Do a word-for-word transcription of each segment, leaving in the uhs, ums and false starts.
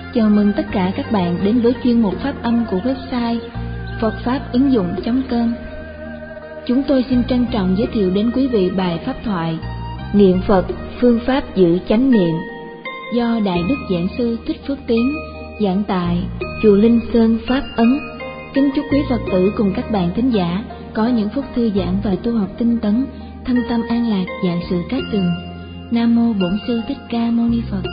Chào mừng tất cả các bạn đến với chuyên mục phát âm của website phật pháp ứng dụng chấm com. Chúng tôi xin trân trọng giới thiệu đến quý vị bài pháp thoại Niệm Phật, phương pháp giữ chánh niệm do Đại Đức Giảng Sư Thích Phước Tiến giảng tại Chùa Linh Sơn Pháp Ấn. Kính chúc quý Phật tử cùng các bạn thính giả có những phút thư giãn và tu học tinh tấn, thâm tâm an lạc, vạn sự cát tường. Nam mô Bổn Sư Thích Ca Mâu Ni Phật.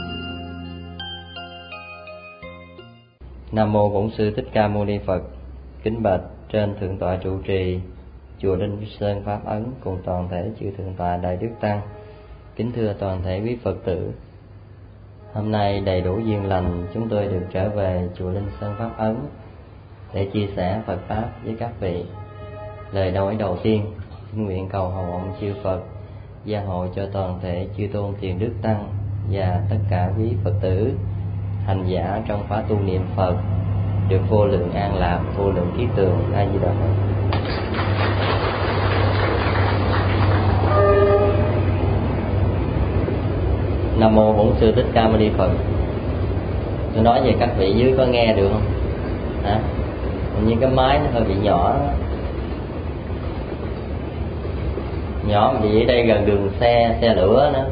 Nam mô Bổn Sư Thích Ca Mâu Ni Phật. Kính bạch trên thượng tọa trụ trì chùa Linh Sơn Pháp Ấn cùng toàn thể chư thượng tọa Đại Đức Tăng. Kính thưa toàn thể quý Phật tử, hôm nay đầy đủ duyên lành chúng tôi được trở về chùa Linh Sơn Pháp Ấn để chia sẻ Phật pháp với các vị. Lời nói đầu tiên, xin nguyện cầu hầu ông chư Phật gia hộ cho toàn thể chư tôn thiền đức tăng và tất cả quý Phật tử hành giả trong khóa tu niệm Phật được vô lượng an lạc, vô lượng kiết tường. A Di Đà Phật. Nam mô Bổn Sư Thích Ca Mâu Ni Phật. Tôi nói về các vị dưới có nghe được không? Hả? Như cái máy nó hơi bị nhỏ đó. Nhỏ vì ở đây gần đường xe, xe lửa nữa.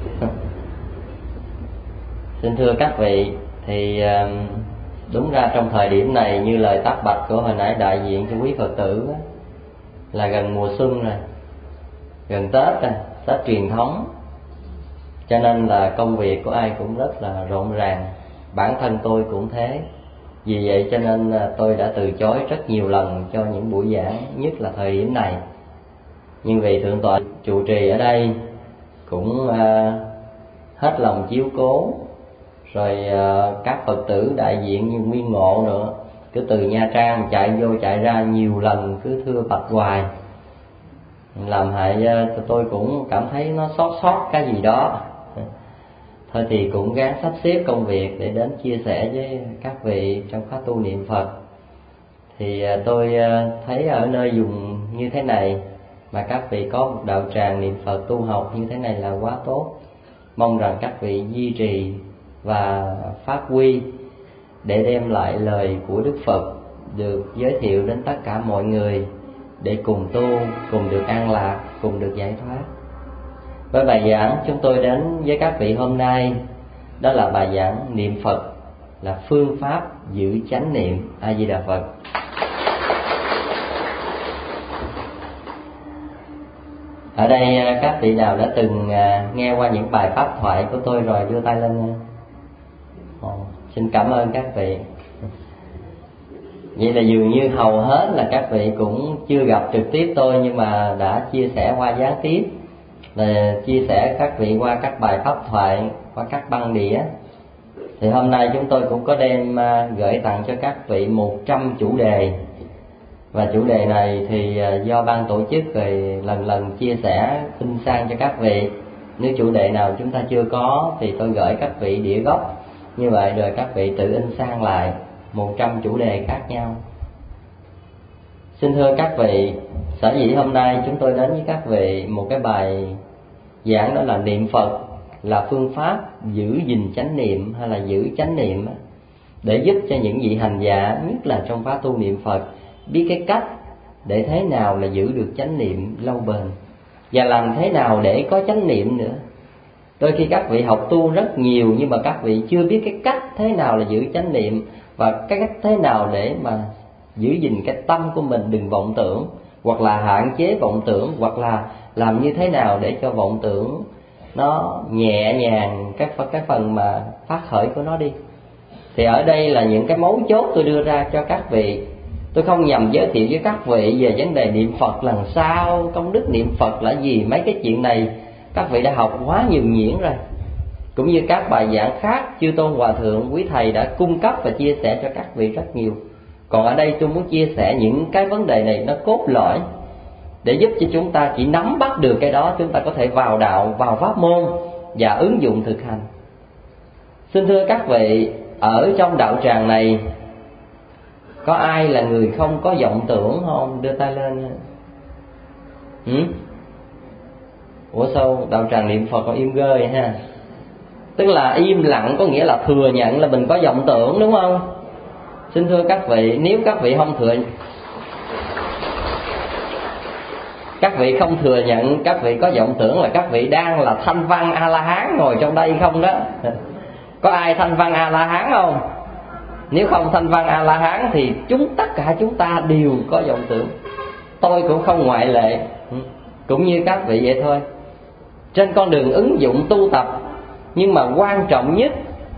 Xin thưa các vị, thì đúng ra trong thời điểm này như lời tác bạch của hồi nãy đại diện cho quý Phật tử đó, là gần mùa xuân rồi, gần Tết rồi, Tết truyền thống, cho nên là công việc của ai cũng rất là rộn ràng. Bản thân tôi cũng thế. Vì vậy cho nên tôi đã từ chối rất nhiều lần cho những buổi giảng, nhất là thời điểm này. Nhưng vì thượng tọa trụ trì ở đây cũng uh, hết lòng chiếu cố, rồi uh, các Phật tử đại diện như Nguyên Ngộ nữa, cứ từ Nha Trang chạy vô chạy ra nhiều lần, cứ thưa bạch hoài, làm hại uh, tôi cũng cảm thấy nó xót xót cái gì đó. Thôi thì cũng gắng sắp xếp công việc để đến chia sẻ với các vị trong khóa tu niệm Phật. Thì uh, tôi uh, thấy ở nơi vùng như thế này mà các vị có một đạo tràng niệm Phật tu học như thế này là quá tốt. Mong rằng các vị duy trì và phát huy để đem lại lời của Đức Phật được giới thiệu đến tất cả mọi người, để cùng tu, cùng được an lạc, cùng được giải thoát. Với bài giảng chúng tôi đến với các vị hôm nay, đó là bài giảng niệm Phật là phương pháp giữ chánh niệm. A Di Đà Phật. Ở đây các vị nào đã từng nghe qua những bài pháp thoại của tôi rồi đưa tay lên. Ồ, xin cảm ơn các vị. Vậy là dường như hầu hết là các vị cũng chưa gặp trực tiếp tôi, nhưng mà đã chia sẻ qua gián tiếp, là chia sẻ các vị qua các bài pháp thoại, qua các băng đĩa. Thì hôm nay chúng tôi cũng có đem gửi tặng cho các vị một trăm chủ đề. Và chủ đề này thì do ban tổ chức rồi lần lần chia sẻ in sang cho các vị. Nếu chủ đề nào chúng ta chưa có thì tôi gửi các vị đĩa gốc, như vậy rồi các vị tự in sang lại một trăm chủ đề khác nhau. Xin thưa các vị, sở dĩ hôm nay chúng tôi đến với các vị một cái bài giảng, đó là niệm Phật là phương pháp giữ gìn chánh niệm hay là giữ chánh niệm, để giúp cho những vị hành giả, nhất là trong khóa tu niệm Phật, biết cái cách để thế nào là giữ được chánh niệm lâu bền, và làm thế nào để có chánh niệm nữa. Đôi khi các vị học tu rất nhiều, nhưng mà các vị chưa biết cái cách thế nào là giữ chánh niệm, và cái cách thế nào để mà giữ gìn cái tâm của mình đừng vọng tưởng, hoặc là hạn chế vọng tưởng, hoặc là làm như thế nào để cho vọng tưởng nó nhẹ nhàng cái, cái phần mà phát khởi của nó đi. Thì ở đây là những cái mấu chốt tôi đưa ra cho các vị. Tôi không nhằm giới thiệu với các vị về vấn đề niệm Phật làm sao, công đức niệm Phật là gì. Mấy cái chuyện này các vị đã học quá nhiều nhiễn rồi. Cũng như các bài giảng khác, chư tôn hòa thượng, quý thầy đã cung cấp và chia sẻ cho các vị rất nhiều. Còn ở đây tôi muốn chia sẻ những cái vấn đề này nó cốt lõi, để giúp cho chúng ta chỉ nắm bắt được cái đó, chúng ta có thể vào đạo, vào pháp môn và ứng dụng thực hành. Xin thưa các vị, ở trong đạo tràng này có ai là người không có vọng tưởng không? Đưa tay lên. Ừ? Ủa sao đạo tràng niệm Phật còn im gơi ha? Tức là im lặng có nghĩa là thừa nhận là mình có vọng tưởng, đúng không? Xin thưa các vị, nếu các vị không thừa các vị không thừa nhận các vị có vọng tưởng là các vị đang là thanh văn A La Hán ngồi trong đây không đó? Có ai thanh văn A La Hán không? Nếu không thanh văn A La Hán thì chúng tất cả chúng ta đều có vọng tưởng. Tôi cũng không ngoại lệ, cũng như các vị vậy thôi. Trên con đường ứng dụng tu tập, nhưng mà quan trọng nhất,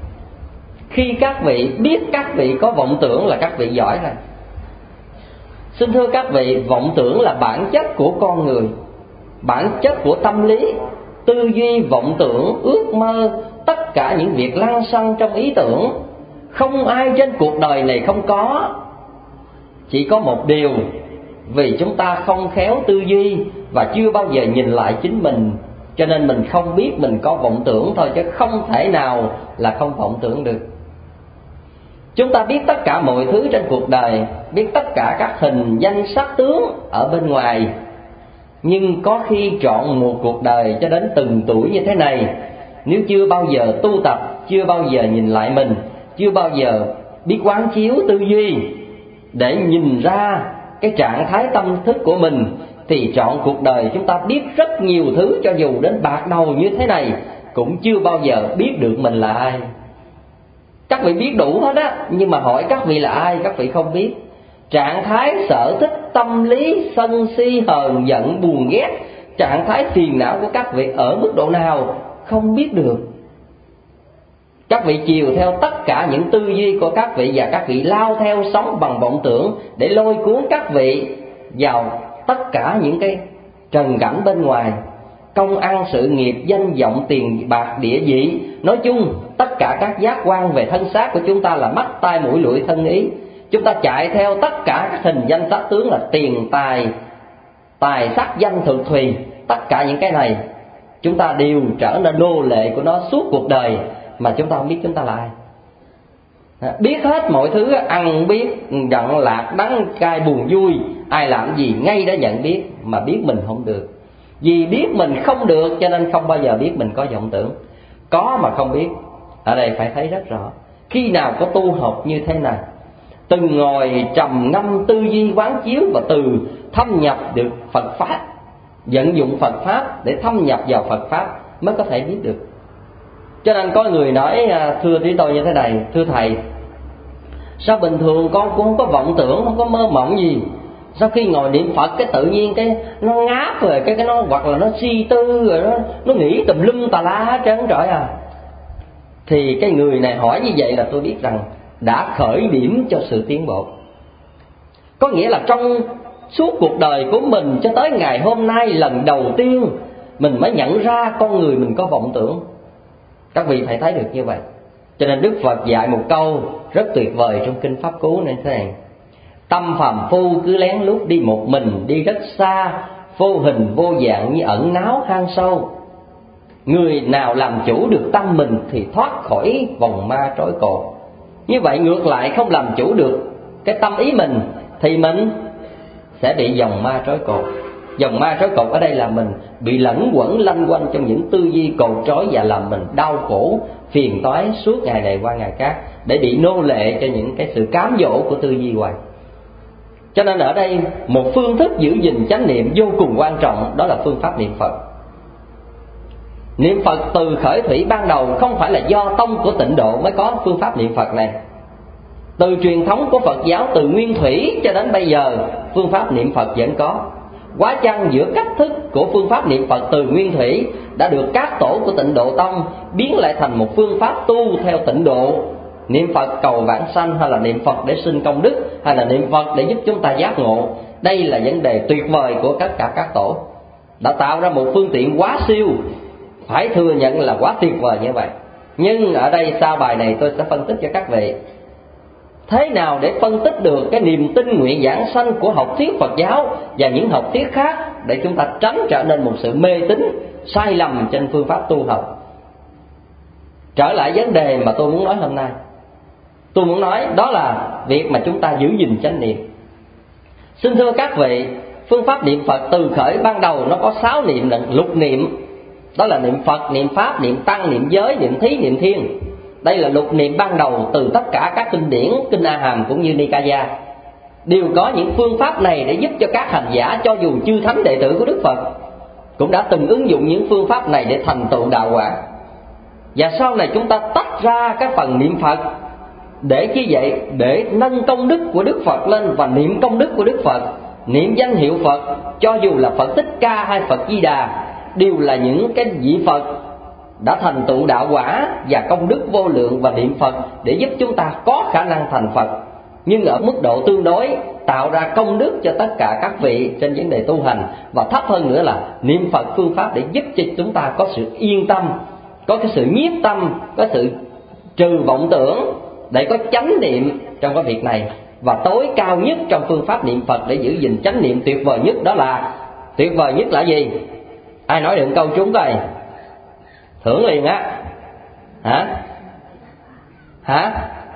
khi các vị biết các vị có vọng tưởng là các vị giỏi rồi. Xin thưa các vị, vọng tưởng là bản chất của con người, bản chất của tâm lý, tư duy, vọng tưởng, ước mơ, tất cả những việc lăng xăng trong ý tưởng. Không ai trên cuộc đời này không có. Chỉ có một điều, vì chúng ta không khéo tư duy và chưa bao giờ nhìn lại chính mình, cho nên mình không biết mình có vọng tưởng thôi, chứ không thể nào là không vọng tưởng được. Chúng ta biết tất cả mọi thứ trên cuộc đời, biết tất cả các hình danh sắc tướng ở bên ngoài, nhưng có khi trọn một cuộc đời cho đến từng tuổi như thế này, nếu chưa bao giờ tu tập, chưa bao giờ nhìn lại mình, chưa bao giờ biết quán chiếu tư duy để nhìn ra cái trạng thái tâm thức của mình, thì trọn cuộc đời chúng ta biết rất nhiều thứ, cho dù đến bạc đầu như thế này cũng chưa bao giờ biết được mình là ai. Các vị biết đủ hết á, nhưng mà hỏi các vị là ai, các vị không biết. Trạng thái sở thích, tâm lý, sân si, hờn giận, buồn ghét, trạng thái phiền não của các vị ở mức độ nào không biết được. Các vị chiều theo tất cả những tư duy của các vị, và các vị lao theo sống bằng vọng tưởng để lôi cuốn các vị vào tất cả những cái trần cảnh bên ngoài. Công ăn sự nghiệp, danh vọng, tiền bạc, địa vị, nói chung tất cả các giác quan về thân xác của chúng ta là mắt, tai, mũi, lưỡi, thân, ý. Chúng ta chạy theo tất cả các hình danh sắc tướng là tiền, tài, tài sắc, danh, thực, thùy. Tất cả những cái này chúng ta đều trở nên nô lệ của nó suốt cuộc đời, mà chúng ta không biết chúng ta là ai. Biết hết mọi thứ, ăn biết, giận, lạc, đắng, cay, buồn, vui, ai làm gì ngay đó nhận biết, mà biết mình không được. Vì biết mình không được cho nên không bao giờ biết mình có vọng tưởng. Có mà không biết, ở đây phải thấy rất rõ. Khi nào có tu học như thế này, từng ngồi trầm ngâm tư duy quán chiếu, và từ thâm nhập được Phật Pháp, vận dụng Phật Pháp để thâm nhập vào Phật Pháp mới có thể biết được. Cho nên có người nói thưa tí tôi như thế này: thưa thầy, sao bình thường con cũng không có vọng tưởng, không có mơ mộng gì, sau khi ngồi niệm Phật cái tự nhiên cái nó ngáp rồi cái cái nó hoặc là nó suy tư rồi nó nó nghĩ tùm lum tà la hết trơn trời à. Thì cái người này hỏi như vậy là tôi biết rằng đã khởi điểm cho sự tiến bộ. Có nghĩa là trong suốt cuộc đời của mình cho tới ngày hôm nay, lần đầu tiên mình mới nhận ra con người mình có vọng tưởng. Các vị phải thấy được như vậy. Cho nên Đức Phật dạy một câu rất tuyệt vời trong Kinh Pháp Cú này thế này: tâm phàm phu cứ lén lút đi một mình, đi rất xa, vô hình vô dạng như ẩn náu hang sâu. Người nào làm chủ được tâm mình thì thoát khỏi vòng ma trói cột. Như vậy ngược lại, không làm chủ được cái tâm ý mình thì mình sẽ bị vòng ma trói cột. Vòng ma trói cột ở đây là mình bị lẫn quẩn lanh quanh trong những tư duy cột trói, và làm mình đau khổ, phiền toái suốt ngày này qua ngày khác, để bị nô lệ cho những cái sự cám dỗ của tư duy hoài. Cho nên ở đây một phương thức giữ gìn chánh niệm vô cùng quan trọng, đó là phương pháp niệm Phật. Niệm Phật từ khởi thủy ban đầu không phải là do tông của Tịnh Độ mới có phương pháp niệm Phật này. Từ truyền thống của Phật giáo từ nguyên thủy cho đến bây giờ, phương pháp niệm Phật vẫn có. Quá chăng giữa cách thức của phương pháp niệm Phật từ nguyên thủy đã được các tổ của Tịnh Độ tông biến lại thành một phương pháp tu theo Tịnh Độ, niệm Phật cầu vãng sanh, hay là niệm Phật để sinh công đức, hay là niệm Phật để giúp chúng ta giác ngộ. Đây là vấn đề tuyệt vời của tất cả các tổ, đã tạo ra một phương tiện quá siêu, phải thừa nhận là quá tuyệt vời như vậy. Nhưng ở đây sau bài này tôi sẽ phân tích cho các vị thế nào để phân tích được cái niềm tin nguyện giảng sanh của học thuyết Phật giáo và những học thuyết khác, để chúng ta tránh trở nên một sự mê tín sai lầm trên phương pháp tu học. Trở lại vấn đề mà tôi muốn nói hôm nay, tôi muốn nói đó là việc mà chúng ta giữ gìn chánh niệm. Xin thưa các vị, phương pháp niệm Phật từ khởi ban đầu nó có sáu niệm lận lục niệm. Đó là niệm Phật, niệm Pháp, niệm Tăng, niệm Giới, niệm Thí, niệm Thiên. Đây là lục niệm ban đầu từ tất cả các kinh điển, kinh A Hàm cũng như Nikaya. Đều có những phương pháp này để giúp cho các hành giả, cho dù chư thánh đệ tử của Đức Phật cũng đã từng ứng dụng những phương pháp này để thành tựu đạo quả. Và sau này chúng ta tách ra các phần niệm Phật để chi vậy? Để nâng công đức của Đức Phật lên và niệm công đức của Đức Phật, niệm danh hiệu Phật, cho dù là Phật Thích Ca hay Phật Di Đà, đều là những cái vị Phật đã thành tựu đạo quả và công đức vô lượng, và niệm Phật để giúp chúng ta có khả năng thành Phật, nhưng ở mức độ tương đối, tạo ra công đức cho tất cả các vị trên vấn đề tu hành. Và thấp hơn nữa là niệm Phật phương pháp để giúp cho chúng ta có sự yên tâm, có cái sự nhiếp tâm, có sự trừ vọng tưởng, để có chánh niệm trong cái việc này. Và tối cao nhất trong phương pháp niệm Phật để giữ gìn chánh niệm tuyệt vời nhất, đó là tuyệt vời nhất là gì? Ai nói được câu trúng coi, thưởng liền á. Hả? Hả?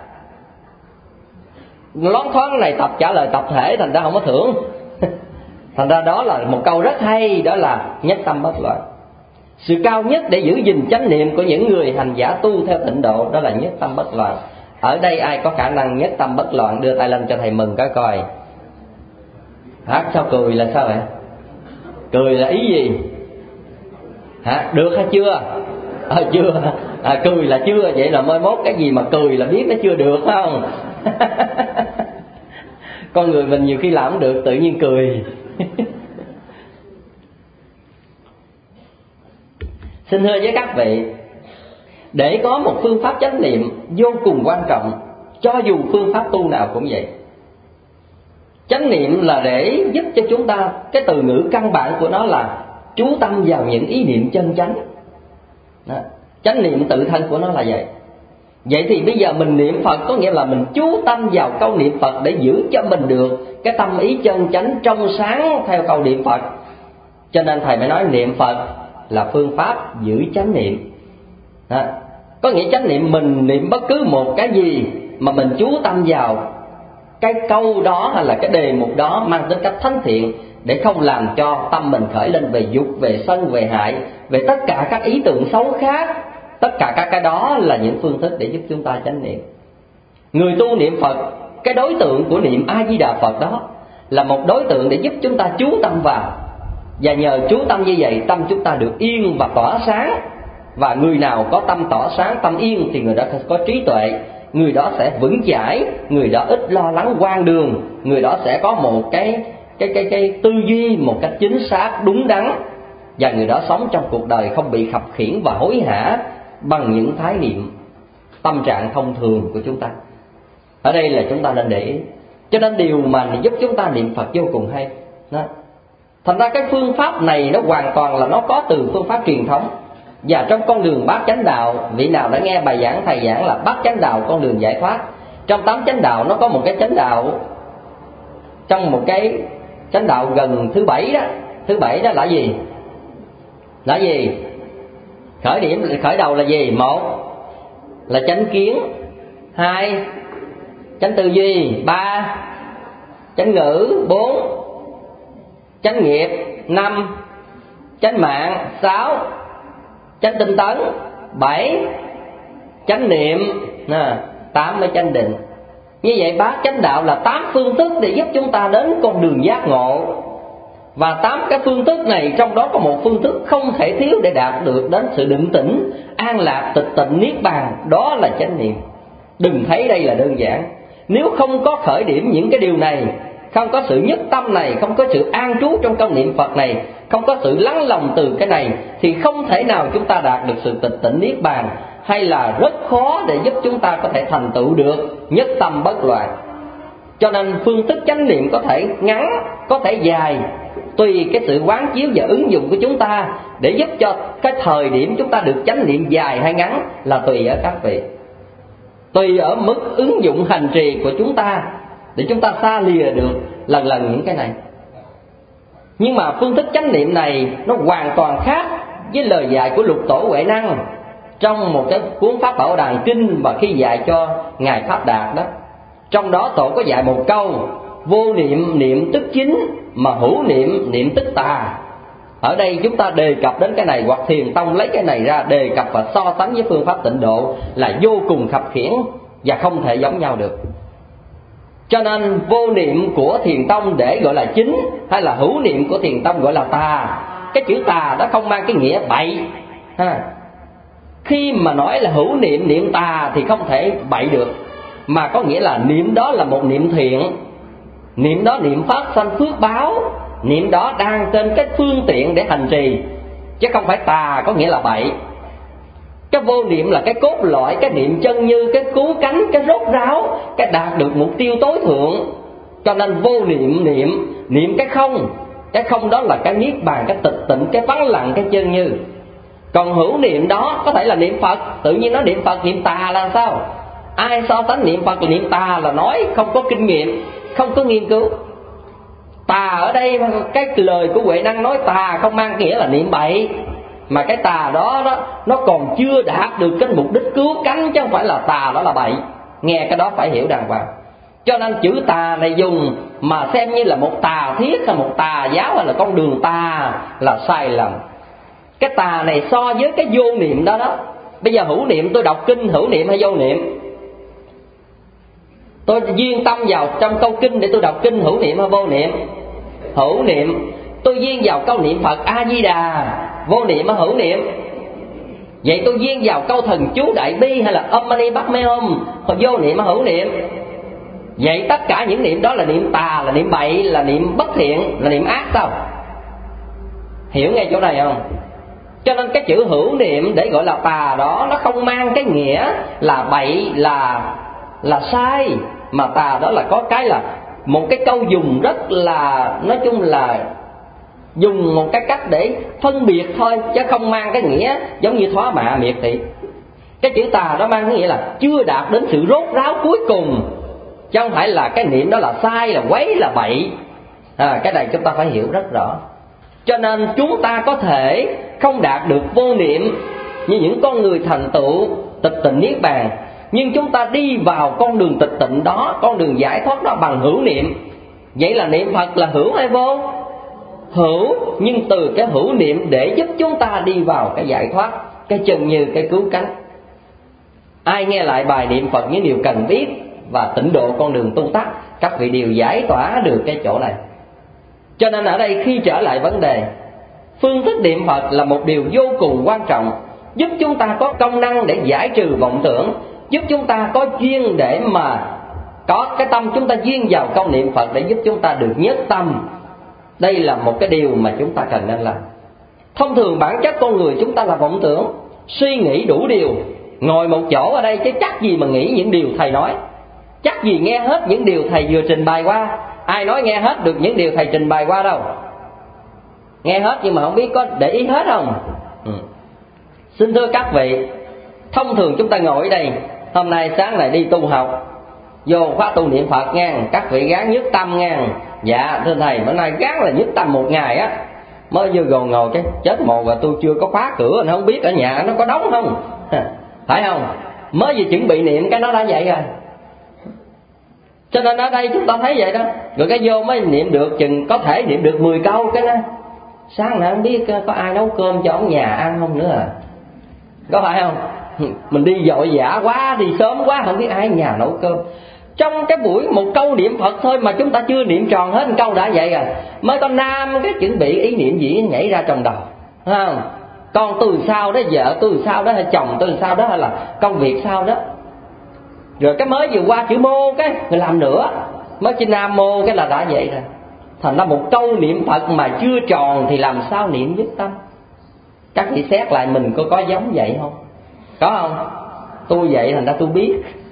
Loáng thoáng này tập trả lời tập thể, thành ra không có thưởng. Thành ra đó là một câu rất hay, đó là nhất tâm bất loạn. Sự cao nhất để giữ gìn chánh niệm của những người hành giả tu theo tịnh độ, đó là nhất tâm bất loạn. Ở đây ai có khả năng nhất tâm bất loạn đưa tay lên cho thầy mừng cái coi. Hả? Sao cười là sao vậy? Cười là ý gì? Hả? Được hay chưa? À, chưa. À, cười là chưa, vậy là mới mốt cái gì mà cười là biết nó chưa được, phải không? Con người mình nhiều khi làm không được tự nhiên cười. Xin thưa với các vị, để có một phương pháp chánh niệm vô cùng quan trọng, cho dù phương pháp tu nào cũng vậy. Chánh niệm là để giúp cho chúng ta, cái từ ngữ căn bản của nó là chú tâm vào những ý niệm chân chánh. Đó. Chánh niệm tự thân của nó là vậy. Vậy thì bây giờ mình niệm Phật có nghĩa là mình chú tâm vào câu niệm Phật để giữ cho mình được cái tâm ý chân chánh trong sáng theo câu niệm Phật. Cho nên thầy mới nói niệm Phật là phương pháp giữ chánh niệm. Đó. Có nghĩa chánh niệm mình niệm bất cứ một cái gì mà mình chú tâm vào cái câu đó hay là cái đề mục đó mang tính cách thánh thiện, để không làm cho tâm mình khởi lên về dục, về sân, về hại, về tất cả các ý tưởng xấu khác. Tất cả các cái đó là những phương thức để giúp chúng ta chánh niệm. Người tu niệm Phật, cái đối tượng của niệm A Di Đà Phật đó là một đối tượng để giúp chúng ta chú tâm vào. Và nhờ chú tâm như vậy, tâm chúng ta được yên và tỏa sáng. Và người nào có tâm tỏa sáng, tâm yên thì người đó có trí tuệ, người đó sẽ vững chãi, người đó ít lo lắng hoang đường, người đó sẽ có một cái cái cái cái tư duy một cách chính xác, đúng đắn, và người đó sống trong cuộc đời không bị khập khiễng và hối hả bằng những thái niệm tâm trạng thông thường của chúng ta. Ở đây là chúng ta nên để ý. Cho nên điều mà giúp chúng ta niệm Phật vô cùng hay đó. Thành ra cái phương pháp này nó hoàn toàn là nó có từ phương pháp truyền thống. Và trong con đường bát chánh đạo, vị nào đã nghe bài giảng thầy giảng là bát chánh đạo con đường giải thoát, trong tám chánh đạo nó có một cái chánh đạo, trong một cái chánh đạo gần thứ bảy đó. Thứ bảy đó là gì? Là gì? Khởi điểm, khởi đầu là gì? Một là chánh kiến, hai chánh tư duy, ba chánh ngữ, bốn chánh nghiệp, năm chánh mạng, sáu chánh tinh tấn, bảy chánh niệm, tám mới chánh định. Như vậy bát chánh đạo là tám phương thức để giúp chúng ta đến con đường giác ngộ. Và tám cái phương thức này, trong đó có một phương thức không thể thiếu để đạt được đến sự định tĩnh, an lạc, tịch tịnh, niết bàn, đó là chánh niệm. Đừng thấy đây là đơn giản. Nếu không có khởi điểm những cái điều này, không có sự nhất tâm này, không có sự an trú trong câu niệm Phật này, không có sự lắng lòng từ cái này, thì không thể nào chúng ta đạt được sự tịch tịnh niết bàn, hay là rất khó để giúp chúng ta có thể thành tựu được nhất tâm bất loạn. Cho nên phương thức chánh niệm có thể ngắn, có thể dài, tùy cái sự quán chiếu và ứng dụng của chúng ta, để giúp cho cái thời điểm chúng ta được chánh niệm dài hay ngắn là tùy ở các vị, tùy ở mức ứng dụng hành trì của chúng ta, để chúng ta xa lìa được lần lần những cái này. Nhưng mà phương thức chánh niệm này nó hoàn toàn khác với lời dạy của Lục Tổ Huệ Năng trong một cái cuốn Pháp Bảo Đàn Kinh, và khi dạy cho Ngài Pháp Đạt đó. Trong đó Tổ có dạy một câu: vô niệm niệm tức chính, mà hữu niệm niệm tức tà. Ở đây chúng ta đề cập đến cái này, hoặc Thiền tông lấy cái này ra đề cập và so sánh với phương pháp tịnh độ là vô cùng khập khiễng và không thể giống nhau được. Cho nên vô niệm của Thiền tông để gọi là chính, hay là hữu niệm của Thiền tông gọi là tà. Cái chữ tà đó không mang cái nghĩa bậy ha. Khi mà nói là hữu niệm, niệm tà thì không thể bậy được, mà có nghĩa là niệm đó là một niệm thiện, niệm đó niệm phát sanh phước báo, niệm đó đang trên cái phương tiện để hành trì, chứ không phải tà có nghĩa là bậy. Cái vô niệm là cái cốt lõi, cái niệm chân như, cái cứu cánh, cái rốt ráo, cái đạt được mục tiêu tối thượng. Cho nên vô niệm niệm, niệm cái không. Cái không đó là cái niết bàn, cái tịch tịnh, cái vắng lặng, cái chân như. Còn hữu niệm đó có thể là niệm Phật. Tự nhiên nói niệm Phật, niệm tà là sao? Ai so sánh niệm Phật và niệm tà là nói không có kinh nghiệm, không có nghiên cứu. Tà ở đây, cái lời của Huệ Năng nói tà không mang nghĩa là niệm bậy, mà cái tà đó, đó nó còn chưa đạt được cái mục đích cứu cánh, chứ không phải là tà đó là bậy. Nghe cái đó phải hiểu đàng hoàng. Cho nên chữ tà này dùng mà xem như là một tà thiết, hay một tà giáo, hay là con đường tà là sai lầm. Cái tà này so với cái vô niệm đó đó. Bây giờ hữu niệm tôi đọc kinh hữu niệm hay vô niệm? Tôi duyên tâm vào trong câu kinh để tôi đọc kinh hữu niệm hay vô niệm? Hữu niệm. Tôi duyên vào câu niệm Phật A Di Đà, vô niệm hay hữu niệm? Vậy tôi duyên vào câu thần chú Đại Bi hay là Om Mani Padme Hum, vô niệm hay hữu niệm? Vậy tất cả những niệm đó là niệm tà, là niệm bậy, là niệm bất thiện, là niệm ác sao? Hiểu ngay chỗ này không? Cho nên cái chữ hữu niệm để gọi là tà đó, nó không mang cái nghĩa là bậy, là là sai, mà tà đó là có cái là một cái câu dùng rất là, nói chung là dùng một cái cách để phân biệt thôi, chứ không mang cái nghĩa giống như thoá mạ miệt thị. Cái chữ tà đó mang cái nghĩa là chưa đạt đến sự rốt ráo cuối cùng, chứ không phải là cái niệm đó là sai, là quấy, là bậy. À, cái này chúng ta phải hiểu rất rõ. Cho nên chúng ta có thể không đạt được vô niệm như những con người thành tựu tịch tịnh niết bàn, nhưng chúng ta đi vào con đường tịch tịnh đó, con đường giải thoát đó bằng hữu niệm. Vậy là niệm Phật là hữu hay vô? Hữu, nhưng từ cái hữu niệm để giúp chúng ta đi vào cái giải thoát, cái chân như, cái cứu cánh. Ai nghe lại bài niệm Phật những điều cần biết và tịnh độ con đường tu tắt, các vị đều giải tỏa được cái chỗ này. Cho nên ở đây khi trở lại vấn đề, phương thức niệm Phật là một điều vô cùng quan trọng, giúp chúng ta có công năng để giải trừ vọng tưởng, giúp chúng ta có duyên để mà có cái tâm chúng ta duyên vào câu niệm Phật để giúp chúng ta được nhất tâm. Đây là một cái điều mà chúng ta cần nên làm. Thông thường bản chất con người chúng ta là vọng tưởng, suy nghĩ đủ điều, ngồi một chỗ ở đây chứ chắc gì mà nghĩ những điều thầy nói, chắc gì nghe hết những điều thầy vừa trình bày qua. Ai nói nghe hết được những điều thầy trình bày qua đâu? Nghe hết nhưng mà không biết có để ý hết không? Ừ. Xin thưa các vị, thông thường chúng ta ngồi ở đây, hôm nay sáng này đi tu học, vô khóa tu niệm Phật nha, các vị gắng nhất tâm nha. Dạ thưa thầy, bữa nay gắng là nhất tâm một ngày á. Mới vừa gòn ngồi cái chết mồ và tôi chưa có khóa cửa, nó không biết ở nhà nó có đóng không, phải không? Mới vừa chuẩn bị niệm cái nó đã vậy rồi. Cho nên ở đây chúng ta thấy vậy đó. Rồi cái vô mới niệm được chừng có thể niệm được mười câu cái đó. Sáng nay không biết có ai nấu cơm cho ông nhà ăn không nữa à? Có phải không? Mình đi vội vã quá, đi sớm quá, không biết ai nhà nấu cơm. Trong cái buổi một câu niệm Phật thôi mà chúng ta chưa niệm tròn hết một câu đã vậy rồi. Mới có nam cái chuẩn bị ý niệm gì nhảy ra trong đầu, thấy không? Con tôi sao đó, vợ tôi sao đó, hay chồng tôi sao đó, hay là công việc sao đó. Rồi cái mới vừa qua chữ mô cái người làm nữa, mới chữ nam mô cái là đã vậy rồi. Thành ra một câu niệm Phật mà chưa tròn thì làm sao niệm nhất tâm? Các vị xét lại mình có có giống vậy không? Có không? Tôi vậy thành ra tôi biết.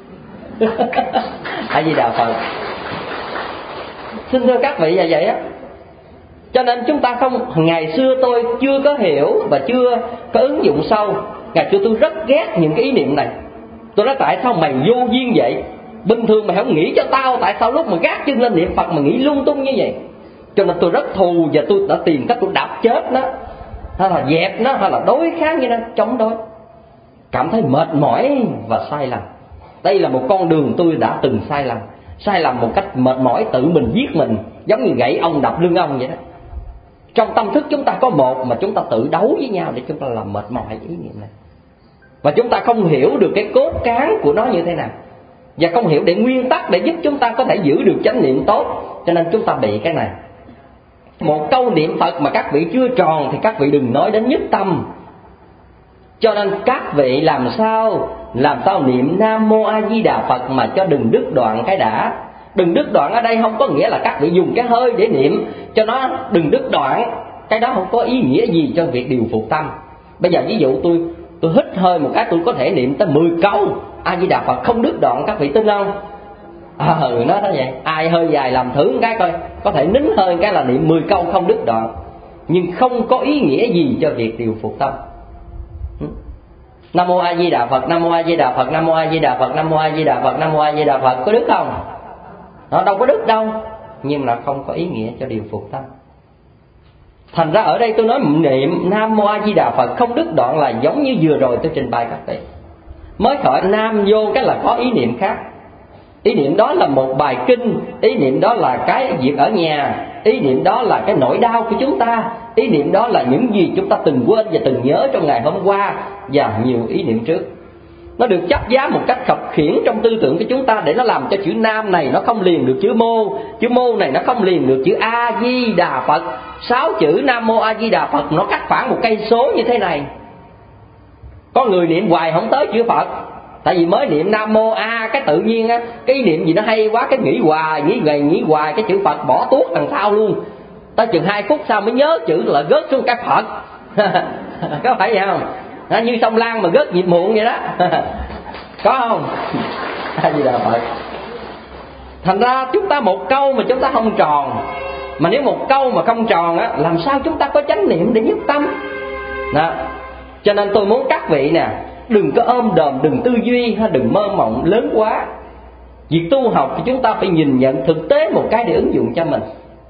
A Di Đà Phật. Xin thưa các vị là vậy á. Cho nên chúng ta không, ngày xưa tôi chưa có hiểu và chưa có ứng dụng sâu. Ngày xưa tôi rất ghét những cái ý niệm này. Tôi nói tại sao mày vô duyên vậy? Bình thường mày không nghĩ cho tao, tại sao lúc mà gác chân lên niệm Phật mà nghĩ lung tung như vậy? Cho nên tôi rất thù và tôi đã tìm cách tôi đập chết nó, hay là dẹp nó, hay là đối kháng với nó, chống đối. Cảm thấy mệt mỏi và sai lầm. Đây là một con đường tôi đã từng sai lầm. Sai lầm một cách mệt mỏi, tự mình giết mình, giống như gãy ông đập lưng ông vậy đó. Trong tâm thức chúng ta có một mà chúng ta tự đấu với nhau để chúng ta làm mệt mỏi ý niệm này. Và chúng ta không hiểu được cái cốt cán của nó như thế nào, và không hiểu để nguyên tắc để giúp chúng ta có thể giữ được chánh niệm tốt, cho nên chúng ta bị cái này. Một câu niệm Phật mà các vị chưa tròn thì các vị đừng nói đến nhất tâm. Cho nên các vị làm sao Làm sao niệm Nam Mô A Di Đà Phật mà cho đừng đứt đoạn cái đã. Đừng đứt đoạn ở đây không có nghĩa là các vị dùng cái hơi để niệm cho nó đừng đứt đoạn. Cái đó không có ý nghĩa gì cho việc điều phục tâm. Bây giờ ví dụ tôi tôi hít hơi một cái tôi có thể niệm tới mười câu A Di Đà Phật không đứt đoạn, các vị tin không? Ờ, nó đó vậy. Ai hơi dài làm thử một cái coi, có thể nín hơi cái là niệm mười câu không đứt đoạn, nhưng không có ý nghĩa gì cho việc điều phục tâm. Nam Mô A Di Đà Phật, Nam Mô A Di Đà Phật, Nam Mô A Di Đà Phật, Nam Mô A Di Đà Phật, Nam Mô A Di Đà Phật, có đứt không? Nó đâu có đứt đâu, nhưng là không có ý nghĩa cho điều phục tâm. Thành ra ở đây tôi nói niệm Nam Mô A Di Đà Phật không đứt đoạn là giống như vừa rồi tôi trình bày các vị. Mới khỏi Nam vô cái là có ý niệm khác. Ý niệm đó là một bài kinh, ý niệm đó là cái việc ở nhà, ý niệm đó là cái nỗi đau của chúng ta, ý niệm đó là những gì chúng ta từng quên và từng nhớ trong ngày hôm qua và nhiều ý niệm trước. Nó được chấp giá một cách khập khiễng trong tư tưởng của chúng ta để nó làm cho chữ Nam này nó không liền được chữ Mô, chữ Mô này nó không liền được chữ A Di Đà Phật. Sáu chữ Nam Mô A Di Đà Phật nó cắt khoảng một cây số như thế này. Có người niệm hoài không tới chữ Phật, tại vì mới niệm Nam Mô A cái tự nhiên á, cái ý niệm gì nó hay quá, cái nghĩ hoài, nghĩ hoài, nghĩ hoài cái chữ Phật bỏ tuốt đằng sau luôn. Tới chừng hai phút sau mới nhớ chữ là gớt xuống cái Phật. Có phải vậy không? À, như sông Lan mà gớt nhịp muộn vậy đó. Có không? A Di Đà Phật. Thành ra chúng ta một câu mà chúng ta không tròn, mà nếu một câu mà không tròn á, làm sao chúng ta có chánh niệm để nhất tâm? Đó. Cho nên tôi muốn các vị nè, đừng có ôm đồm, đừng tư duy hay đừng mơ mộng lớn quá. Việc tu học thì chúng ta phải nhìn nhận thực tế một cái để ứng dụng cho mình.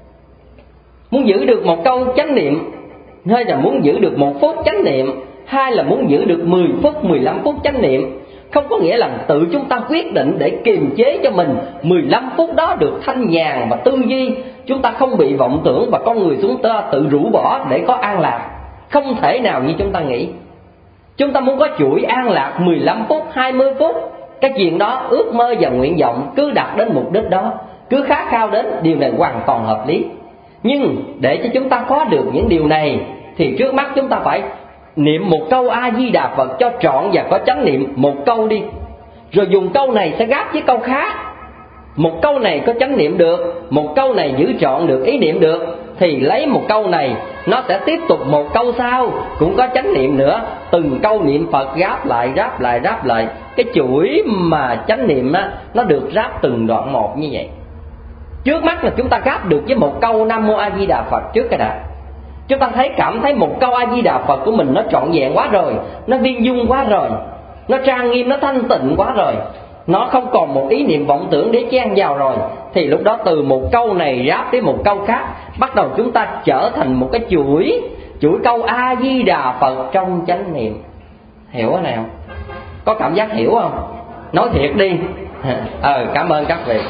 Muốn giữ được một câu chánh niệm, hay là muốn giữ được một phút chánh niệm, hay là muốn giữ được mười phút, mười lăm phút chánh niệm, không có nghĩa là tự chúng ta quyết định để kiềm chế cho mình mười lăm phút đó được thanh nhàn và tư duy. Chúng ta không bị vọng tưởng và con người chúng ta tự rũ bỏ để có an lạc. Không thể nào như chúng ta nghĩ. Chúng ta muốn có chuỗi an lạc mười lăm phút, hai mươi phút, cái chuyện đó ước mơ và nguyện vọng, cứ đặt đến mục đích đó, cứ khát khao đến, điều này hoàn toàn hợp lý. Nhưng để cho chúng ta có được những điều này thì trước mắt chúng ta phải niệm một câu A Di Đà Phật cho trọn và có chánh niệm một câu đi. Rồi dùng câu này sẽ gáp với câu khác. Một câu này có chánh niệm được, một câu này giữ trọn được ý niệm được, thì lấy một câu này nó sẽ tiếp tục một câu sau cũng có chánh niệm nữa. Từng câu niệm Phật ráp lại, ráp lại, ráp lại. Cái chuỗi mà chánh niệm á, nó được ráp từng đoạn một như vậy. Trước mắt là chúng ta gáp được với một câu Nam Mô A Di Đà Phật trước cái đã. Chúng ta thấy cảm thấy một câu A Di Đà Phật của mình nó trọn vẹn quá rồi, nó viên dung quá rồi, nó trang nghiêm, nó thanh tịnh quá rồi, nó không còn một ý niệm vọng tưởng để chen vào rồi, thì lúc đó từ một câu này ráp với một câu khác, bắt đầu chúng ta trở thành một cái chuỗi chuỗi câu A Di Đà Phật trong chánh niệm. Hiểu cái nào? Có cảm giác hiểu không? Nói thiệt đi. Ờ, cảm ơn các vị.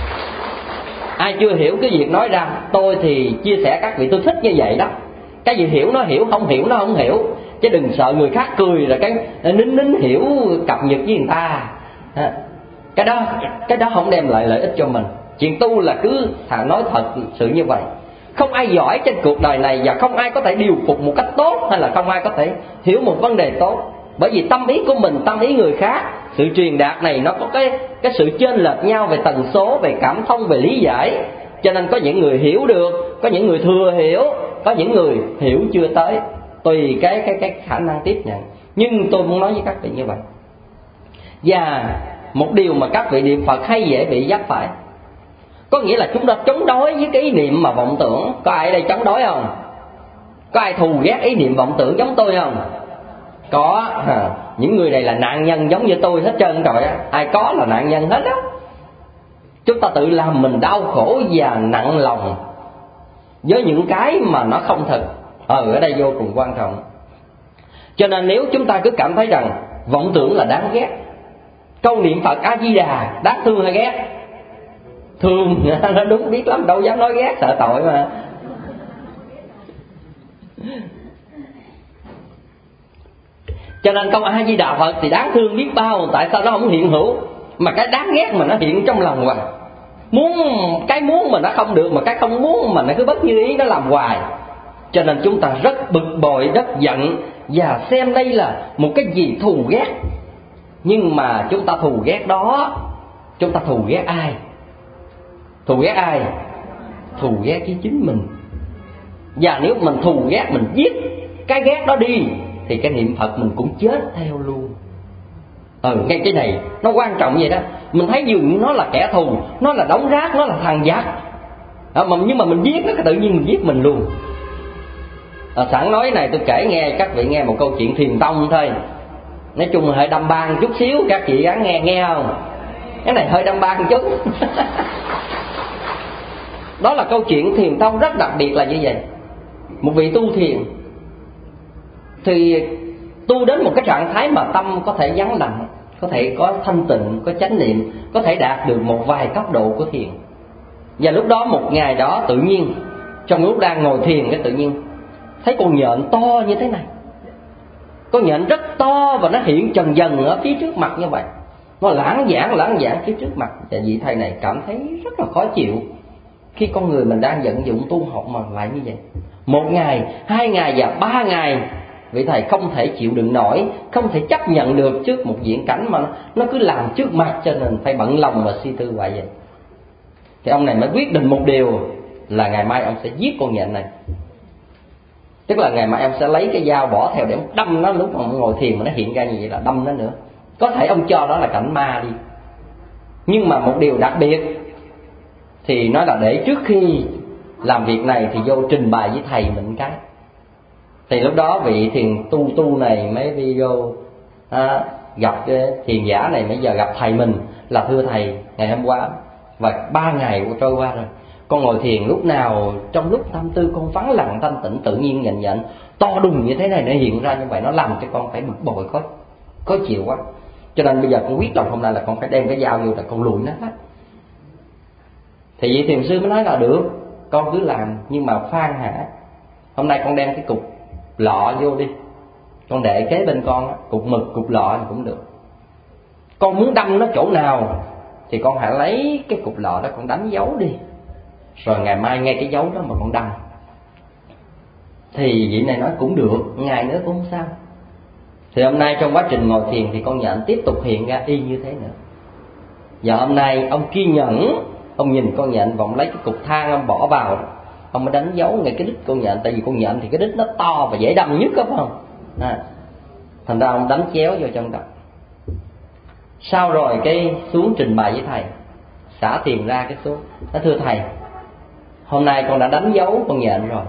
Ai chưa hiểu cái việc nói ra, tôi thì chia sẻ các vị, tôi thích như vậy đó. Cái gì hiểu nó hiểu, không hiểu nó không hiểu, chứ đừng sợ người khác cười rồi cái nín nín hiểu cập nhật với người ta. Cái đó cái đó không đem lại lợi ích cho mình. Chuyện tu là cứ thà nói thật sự như vậy. Không ai giỏi trên cuộc đời này, và không ai có thể điều phục một cách tốt, hay là không ai có thể hiểu một vấn đề tốt. Bởi vì tâm ý của mình, tâm ý người khác, sự truyền đạt này nó có cái cái sự chênh lệch nhau về tần số, về cảm thông, về lý giải. Cho nên có những người hiểu được, có những người thừa hiểu, có những người hiểu chưa tới, tùy cái cái cái khả năng tiếp nhận. Nhưng tôi muốn nói với các vị như vậy. Và một điều mà các vị niệm Phật hay dễ bị dắt phải, có nghĩa là chúng ta chống đối với cái ý niệm mà vọng tưởng. Có ai ở đây chống đối không? Có ai thù ghét ý niệm vọng tưởng giống tôi không? Có. À, những người này là nạn nhân giống như tôi hết trơn rồi á. Ai có là nạn nhân hết á. Chúng ta tự làm mình đau khổ và nặng lòng với những cái mà nó không thật. Ờ, ở đây vô cùng quan trọng. Cho nên nếu chúng ta cứ cảm thấy rằng vọng tưởng là đáng ghét, câu niệm Phật A Di Đà đáng thương hay ghét? Thương. Nó đúng biết lắm, đâu dám nói ghét, sợ tội mà. Cho nên câu A Di Đà Phật thì đáng thương biết bao. Tại sao nó không hiện hữu, mà cái đáng ghét mà nó hiện trong lòng hoài. Muốn cái muốn mà nó không được, mà cái không muốn mà nó cứ bất như ý nó làm hoài. Cho nên chúng ta rất bực bội, rất giận, và xem đây là một cái gì thù ghét. Nhưng mà chúng ta thù ghét đó, chúng ta thù ghét ai? Thù ghét ai? Thù ghét với chính mình. Và nếu mình thù ghét, mình giết cái ghét đó đi, thì cái niệm Phật mình cũng chết theo luôn. Ừ, ngay cái này nó quan trọng vậy đó. Mình thấy dường như nó là kẻ thù, nó là đống rác, nó là thằng giặc à, mà nhưng mà mình giết nó, tự nhiên mình giết mình luôn. À, sẵn nói này tôi kể nghe các vị nghe một câu chuyện thiền tông thôi. Nói chung là hơi đâm ban chút xíu, các chị gắng nghe nghe không? Cái này hơi đâm ban chút. Đó là câu chuyện thiền tông rất đặc biệt là như vậy. Một vị tu thiền thì tu đến một cái trạng thái mà tâm có thể vắng lặng, có thể có thanh tịnh, có chánh niệm, có thể đạt được một vài cấp độ của thiền. Và lúc đó một ngày đó tự nhiên trong lúc đang ngồi thiền, cái tự nhiên thấy con nhện to như thế này. Con nhện rất to và nó hiện trần dần ở phía trước mặt như vậy. Nó lãng vãng lãng vãng phía trước mặt. Và vị thầy này cảm thấy rất là khó chịu khi con người mình đang vận dụng tu học mà lại như vậy. Một ngày, hai ngày và ba ngày vị thầy không thể chịu đựng nổi, không thể chấp nhận được trước một viễn cảnh mà nó cứ làm trước mặt, cho nên phải bận lòng mà suy tư hoài vậy. Thì ông này mới quyết định một điều là ngày mai ông sẽ giết con nhện này. Tức là ngày mai ông sẽ lấy cái dao bỏ theo để ông đâm nó. Lúc mà ông ngồi thiền mà nó hiện ra như vậy là đâm nó nữa. Có thể ông cho đó là cảnh ma đi, nhưng mà một điều đặc biệt thì nói là để trước khi làm việc này thì vô trình bày với thầy mình cái. Thì lúc đó vị thiền tu tu này mới đi vô à, gặp cái thiền giả này, bây giờ gặp thầy mình là thưa thầy, ngày hôm qua và ba ngày trôi qua rồi, con ngồi thiền lúc nào trong lúc tâm tư con vắng lặng thanh tịnh, tự nhiên nhận nhận to đùng như thế này nó hiện ra như vậy, nó làm cho con phải bực bội, khó khó chịu quá. Cho nên bây giờ con quyết lòng hôm nay là con phải đem cái dao vô là con lùi nó hết. Thì vị thiền sư mới nói là được, con cứ làm, nhưng mà khoan hả, hôm nay con đem cái cục lọ vô đi, con để kế bên con, cục mực, cục lọ thì cũng được. Con muốn đâm nó chỗ nào thì con hãy lấy cái cục lọ đó con đánh dấu đi, rồi ngày mai ngay cái dấu đó mà con đâm. Thì vị này nói cũng được, ngày nữa cũng không sao. Thì hôm nay trong quá trình ngồi thiền thì con nhện tiếp tục hiện ra y như thế nữa. Và hôm nay ông kiên nhẫn, ông nhìn con nhện và ông lấy cái cục than ông bỏ vào, ông mới đánh dấu ngay cái đít con nhện. Tại vì con nhện thì cái đít nó to và dễ đâm nhất đó, phải không? À, thành ra ông đánh chéo vô trong đó. Sau rồi cái xuống trình bày với thầy, xả tiền ra cái xuống, nó thưa thầy, hôm nay con đã đánh dấu con nhện rồi.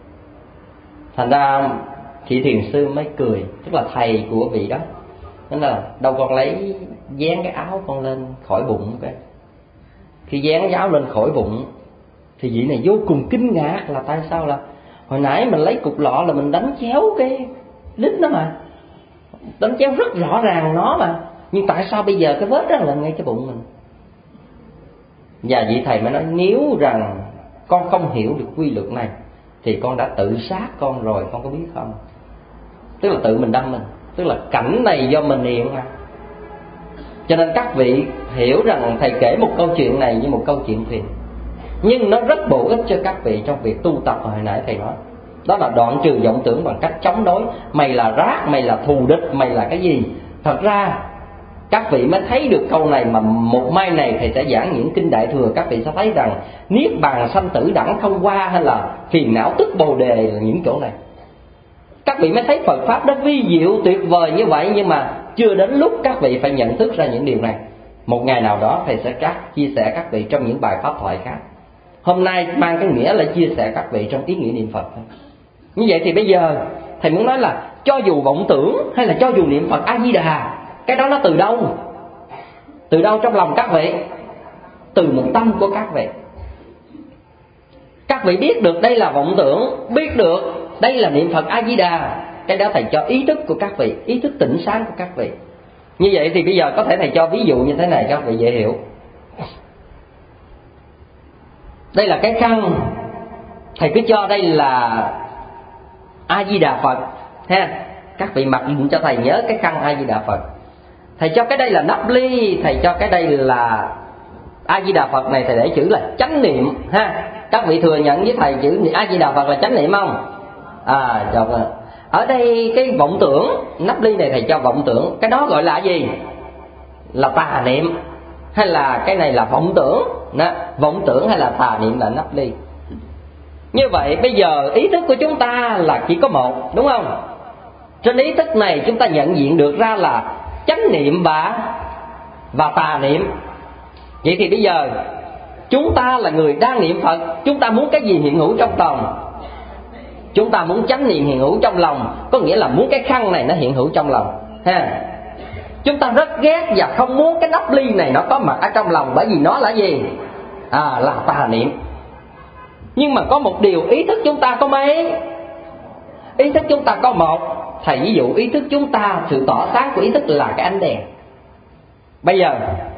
Thành ra chị thiền sư mới cười, tức là thầy của vị đó, nói là đâu con lấy dán cái áo con lên khỏi bụng cái. Khi dán cái áo lên khỏi bụng thì vị này vô cùng kinh ngạc là tại sao là hồi nãy mình lấy cục lọ là mình đánh chéo cái đít nó mà, đánh chéo rất rõ ràng nó mà, nhưng tại sao bây giờ cái vết đó là ngay cái bụng mình? Và vị thầy mới nói nếu rằng con không hiểu được quy luật này thì con đã tự sát con rồi, con có biết không? Tức là tự mình đâm mình, tức là cảnh này do mình hiện mà. Cho nên các vị hiểu rằng thầy kể một câu chuyện này như một câu chuyện thiền, nhưng nó rất bổ ích cho các vị trong việc tu tập. Hồi nãy thầy nói đó là đoạn trừ vọng tưởng bằng cách chống đối. Mày là rác, mày là thù địch, mày là cái gì? Thật ra các vị mới thấy được câu này, mà một mai này thầy sẽ giảng những kinh Đại Thừa, các vị sẽ thấy rằng niết bàn sanh tử đẳng không qua hay là phiền não tức bồ đề là những chỗ này. Các vị mới thấy Phật Pháp nó vi diệu tuyệt vời như vậy, nhưng mà chưa đến lúc các vị phải nhận thức ra những điều này. Một ngày nào đó thầy sẽ các chia sẻ các vị trong những bài pháp thoại khác. Hôm nay mang cái nghĩa là chia sẻ các vị trong ý nghĩa niệm Phật. Như vậy thì bây giờ thầy muốn nói là cho dù vọng tưởng hay là cho dù niệm Phật A Di Đà, cái đó nó từ đâu? Từ đâu trong lòng các vị? Từ một tâm của các vị. Các vị biết được đây là vọng tưởng, biết được đây là niệm Phật A Di Đà, cái đó thầy cho ý thức của các vị, ý thức tỉnh sáng của các vị. Như vậy thì bây giờ có thể thầy cho ví dụ như thế này các vị dễ hiểu. Đây là cái khăn, thầy cứ cho đây là A Di Đà Phật ha. Các vị mặc định cho thầy nhớ cái khăn A Di Đà Phật. Thầy cho cái đây là nắp ly, thầy cho cái đây là A Di Đà Phật này thầy để chữ là chánh niệm ha. Các vị thừa nhận với thầy chữ A Di Đà Phật là chánh niệm không? À, rồi. Ở đây cái vọng tưởng, nắp ly này thầy cho vọng tưởng, cái đó gọi là gì? Là tà niệm. Hay là cái này là vọng tưởng đó. Vọng tưởng hay là tà niệm là nắp ly. Như vậy bây giờ ý thức của chúng ta là chỉ có một, đúng không? Trên ý thức này chúng ta nhận diện được ra là chánh niệm và và tà niệm. Vậy thì bây giờ chúng ta là người đang niệm Phật, chúng ta muốn cái gì hiện hữu trong lòng? Chúng ta muốn chánh niệm hiện hữu trong lòng, có nghĩa là muốn cái khăn này nó hiện hữu trong lòng ha. Chúng ta rất ghét và không muốn cái nắp ly này nó có mặt ở trong lòng, bởi vì nó là gì? À, là tà niệm. Nhưng mà có một điều, ý thức chúng ta có mấy? Ý thức chúng ta có một. Thầy ví dụ ý thức chúng ta, sự tỏ sáng của ý thức là cái ánh đèn. Bây giờ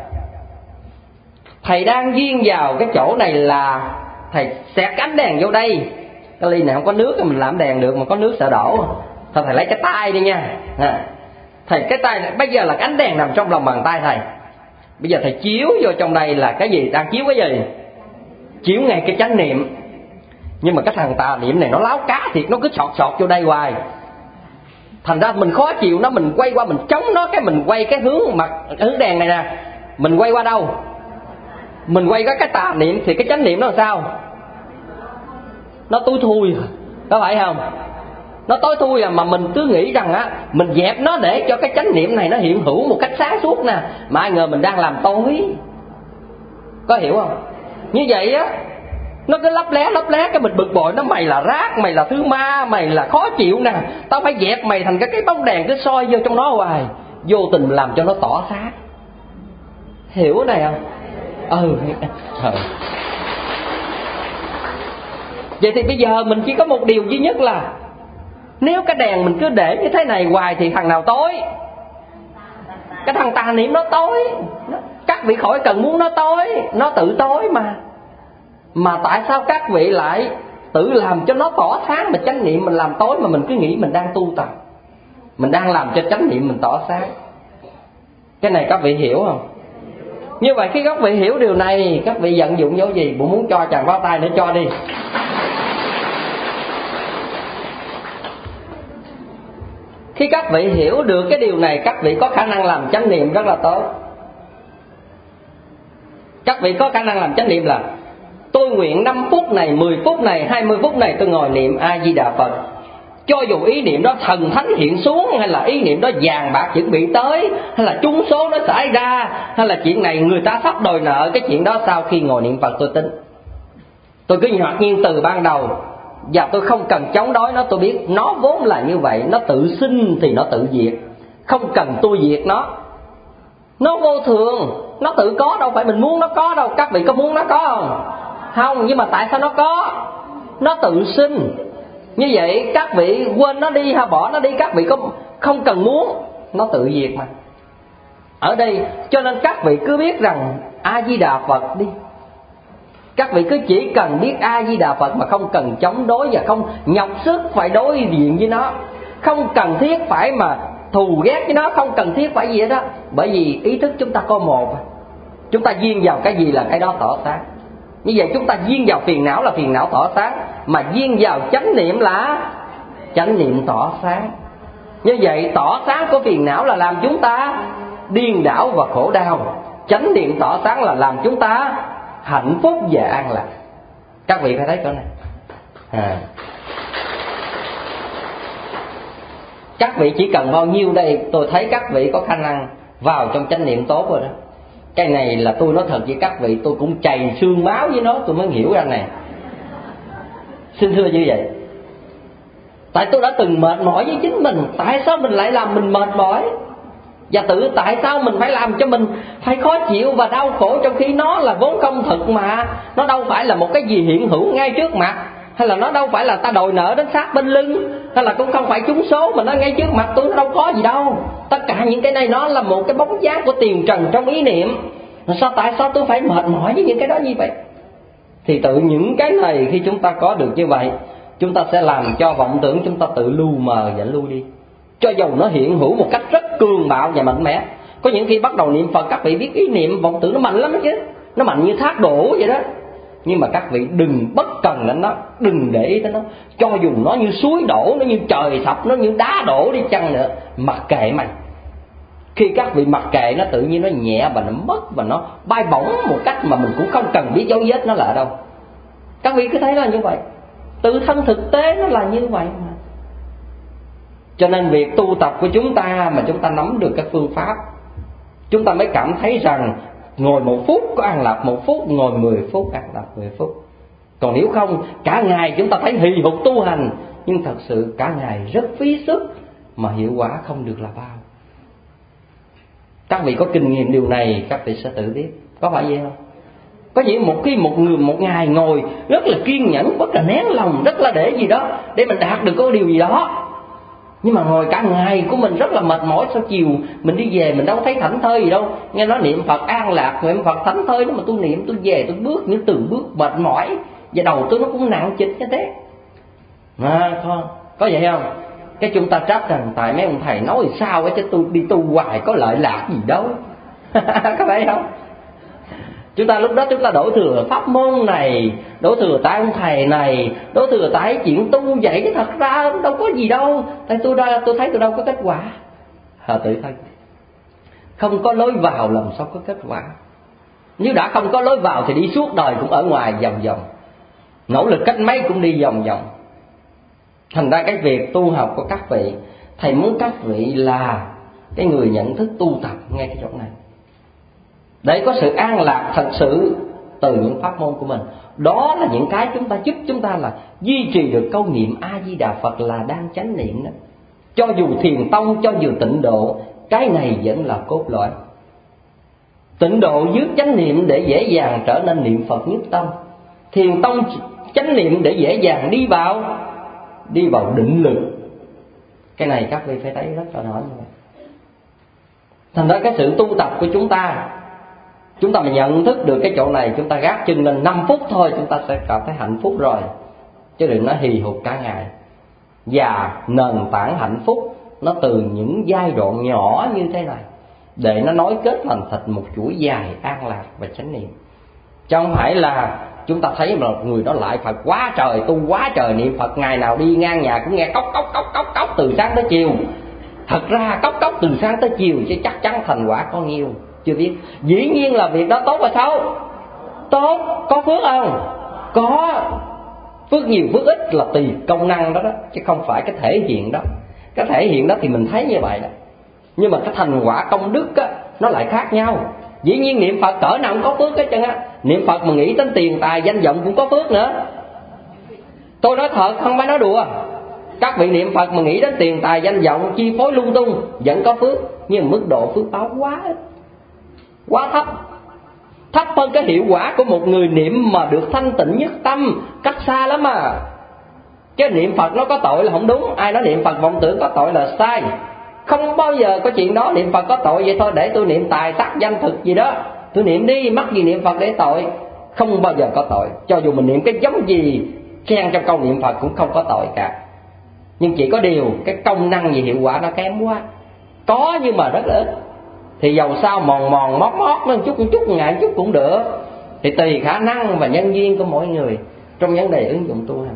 thầy đang duyên vào cái chỗ này là thầy xẹt cái ánh đèn vô đây. Cái ly này không có nước mình làm đèn được, mà có nước sợ đổ. Thôi thầy lấy cái tay đi nha à. Thầy cái tay này, bây giờ là cái ánh đèn nằm trong lòng bàn tay thầy. Bây giờ thầy chiếu vô trong đây là cái gì? Đang chiếu cái gì? Chiếu ngay cái chánh niệm. Nhưng mà cái thằng tà niệm này nó láo cá thiệt, nó cứ sọt sọt vô đây hoài. Thành ra mình khó chịu nó, mình quay qua mình chống nó, cái mình quay cái hướng mặt hướng đèn này nè. Mình quay qua đâu? Mình quay qua cái tà niệm thì cái chánh niệm nó làm sao? Nó tối thui, có phải không? Nó tối thui à, mà mình cứ nghĩ rằng á mình dẹp nó để cho cái chánh niệm này nó hiện hữu một cách sáng suốt nè, mà ai ngờ mình đang làm tối. Có hiểu không? Như vậy á, nó cứ lấp lé lấp lé, cái mình bực bội nó, mày là rác, mày là thứ ma, mày là khó chịu nè, tao phải dẹp mày thành cái cái bóng đèn cứ soi vô trong nó hoài, vô tình làm cho nó tỏ sáng. Hiểu cái này không? Ừ. Vậy thì bây giờ mình chỉ có một điều duy nhất là nếu cái đèn mình cứ để như thế này hoài thì thằng nào tối? Cái thằng tà niệm nó tối. Các vị khỏi cần muốn nó tối, nó tự tối mà. Mà tại sao các vị lại tự làm cho nó tỏ sáng, mà chánh niệm mình làm tối, mà mình cứ nghĩ mình đang tu tập, mình đang làm cho chánh niệm mình tỏ sáng? Cái này các vị hiểu không? Như vậy khi các vị hiểu điều này, các vị vận dụng dấu gì? Bộ muốn cho chàng pháo tay nữa cho đi. Khi các vị hiểu được cái điều này, các vị có khả năng làm chánh niệm rất là tốt. Các vị có khả năng làm chánh niệm là tôi nguyện năm phút này, mười phút này, hai mươi phút này tôi ngồi niệm A Di Đà Phật. Cho dù ý niệm đó thần thánh hiện xuống, hay là ý niệm đó vàng bạc chuẩn bị tới, hay là trúng số nó xảy ra, hay là chuyện này người ta sắp đòi nợ, cái chuyện đó sau khi ngồi niệm Phật tôi tính. Tôi cứ ngạc nhiên từ ban đầu, và tôi không cần chống đối nó. Tôi biết nó vốn là như vậy, nó tự sinh thì nó tự diệt, không cần tôi diệt nó. Nó vô thường, nó tự có, đâu phải mình muốn nó có đâu. Các vị có muốn nó có không? Không, nhưng mà tại sao nó có? Nó tự sinh. Như vậy các vị quên nó đi hay bỏ nó đi, các vị có không cần muốn, nó tự diệt mà. Ở đây cho nên các vị cứ biết rằng A Di Đà Phật đi. Các vị cứ chỉ cần biết A Di Đà Phật mà không cần chống đối, và không nhọc sức phải đối diện với nó, không cần thiết phải mà thù ghét với nó, không cần thiết phải gì hết đó. Bởi vì ý thức chúng ta có một, chúng ta duyên vào cái gì là cái đó tỏ sáng. Như vậy chúng ta duyên vào phiền não là phiền não tỏ sáng, mà duyên vào chánh niệm là chánh niệm tỏ sáng. Như vậy tỏ sáng của phiền não là làm chúng ta điên đảo và khổ đau, chánh niệm tỏ sáng là làm chúng ta hạnh phúc và an lạc. Các vị phải thấy chỗ này à. Các vị chỉ cần bao nhiêu đây, tôi thấy các vị có khả năng vào trong chánh niệm tốt rồi đó. Cái này là tôi nói thật với các vị, tôi cũng chày xương máu với nó tôi mới hiểu ra này. Xin thưa như vậy. Tại tôi đã từng mệt mỏi với chính mình. Tại sao mình lại làm mình mệt mỏi? Và tự tại sao mình phải làm cho mình phải khó chịu và đau khổ, trong khi nó là vốn không thực mà. Nó đâu phải là một cái gì hiện hữu ngay trước mặt, hay là nó đâu phải là ta đòi nợ đến sát bên lưng, hay là cũng không phải trúng số mà nó ngay trước mặt tôi, nó đâu có gì đâu. Tất cả những cái này nó là một cái bóng dáng của tiền trần trong ý niệm. Sao tại sao tôi phải mệt mỏi với những cái đó như vậy? Thì tự những cái này khi chúng ta có được như vậy, chúng ta sẽ làm cho vọng tưởng chúng ta tự lu mờ và lui đi, cho dầu nó hiện hữu một cách rất cường bạo và mạnh mẽ. Có những khi bắt đầu niệm Phật, các vị biết ý niệm vọng tưởng nó mạnh lắm chứ, nó mạnh như thác đổ vậy đó. Nhưng mà các vị đừng bất cần đến nó, đừng để ý tới nó. Cho dù nó như suối đổ, nó như trời sập, nó như đá đổ đi chăng nữa, mặc kệ mày. Khi các vị mặc kệ nó, tự nhiên nó nhẹ và nó mất, và nó bay bổng một cách mà mình cũng không cần biết dấu vết nó là ở đâu. Các vị cứ thấy là như vậy, tự thân thực tế nó là như vậy mà. Cho nên việc tu tập của chúng ta mà chúng ta nắm được các phương pháp, chúng ta mới cảm thấy rằng ngồi một phút có an lạc một phút, ngồi mười phút an lạc mười phút. Còn nếu không, cả ngày chúng ta thấy hì hục tu hành, nhưng thật sự cả ngày rất phí sức mà hiệu quả không được là bao. Các vị có kinh nghiệm điều này, các vị sẽ tự biết, có phải vậy không? Có những một khi một người một ngày ngồi rất là kiên nhẫn, rất là nén lòng, rất là để gì đó để mình đạt được có điều gì đó. Nhưng mà ngồi cả ngày của mình rất là mệt mỏi, sau chiều mình đi về mình đâu thấy thảnh thơi gì đâu. Nghe nói niệm Phật an lạc, niệm Phật thảnh thơi, nhưng mà tôi niệm tôi về tôi bước những từng bước mệt mỏi, và đầu tôi nó cũng nặng trịch như thế. À, có, có vậy không? Cái chúng ta trách rằng tại mấy ông thầy nói sao ấy, chứ tôi đi tu hoài có lợi lạc gì đâu. Có phải không? Chúng ta lúc đó chúng ta đổ thừa pháp môn này, đổ thừa tại ông thầy này, đổ thừa tại chuyện tu vậy, chứ thật ra đâu có gì đâu. Tại tôi ra tôi thấy tôi đâu có kết quả. À, tự thấy không có lối vào làm sao có kết quả. Nếu đã không có lối vào thì đi suốt đời cũng ở ngoài vòng vòng, nỗ lực cách mấy cũng đi vòng vòng. Thành ra cái việc tu học của các vị, thầy muốn các vị là cái người nhận thức tu tập ngay cái chỗ này, để có sự an lạc thật sự từ những pháp môn của mình. Đó là những cái chúng ta giúp chúng ta là duy trì được câu niệm A Di Đà Phật là đang chánh niệm đó. Cho dù thiền tông, cho dù tịnh độ, cái này vẫn là cốt lõi. Tịnh độ dưới chánh niệm để dễ dàng trở nên niệm Phật nhất tâm. Thiền tông chánh niệm để dễ dàng đi vào đi vào định lực. Cái này các vị phải thấy rất rõ rõ như vậy. Thành ra cái sự tu tập của chúng ta, chúng ta mà nhận thức được cái chỗ này, chúng ta gác chân lên năm phút thôi, chúng ta sẽ cảm thấy hạnh phúc rồi. Chứ đừng nói hì hục cả ngày. Và nền tảng hạnh phúc nó từ những giai đoạn nhỏ như thế này, để nó nối kết thành thịt một chuỗi dài an lạc và chánh niệm. Chứ không phải là chúng ta thấy mà người đó lại Phật quá trời, tu quá trời, niệm Phật ngày nào đi ngang nhà cũng nghe cốc cốc cốc cốc cốc từ sáng tới chiều. Thật ra cốc cốc từ sáng tới chiều chứ chắc chắn thành quả có nhiêu chưa biết. Dĩ nhiên là việc đó tốt hay xấu? Tốt. Có phước không? Có. Phước nhiều phước ít là tùy công năng đó đó, chứ không phải cái thể hiện đó. Cái thể hiện đó thì mình thấy như vậy đó, nhưng mà cái thành quả công đức á, nó lại khác nhau. Dĩ nhiên niệm Phật cỡ nào cũng có phước hết trơn á. Niệm Phật mà nghĩ đến tiền tài danh vọng cũng có phước nữa. Tôi nói thật, không phải nói đùa. Các vị niệm Phật mà nghĩ đến tiền tài danh vọng chi phối lung tung vẫn có phước, nhưng mức độ phước báo quá ít, quá thấp, thấp hơn cái hiệu quả của một người niệm mà được thanh tịnh nhất tâm, cách xa lắm mà. Cái niệm Phật nó có tội là không đúng. Ai nói niệm Phật vọng tưởng có tội là sai. Không bao giờ có chuyện đó. Niệm Phật có tội vậy thôi, để tôi niệm tài sắc danh thực gì đó, tôi niệm đi, mắc gì niệm Phật để tội. Không bao giờ có tội. Cho dù mình niệm cái giống gì khen trong câu niệm Phật cũng không có tội cả. Nhưng chỉ có điều cái công năng và hiệu quả nó kém quá. Có nhưng mà rất ít. Thì dầu sao mòn mòn mót mót một chút một chút, ngày một chút cũng được. Thì tùy khả năng và nhân duyên của mỗi người trong vấn đề ứng dụng tu hành.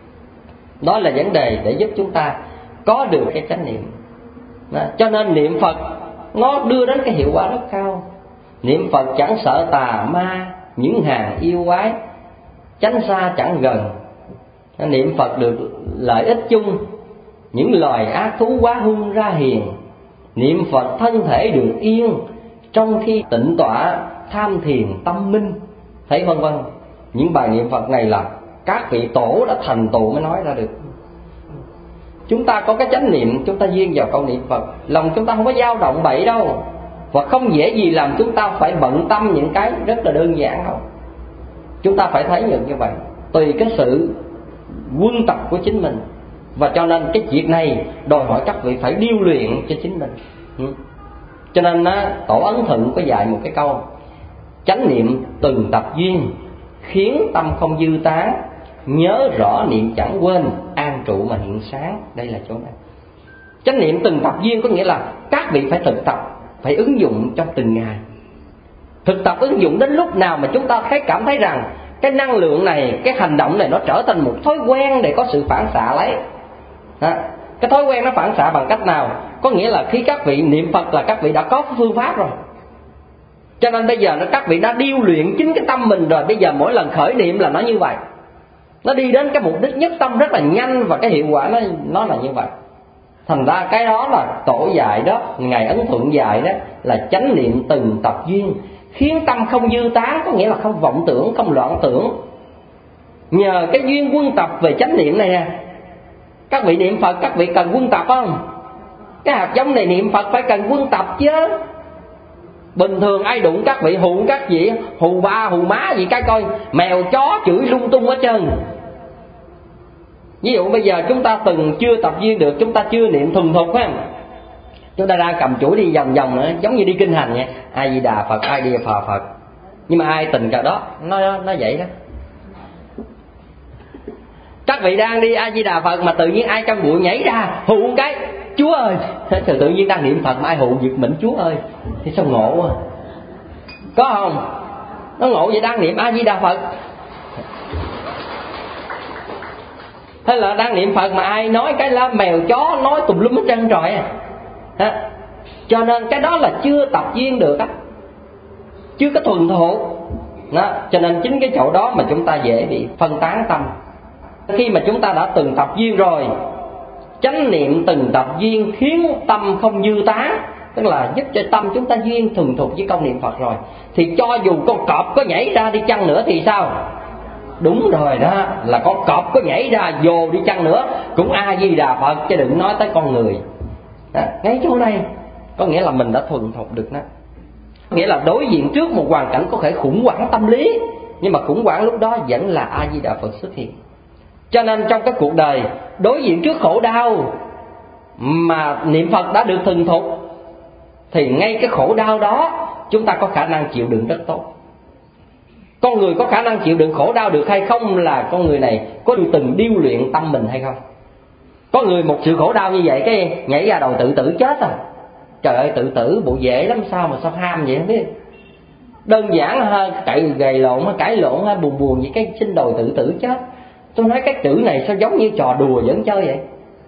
Đó là vấn đề để giúp chúng ta có được cái chánh niệm. Đó. Cho nên niệm Phật nó đưa đến cái hiệu quả rất cao. Niệm Phật chẳng sợ tà ma, những hàng yêu quái, tránh xa chẳng gần. Niệm Phật được lợi ích chung, những loài ác thú quá hung ra hiền. Niệm Phật thân thể được yên, trong khi tịnh tọa tham thiền tâm minh. Thấy vân vân. Những bài niệm Phật này là các vị tổ đã thành tựu mới nói ra được. Chúng ta có cái chánh niệm, chúng ta duyên vào câu niệm Phật, lòng chúng ta không có dao động bậy đâu. Và không dễ gì làm chúng ta phải bận tâm những cái rất là đơn giản đâu. Chúng ta phải thấy được như vậy, tùy cái sự quân tập của chính mình. Và cho nên cái việc này đòi hỏi các vị phải điêu luyện cho chính mình. Cho nên á, Tổ Ấn Thượng có dạy một cái câu: chánh niệm từng tập duyên, khiến tâm không dư tán, nhớ rõ niệm chẳng quên, an trụ mà hiện sáng. Đây là chỗ này. Chánh niệm từng tập duyên có nghĩa là các vị phải thực tập, phải ứng dụng trong từng ngày. Thực tập ứng dụng đến lúc nào mà chúng ta thấy cảm thấy rằng cái năng lượng này, cái hành động này nó trở thành một thói quen để có sự phản xạ lấy. Đó. Cái thói quen nó phản xạ bằng cách nào? Có nghĩa là khi các vị niệm Phật là các vị đã có phương pháp rồi. Cho nên bây giờ nó các vị đã điêu luyện chính cái tâm mình rồi. Bây giờ mỗi lần khởi niệm là nó như vậy. Nó đi đến cái mục đích nhất tâm rất là nhanh, và cái hiệu quả nó, nó là như vậy. Thành ra cái đó là tổ dạy đó, Ngài Ấn Thuận dạy đó là chánh niệm từng tập duyên, khiến tâm không dư tán, có nghĩa là không vọng tưởng, không loạn tưởng. Nhờ cái duyên quân tập về chánh niệm này nè. Các vị niệm Phật, các vị cần quân tập không? Cái hạt giống này niệm Phật phải cần quân tập chứ. Bình thường ai đụng các vị hù các vị, hù ba hù má gì cái coi, mèo chó chửi lung tung hết trơn. Ví dụ bây giờ chúng ta từng chưa tập duyên được, chúng ta chưa niệm thuần thục phải không? Chúng ta đang cầm chuỗi đi vòng vòng nữa, giống như đi kinh hành vậy. A Di Đà Phật, A Di Đà Phật Phật. Nhưng mà ai tình cờ đó, nó nó vậy đó. Các vị đang đi A Di Đà Phật mà tự nhiên ai trong bụi nhảy ra hù một cái, Chúa ơi. Thì tự nhiên đang niệm Phật mà ai hù giật mình Chúa ơi, thì sao ngộ quá. Có không? Nó ngộ vậy, đang niệm A Di Đà Phật. Hay là đang niệm Phật mà ai nói cái lá mèo chó nói tùm lum hết trơn rồi à. Cho nên cái đó là chưa tập duyên được á, chưa có thuần thục đó. Cho nên chính cái chỗ đó mà chúng ta dễ bị phân tán tâm. Khi mà chúng ta đã từng tập duyên rồi, chánh niệm từng tập duyên khiến tâm không dư tán, tức là giúp cho tâm chúng ta duyên thuần thục với công niệm Phật rồi, thì cho dù con cọp có nhảy ra đi chăng nữa thì sao? Đúng rồi đó, là con cọp có nhảy ra vô đi chăng nữa cũng A Di Đà Phật, chứ đừng nói tới con người đó. Ngay chỗ này có nghĩa là mình đã thuần thục được đó. Nghĩa là đối diện trước một hoàn cảnh có thể khủng hoảng tâm lý, nhưng mà khủng hoảng lúc đó vẫn là A Di Đà Phật xuất hiện. Cho nên trong cái cuộc đời đối diện trước khổ đau mà niệm Phật đã được thuần thục, thì ngay cái khổ đau đó chúng ta có khả năng chịu đựng rất tốt. Con người có khả năng chịu đựng khổ đau được hay không là con người này có từng điêu luyện tâm mình hay không. Có người một sự khổ đau như vậy cái nhảy ra đầu tự tử chết à. Trời ơi, tự tử bộ dễ lắm, sao mà sao ham vậy không biết. Đơn giản ha, cậy gầy lộn ha, cãi lộn ha, buồn buồn vậy cái xin đòi tự tử chết. Tôi nói cái chữ này sao giống như trò đùa vẫn chơi vậy.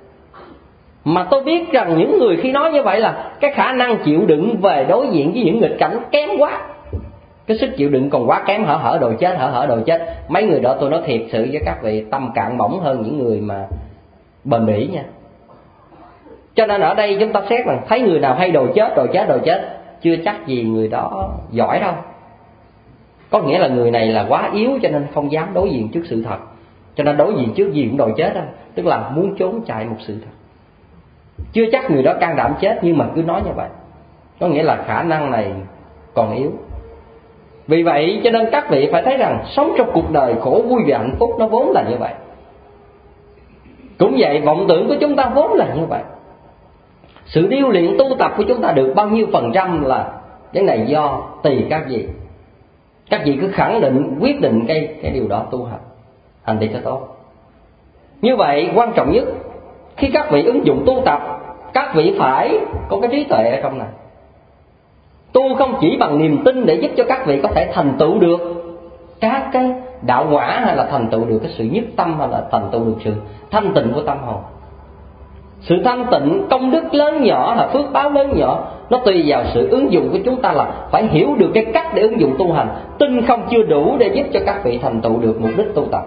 Mà tôi biết rằng những người khi nói như vậy là cái khả năng chịu đựng về đối diện với những nghịch cảnh kém quá. Cái sức chịu đựng còn quá kém, hở hở đồ chết, hở hở đồ chết. Mấy người đó tôi nói thiệt sự với các vị, tâm cạn mỏng hơn những người mà bền bỉ nha. Cho nên ở đây chúng ta xét rằng thấy người nào hay đồ chết, đồ chết, đồ chết, chưa chắc gì người đó giỏi đâu. Có nghĩa là người này là quá yếu cho nên không dám đối diện trước sự thật. Cho nên đối diện trước gì cũng đồ chết đâu. Tức là muốn trốn chạy một sự thật. Chưa chắc người đó can đảm chết, nhưng mà cứ nói như vậy, có nghĩa là khả năng này còn yếu. Vì vậy cho nên các vị phải thấy rằng sống trong cuộc đời khổ vui và hạnh phúc nó vốn là như vậy. Cũng vậy, vọng tưởng của chúng ta vốn là như vậy. Sự điêu luyện tu tập của chúng ta được bao nhiêu phần trăm là cái này do tùy các vị. Các vị cứ khẳng định, quyết định cái, cái điều đó tu hành, hành thì cho tốt. Như vậy quan trọng nhất khi các vị ứng dụng tu tập, các vị phải có cái trí tuệ ở trong này. Tu không chỉ bằng niềm tin để giúp cho các vị có thể thành tựu được các cái đạo quả, hay là thành tựu được cái sự nhất tâm, hay là thành tựu được sự thanh tịnh của tâm hồn. Sự thanh tịnh, công đức lớn nhỏ, là phước báo lớn nhỏ, nó tùy vào sự ứng dụng của chúng ta, là phải hiểu được cái cách để ứng dụng tu hành. Tin không chưa đủ để giúp cho các vị thành tựu được mục đích tu tập.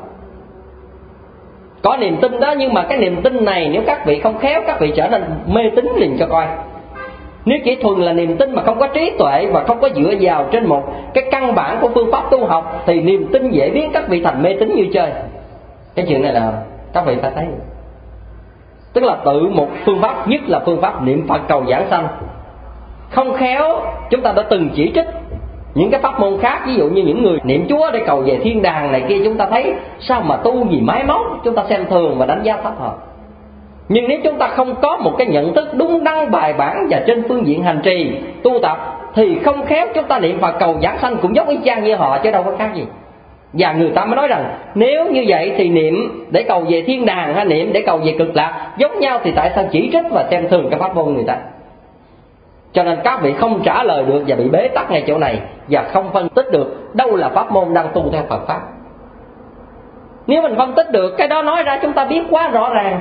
Có niềm tin đó, nhưng mà cái niềm tin này nếu các vị không khéo, các vị trở nên mê tín liền cho coi. Nếu chỉ thuần là niềm tin mà không có trí tuệ và không có dựa vào trên một cái căn bản của phương pháp tu học, thì niềm tin dễ biến các vị thành mê tín như chơi. Cái chuyện này là các vị phải thấy. Tức là tự một phương pháp, nhất là phương pháp niệm Phật cầu giảng sanh, không khéo chúng ta đã từng chỉ trích những cái pháp môn khác. Ví dụ như những người niệm Chúa để cầu về thiên đàng này kia, chúng ta thấy sao mà tu gì máy móc, chúng ta xem thường và đánh giá thấp họ. Nhưng nếu chúng ta không có một cái nhận thức đúng đắn, bài bản và trên phương diện hành trì tu tập, thì không khéo chúng ta niệm Phật cầu giảng sanh cũng giống y chang như họ, chứ đâu có khác gì. Và người ta mới nói rằng nếu như vậy thì niệm để cầu về thiên đàng hay niệm để cầu về cực lạc giống nhau, thì tại sao chỉ trích và xem thường cái pháp môn người ta? Cho nên các vị không trả lời được và bị bế tắc ngay chỗ này, và không phân tích được đâu là pháp môn đang tu theo Phật Pháp. Nếu mình phân tích được, cái đó nói ra chúng ta biết quá rõ ràng.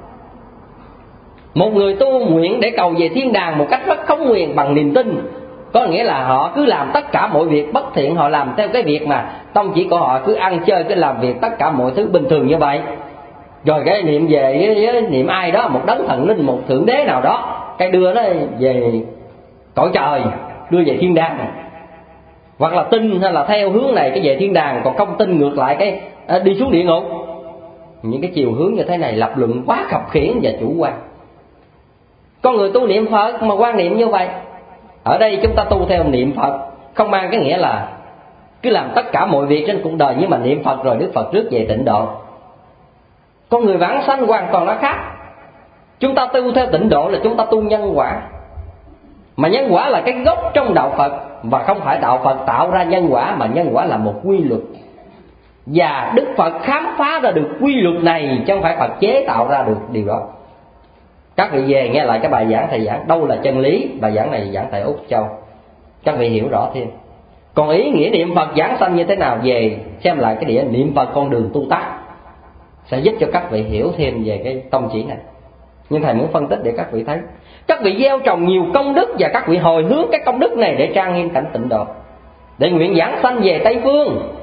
Một người tu nguyện để cầu về thiên đàng một cách rất không nguyện bằng niềm tin, có nghĩa là họ cứ làm tất cả mọi việc bất thiện, họ làm theo cái việc mà tông chỉ của họ, cứ ăn chơi, cứ làm việc tất cả mọi thứ bình thường như vậy. Rồi cái niệm về với niệm ai đó, một đấng thần linh, một thượng đế nào đó, cái đưa nó về cõi trời, đưa về thiên đàng. Hoặc là tin hay là theo hướng này cái về thiên đàng, còn không tin ngược lại cái à, đi xuống địa ngục. Những cái chiều hướng như thế này lập luận quá khập khiễng và chủ quan. Con người tu niệm Phật mà quan niệm như vậy. Ở đây chúng ta tu theo niệm Phật không mang cái nghĩa là cứ làm tất cả mọi việc trên cuộc đời, nhưng mà niệm Phật rồi Đức Phật rước về tịnh độ. Con người vãng sanh hoàn toàn nó khác. Chúng ta tu theo tịnh độ là chúng ta tu nhân quả, mà nhân quả là cái gốc trong đạo Phật, và không phải đạo Phật tạo ra nhân quả, mà nhân quả là một quy luật. Và Đức Phật khám phá ra được quy luật này, chứ không phải Phật chế tạo ra được điều đó. Các vị về nghe lại cái bài giảng thầy giảng đâu là chân lý, bài giảng này giảng tại Úc Châu, các vị hiểu rõ thêm. Còn ý nghĩa niệm Phật giảng sanh như thế nào, về xem lại cái đĩa niệm Phật con đường tu tác, sẽ giúp cho các vị hiểu thêm về cái tông chỉ này. Nhưng thầy muốn phân tích để các vị thấy, các vị gieo trồng nhiều công đức, và các vị hồi hướng cái công đức này để trang nghiêm cảnh tịnh độ, để nguyện giảng sanh về Tây Phương.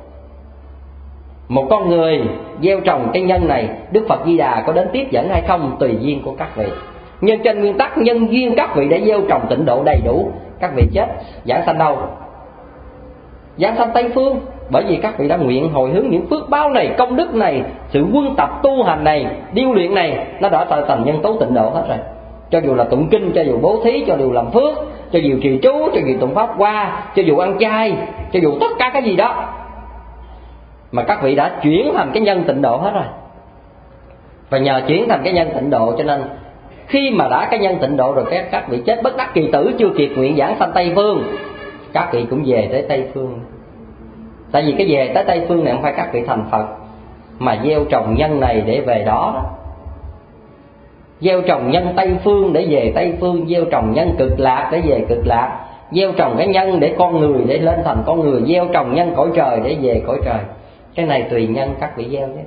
Một con người gieo trồng cái nhân này, Đức Phật Di Đà có đến tiếp dẫn hay không tùy duyên của các vị. Nhưng trên nguyên tắc nhân duyên các vị đã gieo trồng tịnh độ đầy đủ, các vị chết giảng sanh đâu? Giảng sanh Tây Phương. Bởi vì các vị đã nguyện hồi hướng những phước báo này, công đức này, sự quân tập tu hành này, điêu luyện này, nó đã trở thành nhân tố tịnh độ hết rồi. Cho dù là tụng kinh, cho dù bố thí, cho dù làm phước, cho dù trì chú, cho dù tụng pháp hoa, cho dù ăn chay, cho dù tất cả cái gì đó, mà các vị đã chuyển thành cái nhân tịnh độ hết rồi. Và nhờ chuyển thành cái nhân tịnh độ, cho nên khi mà đã cái nhân tịnh độ rồi, các, các vị chết bất đắc kỳ tử, chưa kịp nguyện giảng sanh Tây Phương, các vị cũng về tới Tây Phương. Tại vì cái về tới Tây Phương này không phải các vị thành Phật, mà gieo trồng nhân này để về đó, đó. Gieo trồng nhân Tây Phương để về Tây Phương, gieo trồng nhân cực lạc để về cực lạc, gieo trồng cái nhân để con người để lên thành con người, gieo trồng nhân cõi trời để về cõi trời. Cái này tùy nhân các vị gieo chứ.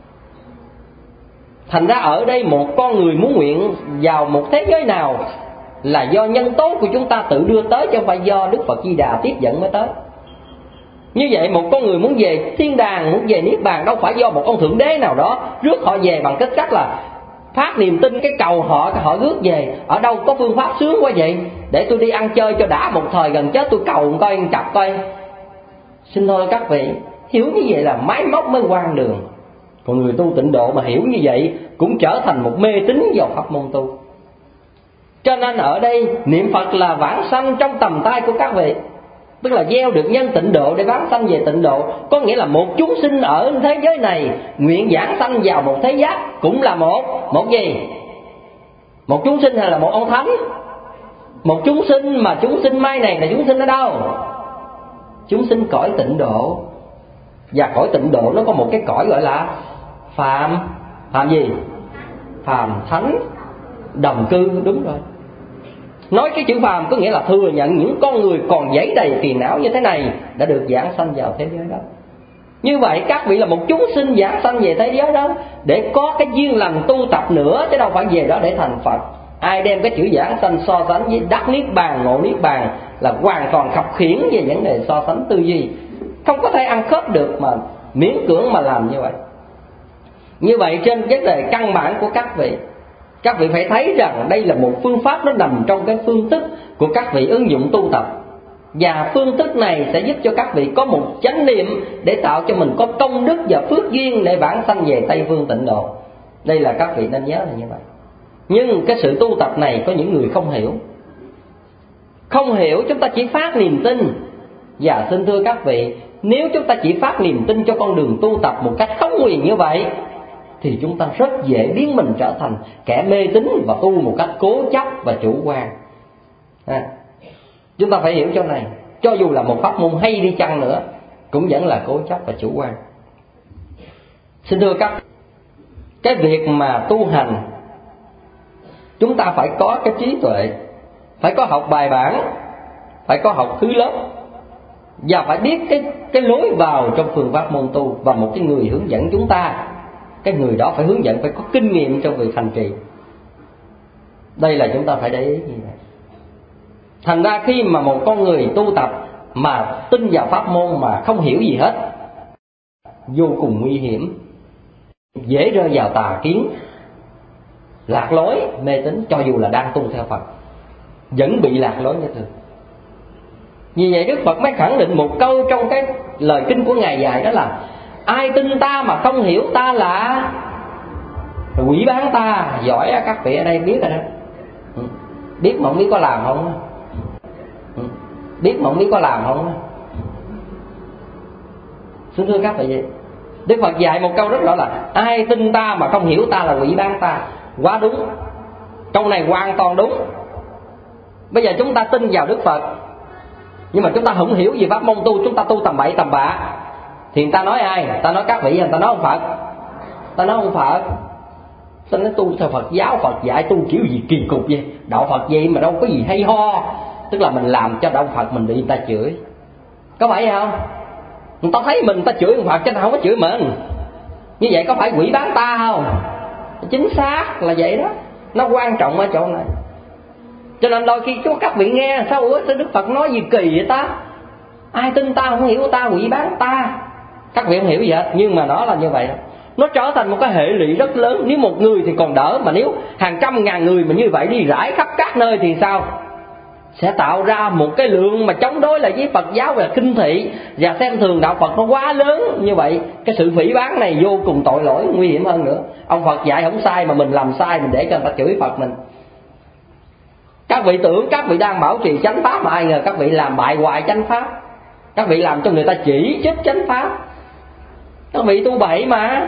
Thành ra ở đây một con người muốn nguyện vào một thế giới nào là do nhân tố của chúng ta tự đưa tới, chứ không phải do Đức Phật Di Đà tiếp dẫn mới tới. Như vậy một con người muốn về thiên đàng, muốn về niết bàn, đâu phải do một ông thượng đế nào đó rước họ về bằng cách cách là phát niềm tin cái cầu họ, họ rước về. Ở đâu có phương pháp sướng quá vậy, để tôi đi ăn chơi cho đã một thời gần chết tôi cầu một coi chặt coi. Xin thôi các vị, hiểu như vậy là máy móc mới quan đường. Còn người tu tịnh độ mà hiểu như vậy cũng trở thành một mê tín vào pháp môn tu. Cho nên ở đây niệm Phật là vãng sanh trong tầm tay của các vị, tức là gieo được nhân tịnh độ để vãng sanh về tịnh độ. Có nghĩa là một chúng sinh ở thế giới này nguyện giảng sanh vào một thế giác, cũng là một một gì? Một chúng sinh hay là một ông thánh? Một chúng sinh, mà chúng sinh mai này là chúng sinh ở đâu? Chúng sinh cõi tịnh độ. Và cõi tịnh độ nó có một cái cõi gọi là phàm. Phàm gì? Phàm thánh đồng cư, đúng rồi. Nói cái chữ phàm có nghĩa là thừa nhận những con người còn dẫy đầy phiền não như thế này đã được giảng sanh vào thế giới đó. Như vậy các vị là một chúng sinh giảng sanh về thế giới đó để có cái duyên lành tu tập nữa, chứ đâu phải về đó để thành Phật. Ai đem cái chữ giảng sanh so sánh với đắc niết bàn, ngộ niết bàn là hoàn toàn khập khiễng về vấn đề so sánh tư duy, không có thể ăn khớp được mà miễn cưỡng mà làm như vậy. Như vậy trên vấn đề căn bản của các vị, các vị phải thấy rằng đây là một phương pháp, nó nằm trong cái phương thức của các vị ứng dụng tu tập. Và phương thức này sẽ giúp cho các vị có một chánh niệm để tạo cho mình có công đức và phước duyên để vãng sanh về Tây Phương tịnh độ. Đây là các vị nên nhớ là như vậy. Nhưng cái sự tu tập này có những người không hiểu. Không hiểu, chúng ta chỉ phát niềm tin. Và xin thưa các vị, nếu chúng ta chỉ phát niềm tin cho con đường tu tập một cách không nguyền như vậy, thì chúng ta rất dễ biến mình trở thành kẻ mê tín và tu một cách cố chấp và chủ quan. À, chúng ta phải hiểu chỗ này. Cho dù là một pháp môn hay đi chăng nữa, cũng vẫn là cố chấp và chủ quan. Xin thưa các, cái việc mà tu hành chúng ta phải có cái trí tuệ, phải có học bài bản, phải có học thứ lớp, và phải biết cái cái lối vào trong phương pháp môn tu, và một cái người hướng dẫn chúng ta, cái người đó phải hướng dẫn, phải có kinh nghiệm trong việc hành trì. Đây là chúng ta phải để ý như vậy. Thành ra khi mà một con người tu tập mà tin vào pháp môn mà không hiểu gì hết, vô cùng nguy hiểm, dễ rơi vào tà kiến, lạc lối, mê tín, cho dù là đang tu theo Phật vẫn bị lạc lối như thường. Vì vậy Đức Phật mới khẳng định một câu trong cái lời kinh của Ngài dạy, đó là ai tin ta mà không hiểu ta là quỷ bán ta. Giỏi á, các vị ở đây biết rồi đó. Biết mà không biết có làm không? Biết mà không biết có làm không? Xin thưa các vị, Đức Phật dạy một câu rất rõ là ai tin ta mà không hiểu ta là quỷ bán ta. Quá đúng, câu này hoàn toàn đúng. Bây giờ chúng ta tin vào Đức Phật, nhưng mà chúng ta không hiểu gì pháp môn tu, chúng ta tu tầm bậy tầm bạ, thì người ta nói ai? Người ta nói các vị, người ta nói ông Phật. Người ta nói ông Phật. Sao nói tu theo Phật giáo, Phật dạy tu kiểu gì kỳ cục vậy? Đạo Phật vậy mà đâu có gì hay ho. Tức là mình làm cho đạo Phật mình bị người ta chửi. Có phải không? Người ta thấy mình, người ta chửi ông Phật chứ không có chửi mình. Như vậy có phải quỷ bán ta không? Chính xác là vậy đó. Nó quan trọng ở chỗ này. Cho nên đôi khi chú các vị nghe sao ủa sao Đức Phật nói gì kỳ vậy ta? Ai tin ta không hiểu ta, quỷ bán ta. Các vị không hiểu gì hết, nhưng mà nó là như vậy đó. Nó trở thành một cái hệ lụy rất lớn. Nếu một người thì còn đỡ, mà nếu hàng trăm ngàn người mà như vậy đi rải khắp các nơi thì sao? Sẽ tạo ra một cái lượng mà chống đối lại với Phật giáo và khinh thị và xem thường đạo Phật nó quá lớn. Như vậy cái sự phỉ báng này vô cùng tội lỗi, nguy hiểm hơn nữa. Ông Phật dạy không sai mà mình làm sai, mình để cho người ta chửi Phật mình. Các vị tưởng các vị đang bảo trì chánh pháp mà ai ngờ các vị làm bại hoại chánh pháp. Các vị làm cho người ta chỉ trích chánh pháp. Các vị tu bậy mà.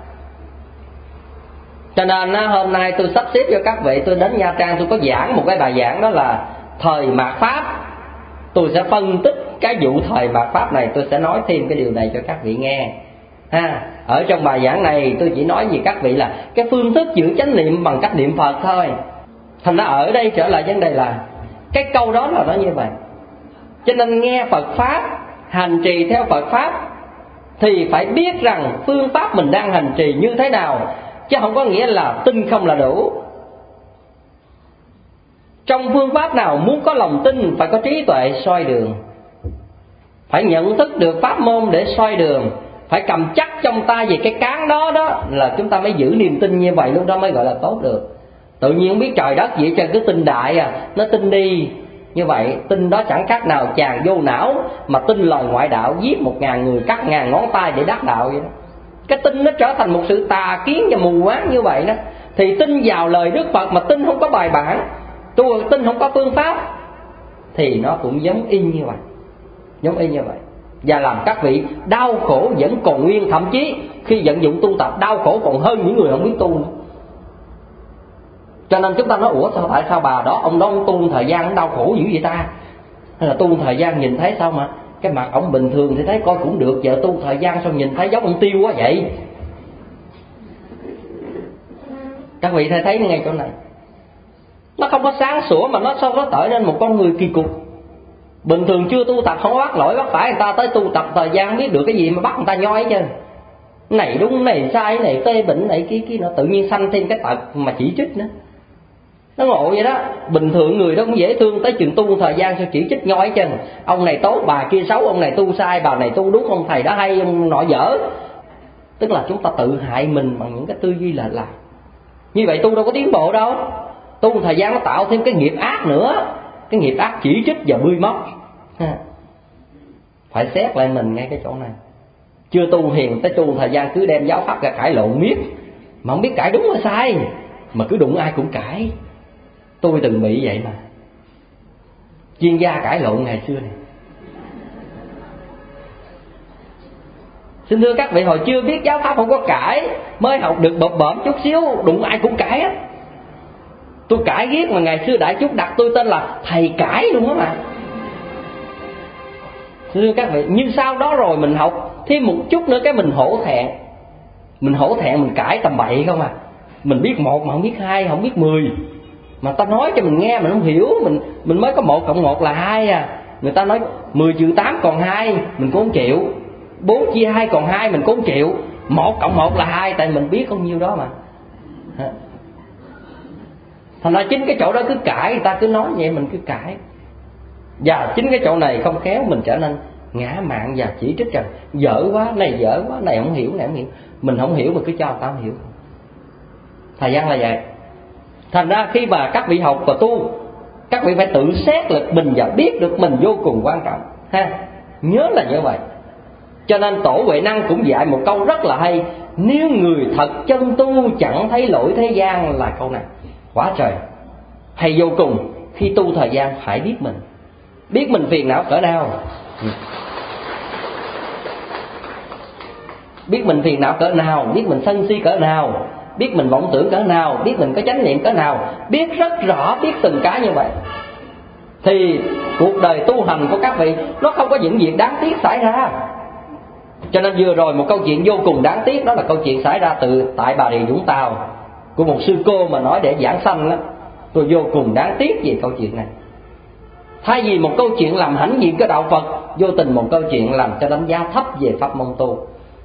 Cho nên hôm nay tôi sắp xếp cho các vị, tôi đến Nha Trang tôi có giảng một cái bài giảng, đó là thời mạt pháp. Tôi sẽ phân tích cái vụ thời mạt pháp này, tôi sẽ nói thêm cái điều này cho các vị nghe ha. Ở trong bài giảng này tôi chỉ nói với các vị là cái phương thức giữ chánh niệm bằng cách niệm Phật thôi. Thành ra ở đây trở lại vấn đề là cái câu đó là nó như vậy. Cho nên nghe Phật pháp, hành trì theo Phật pháp thì phải biết rằng phương pháp mình đang hành trì như thế nào, chứ không có nghĩa là tin không là đủ. Trong phương pháp nào muốn có lòng tin phải có trí tuệ soi đường, phải nhận thức được pháp môn để soi đường, phải cầm chắc trong tay về cái cán đó đó là chúng ta mới giữ niềm tin, như vậy lúc đó mới gọi là tốt được. Tự nhiên không biết trời đất vậy cho cứ tin đại à, nó tin đi. Như vậy tin đó chẳng khác nào chàng vô não mà tin lời ngoại đạo, giết một ngàn người, cắt ngàn ngón tay để đắc đạo vậy đó. Cái tin nó trở thành một sự tà kiến và mù quáng như vậy đó. Thì tin vào lời Đức Phật mà tin không có bài bản, tu tin không có phương pháp, thì nó cũng giống y như vậy, giống y như vậy, và làm các vị đau khổ vẫn còn nguyên. Thậm chí khi vận dụng tu tập đau khổ còn hơn những người không biết tu nữa. Cho nên chúng ta nói ủa sao tại sao bà đó ông đó ông tu thời gian ông đau khổ dữ vậy ta? Hay là tu thời gian nhìn thấy sao mà cái mặt ông bình thường thì thấy coi cũng được, giờ tu thời gian sao nhìn thấy giống ông tiêu quá vậy? Các vị thấy thấy ngay chỗ này, nó không có sáng sủa mà nó sao có trở nên một con người kỳ cục. Bình thường chưa tu tập không bắt lỗi bắt phải, người ta tới tu tập thời gian không biết được cái gì mà bắt người ta nhoi chứ. Này đúng này sai, này tê bệnh này kia kia, nó tự nhiên sanh thêm cái tật mà chỉ trích nữa. Nó ngộ vậy đó. Bình thường người đó cũng dễ thương, tới chừng tu thời gian sao chỉ trích nhoi chứ. Ông này tốt, bà kia xấu, ông này tu sai, bà này tu đúng, ông thầy đó hay, ông nọ dở. Tức là chúng ta tự hại mình bằng những cái tư duy lệch lạc. Như vậy tu đâu có tiến bộ đâu. Tu thời gian nó tạo thêm cái nghiệp ác nữa, cái nghiệp ác chỉ trích và bươi móc. Phải xét lại mình ngay cái chỗ này. Chưa tu hiền tới tu thời gian cứ đem giáo pháp ra cãi lộn miết, mà không biết cãi đúng hay sai, mà cứ đụng ai cũng cãi. Tôi từng bị vậy mà, chuyên gia cãi lộn ngày xưa này. Xin thưa các vị, hồi chưa biết giáo pháp không có cãi, mới học được bập bợm chút xíu, đụng ai cũng cãi á. Tôi cãi ghét mà ngày xưa Đại Chúc đặt tôi tên là thầy cãi luôn á mà. Thưa các vị, nhưng sau đó rồi mình học thêm một chút nữa cái mình hổ thẹn. Mình hổ thẹn mình cãi tầm bậy không à. Mình biết một mà không biết hai, không biết mười. Mà ta nói cho mình nghe mình không hiểu, mình mình mới có một cộng một là hai à. Người ta nói mười trừ tám còn hai, mình cũng không chịu. Bốn chia hai còn hai, mình cũng không chịu. Một cộng một là hai, tại mình biết có nhiêu đó mà. Thành ra chính cái chỗ đó cứ cãi, người ta cứ nói vậy mình cứ cãi. Và chính cái chỗ này không khéo mình trở nên ngã mạn và chỉ trích rằng dở quá, này dở quá, này không hiểu, này không hiểu. Mình không hiểu mà cứ cho người ta không hiểu. Thời gian là vậy. Thành ra khi mà các vị học và tu, các vị phải tự xét lực mình và biết được mình vô cùng quan trọng ha. Nhớ là như vậy. Cho nên Tổ Huệ Năng cũng dạy một câu rất là hay: nếu người thật chân tu chẳng thấy lỗi thế gian, là câu này quá trời hay vô cùng. Khi tu thời gian phải biết mình, biết mình phiền não cỡ nào, biết mình phiền não cỡ nào, biết mình sân si cỡ nào, biết mình vọng tưởng cỡ nào, biết mình có chánh niệm cỡ nào, biết rất rõ, biết từng cái như vậy, thì cuộc đời tu hành của các vị nó không có những việc đáng tiếc xảy ra. Cho nên vừa rồi một câu chuyện vô cùng đáng tiếc, đó là câu chuyện xảy ra từ tại Bà Rịa Vũng Tàu của một sư cô mà nói để giảng sanh đó. Tôi vô cùng đáng tiếc về câu chuyện này. Thay vì một câu chuyện làm hãnh diện cái đạo Phật, vô tình một câu chuyện làm cho đánh giá thấp về pháp môn tu.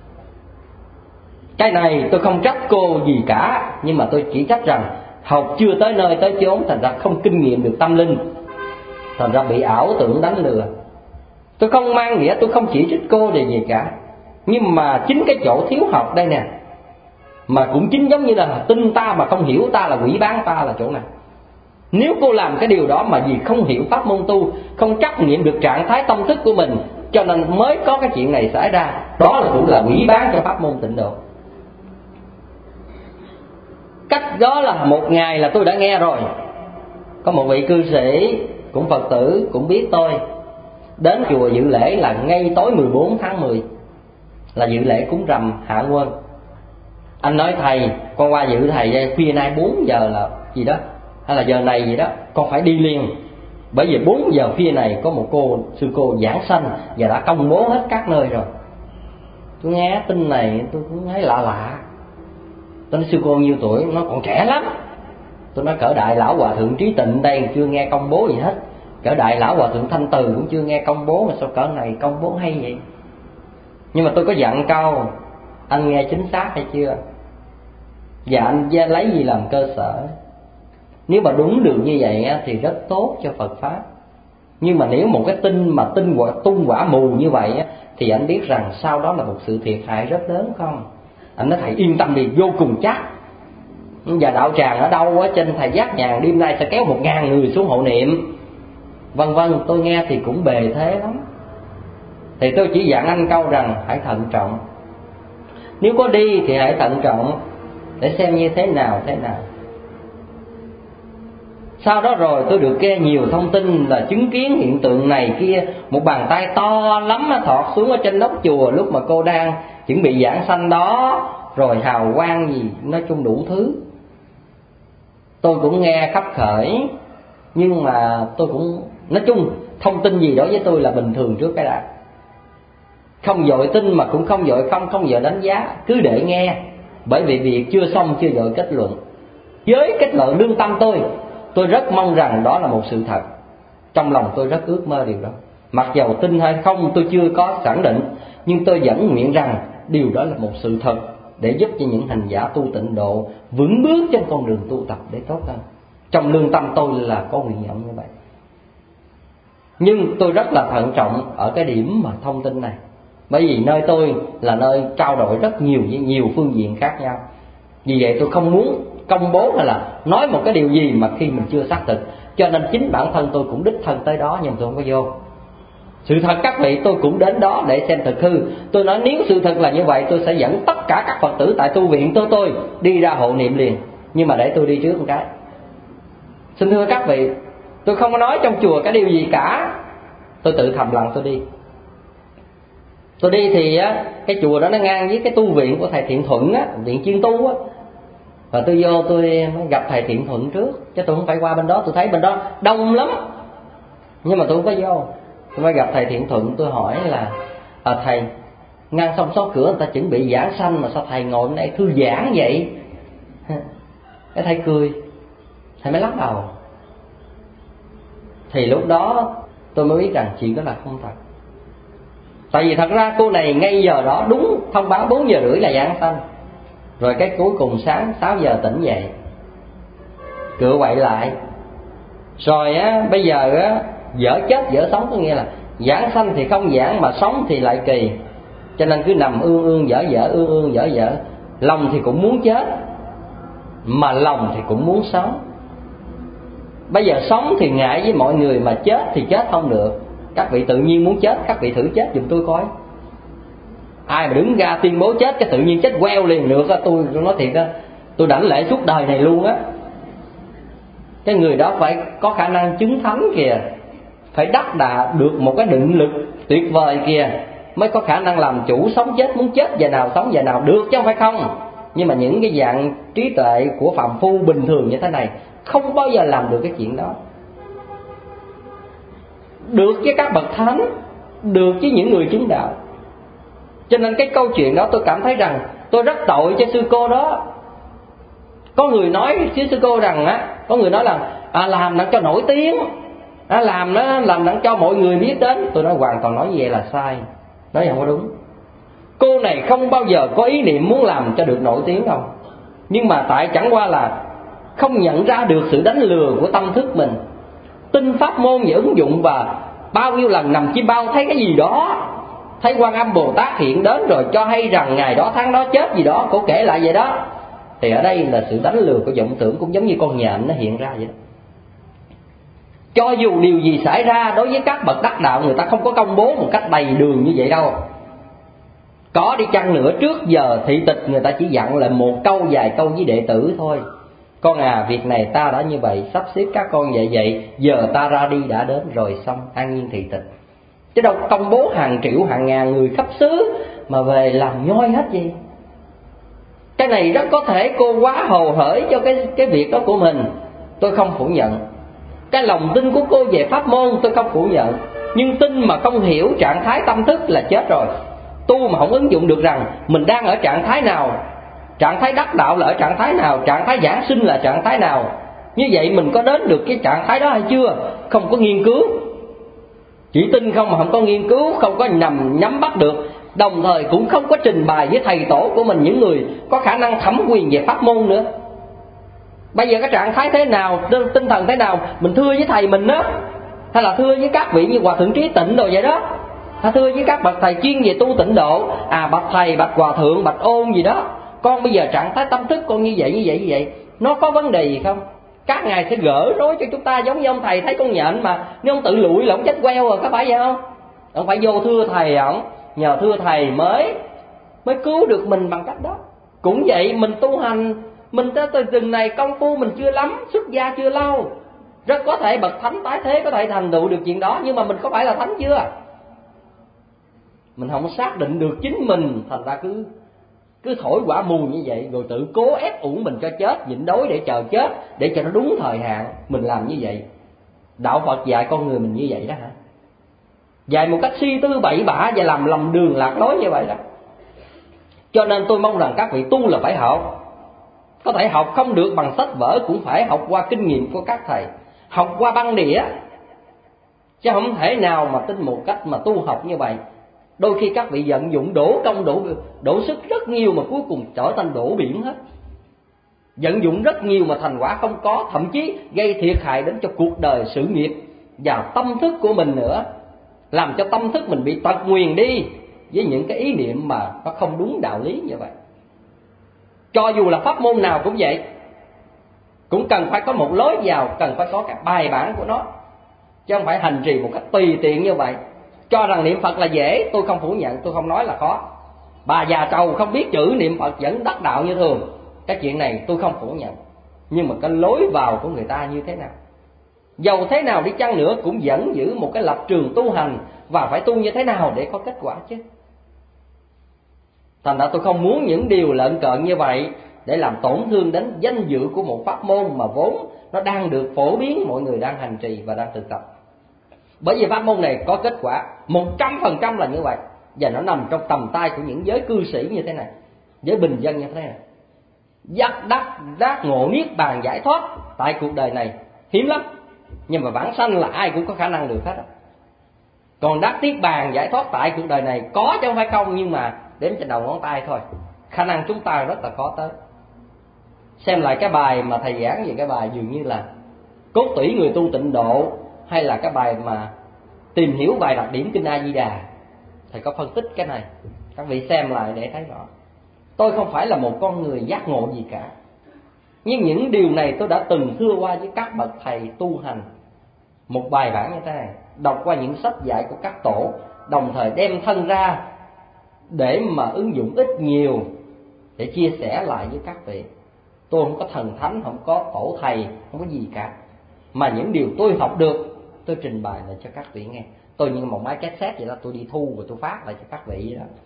Cái này tôi không trách cô gì cả, nhưng mà tôi chỉ trách rằng học chưa tới nơi tới chốn, thành ra không kinh nghiệm được tâm linh, thành ra bị ảo tưởng đánh lừa. Tôi không mang nghĩa, tôi không chỉ trích cô về gì cả, nhưng mà chính cái chỗ thiếu học đây nè, mà cũng chính giống như là tin ta mà không hiểu ta là quỷ bán ta là chỗ này. Nếu cô làm cái điều đó mà vì không hiểu pháp môn tu, không trắc nghiệm được trạng thái tâm thức của mình, cho nên mới có cái chuyện này xảy ra, đó là cũng là quỷ bán cho pháp môn tịnh độ. Cách đó là một ngày là tôi đã nghe rồi. Có một vị cư sĩ cũng Phật tử cũng biết tôi, đến chùa dự lễ là ngay tối mười bốn tháng mười, là dự lễ cúng rằm Hạ Quân. Anh nói thầy, con qua dự thầy khuya nay bốn giờ là gì đó, hay là giờ này gì đó, con phải đi liền. Bởi vì bốn giờ khuya này có một cô sư cô giảng sanh và đã công bố hết các nơi rồi. Tôi nghe tin này tôi cũng thấy lạ lạ. Tôi nói sư cô nhiêu tuổi? Nó còn trẻ lắm. Tôi nói cỡ đại lão hòa thượng Trí Tịnh đây chưa nghe công bố gì hết, cỡ đại lão hòa thượng Thanh Từ cũng chưa nghe công bố, mà sao cỡ này công bố hay vậy? Nhưng mà tôi có dặn câu: anh nghe chính xác hay chưa, và anh lấy gì làm cơ sở. Nếu mà đúng được như vậy thì rất tốt cho Phật Pháp. Nhưng mà nếu một cái tin mà tin quả tung quả mù như vậy thì anh biết rằng sau đó là một sự thiệt hại rất lớn không? Anh nói thầy yên tâm đi, vô cùng chắc. Và đạo tràng ở đâu á, trên thầy Giác Nhàn đêm nay sẽ kéo một ngàn người xuống hộ niệm, vân vân. Tôi nghe thì cũng bề thế lắm. Thì tôi chỉ dặn anh câu rằng hãy thận trọng. Nếu có đi thì hãy thận trọng để xem như thế nào thế nào. Sau đó rồi tôi được nghe nhiều thông tin là chứng kiến hiện tượng này kia. Một bàn tay to lắm thọt xuống ở trên nóc chùa lúc mà cô đang chuẩn bị giảng sanh đó, rồi hào quang gì, nói chung đủ thứ. Tôi cũng nghe khắp khởi, nhưng mà tôi cũng nói chung thông tin gì đối với tôi là bình thường trước cái đã. Không vội tin mà cũng không vội không, không vội đánh giá, cứ để nghe. Bởi vì việc chưa xong chưa vội kết luận. Với kết luận lương tâm tôi, tôi rất mong rằng đó là một sự thật. Trong lòng tôi rất ước mơ điều đó. Mặc dầu tin hay không tôi chưa có khẳng định, nhưng tôi vẫn nguyện rằng điều đó là một sự thật, để giúp cho những hành giả tu tịnh độ vững bước trên con đường tu tập để tốt hơn. Trong lương tâm tôi là có nguyện vọng như vậy. Nhưng tôi rất là thận trọng ở cái điểm mà thông tin này. Bởi vì nơi tôi là nơi trao đổi rất nhiều với nhiều phương diện khác nhau. Vì vậy tôi không muốn công bố hay là nói một cái điều gì mà khi mình chưa xác thực. Cho nên chính bản thân tôi cũng đích thân tới đó, nhưng tôi không có vô. Sự thật các vị, tôi cũng đến đó để xem thực hư. Tôi nói nếu sự thật là như vậy, tôi sẽ dẫn tất cả các Phật tử tại tu viện tôi tôi đi ra hộ niệm liền. Nhưng mà để tôi đi trước một cái. Xin thưa các vị, tôi không có nói trong chùa cái điều gì cả. Tôi tự thầm lặng tôi đi. Tôi đi thì á, cái chùa đó nó ngang với cái tu viện của thầy Thiện Thuận á, viện chuyên tu á. Và tôi vô tôi mới gặp thầy Thiện Thuận trước, chứ tôi không phải qua bên đó. Tôi thấy bên đó đông lắm, nhưng mà tôi không có vô. Tôi mới gặp thầy Thiện Thuận, tôi hỏi là à, thầy, ngăn xong xó cửa người ta chuẩn bị giảng sanh mà sao thầy ngồi bên đây thư giãn vậy? Cái thầy cười, thầy mới lắc đầu. Thì lúc đó tôi mới biết rằng chuyện đó là không thật. Tại vì thật ra cô này ngay giờ đó đúng thông báo bốn giờ rưỡi là giảng sanh, rồi cái cuối cùng sáng sáu giờ tỉnh dậy, cựa quậy lại. Rồi á, bây giờ á, dở chết dở sống, có nghĩa là giảng sanh thì không giảng mà sống thì lại kỳ. Cho nên cứ nằm ương ương dở dở, ương ương dở dở. Lòng thì cũng muốn chết, mà lòng thì cũng muốn sống. Bây giờ sống thì ngại với mọi người, mà chết thì chết không được. Các vị tự nhiên muốn chết, các vị thử chết giùm tôi coi. Ai mà đứng ra tuyên bố chết cái tự nhiên chết queo liền được á, tôi nói thiệt á, tôi đảnh lễ suốt đời này luôn á. Cái người đó phải có khả năng chứng thánh kìa, phải đắc đà được một cái định lực tuyệt vời kìa, mới có khả năng làm chủ sống chết, muốn chết giờ nào sống giờ nào được, chứ không phải không. Nhưng mà những cái dạng trí tuệ của phàm phu bình thường như thế này không bao giờ làm được cái chuyện đó. Được với các bậc thánh, được với những người chứng đạo. Cho nên cái câu chuyện đó tôi cảm thấy rằng tôi rất tội cho sư cô đó. Có người nói với sư cô rằng á, có người nói là à, làm nó cho nổi tiếng, à, làm nó làm nó cho mọi người biết đến. Tôi nói hoàn toàn nói như vậy là sai, nói không có đúng. Cô này không bao giờ có ý niệm muốn làm cho được nổi tiếng đâu, nhưng mà tại chẳng qua là không nhận ra được sự đánh lừa của tâm thức mình. Tin pháp môn và ứng dụng, và bao nhiêu lần nằm chim bao thấy cái gì đó, thấy Quan Âm Bồ Tát hiện đến rồi cho hay rằng ngày đó tháng đó chết gì đó, cổ kể lại vậy đó. Thì ở đây là sự đánh lừa của vọng tưởng, cũng giống như con nhện nó hiện ra vậy đó. Cho dù điều gì xảy ra đối với các bậc đắc đạo, người ta không có công bố một cách đầy đường như vậy đâu. Có đi chăng nữa, trước giờ thị tịch người ta chỉ dặn lại một câu vài câu với đệ tử thôi. Con à, việc này ta đã như vậy, sắp xếp các con vậy vậy, giờ ta ra đi đã đến rồi, xong an nhiên thị tịch. Chứ đâu công bố hàng triệu hàng ngàn người khắp xứ mà về làm nhoi hết gì. Cái này rất có thể cô quá hồ hởi cho cái cái việc đó của mình, tôi không phủ nhận. Cái lòng tin của cô về pháp môn tôi không phủ nhận, nhưng tin mà không hiểu trạng thái tâm thức là chết rồi. Tu mà không ứng dụng được rằng mình đang ở trạng thái nào, trạng thái đắc đạo là ở trạng thái nào, trạng thái giảng sinh là trạng thái nào, như vậy mình có đến được cái trạng thái đó hay chưa? Không có nghiên cứu, chỉ tin không mà không có nghiên cứu, không có nằm nhắm bắt được, đồng thời cũng không có trình bày với thầy tổ của mình, những người có khả năng thẩm quyền về pháp môn nữa. Bây giờ cái trạng thái thế nào, tinh thần thế nào, mình thưa với thầy mình đó, hay là thưa với các vị như Hòa Thượng Trí Tịnh rồi vậy đó, hay thưa với các bậc thầy chuyên về tu tịnh độ, à bạch thầy, bạch hòa thượng, bạch ôn gì đó, con bây giờ trạng thái tâm thức con như vậy như vậy như vậy, nó có vấn đề gì không? Các ngài sẽ gỡ rối cho chúng ta, giống như ông thầy thấy con nhện mà nếu ông tự lụi là ông chết queo rồi, có phải vậy không? Ông phải vô thưa thầy ổng, nhờ thưa thầy mới mới cứu được mình bằng cách đó. Cũng vậy, mình tu hành, mình tới từ rừng này công phu mình chưa lắm, xuất gia chưa lâu, rất có thể bậc thánh tái thế có thể thành tựu được chuyện đó, nhưng mà mình có phải là thánh chưa? Mình không xác định được chính mình, thành ra cứ cứ thổi quả mù như vậy, rồi tự cố ép uổng mình cho chết, nhịn đói để chờ chết, để cho nó đúng thời hạn. Mình làm như vậy, đạo Phật dạy con người mình như vậy đó hả? Dạy một cách suy tư bậy bạ và làm lầm đường lạc lối như vậy đó. Cho nên tôi mong rằng các vị tu là phải học. Có thể học không được bằng sách vở, cũng phải học qua kinh nghiệm của các thầy, học qua băng đĩa, chứ không thể nào mà tin một cách mà tu học như vậy. Đôi khi các vị vận dụng đổ công đổ đổ sức rất nhiều mà cuối cùng trở thành đổ biển hết. Vận dụng rất nhiều mà thành quả không có, thậm chí gây thiệt hại đến cho cuộc đời, sự nghiệp và tâm thức của mình nữa, làm cho tâm thức mình bị tật nguyền đi với những cái ý niệm mà nó không đúng đạo lý như vậy. Cho dù là pháp môn nào cũng vậy, cũng cần phải có một lối vào, cần phải có cái bài bản của nó, chứ không phải hành trì một cách tùy tiện như vậy. Cho rằng niệm Phật là dễ, tôi không phủ nhận, tôi không nói là khó. Bà già trầu không biết chữ niệm Phật vẫn đắc đạo như thường, cái chuyện này tôi không phủ nhận. Nhưng mà cái lối vào của người ta như thế nào, dầu thế nào đi chăng nữa cũng vẫn giữ một cái lập trường tu hành, và phải tu như thế nào để có kết quả chứ. Thành ra tôi không muốn những điều lợn cợn như vậy để làm tổn thương đến danh dự của một pháp môn mà vốn nó đang được phổ biến, mọi người đang hành trì và đang thực tập. Bởi vì pháp môn này có kết quả một trăm phần trăm là như vậy, và nó nằm trong tầm tay của những giới cư sĩ như thế này, giới bình dân như thế này. Giác đắc giác ngộ niết bàn giải thoát tại cuộc đời này hiếm lắm, nhưng mà vãng sanh là ai cũng có khả năng được hết. Còn đắc niết bàn giải thoát tại cuộc đời này có chứ không phải không, nhưng mà đếm trên đầu ngón tay thôi, khả năng chúng ta rất là khó tới. Xem lại cái bài mà thầy giảng về cái bài dường như là cốt tủy người tu tịnh độ, hay là cái bài mà tìm hiểu vài đặc điểm kinh A Di Đà, thầy có phân tích cái này, các vị xem lại để thấy rõ. Tôi không phải là một con người giác ngộ gì cả, nhưng những điều này tôi đã từng thưa qua với các bậc thầy tu hành. Một bài bản như thế này, đọc qua những sách dạy của các tổ, đồng thời đem thân ra để mà ứng dụng ít nhiều để chia sẻ lại với các vị. Tôi không có thần thánh, không có tổ thầy, không có gì cả, mà những điều tôi học được tôi trình bày lại cho các vị nghe. Tôi như một máy cassette vậy đó, tôi đi thu rồi tôi phát lại cho các vị vậy đó.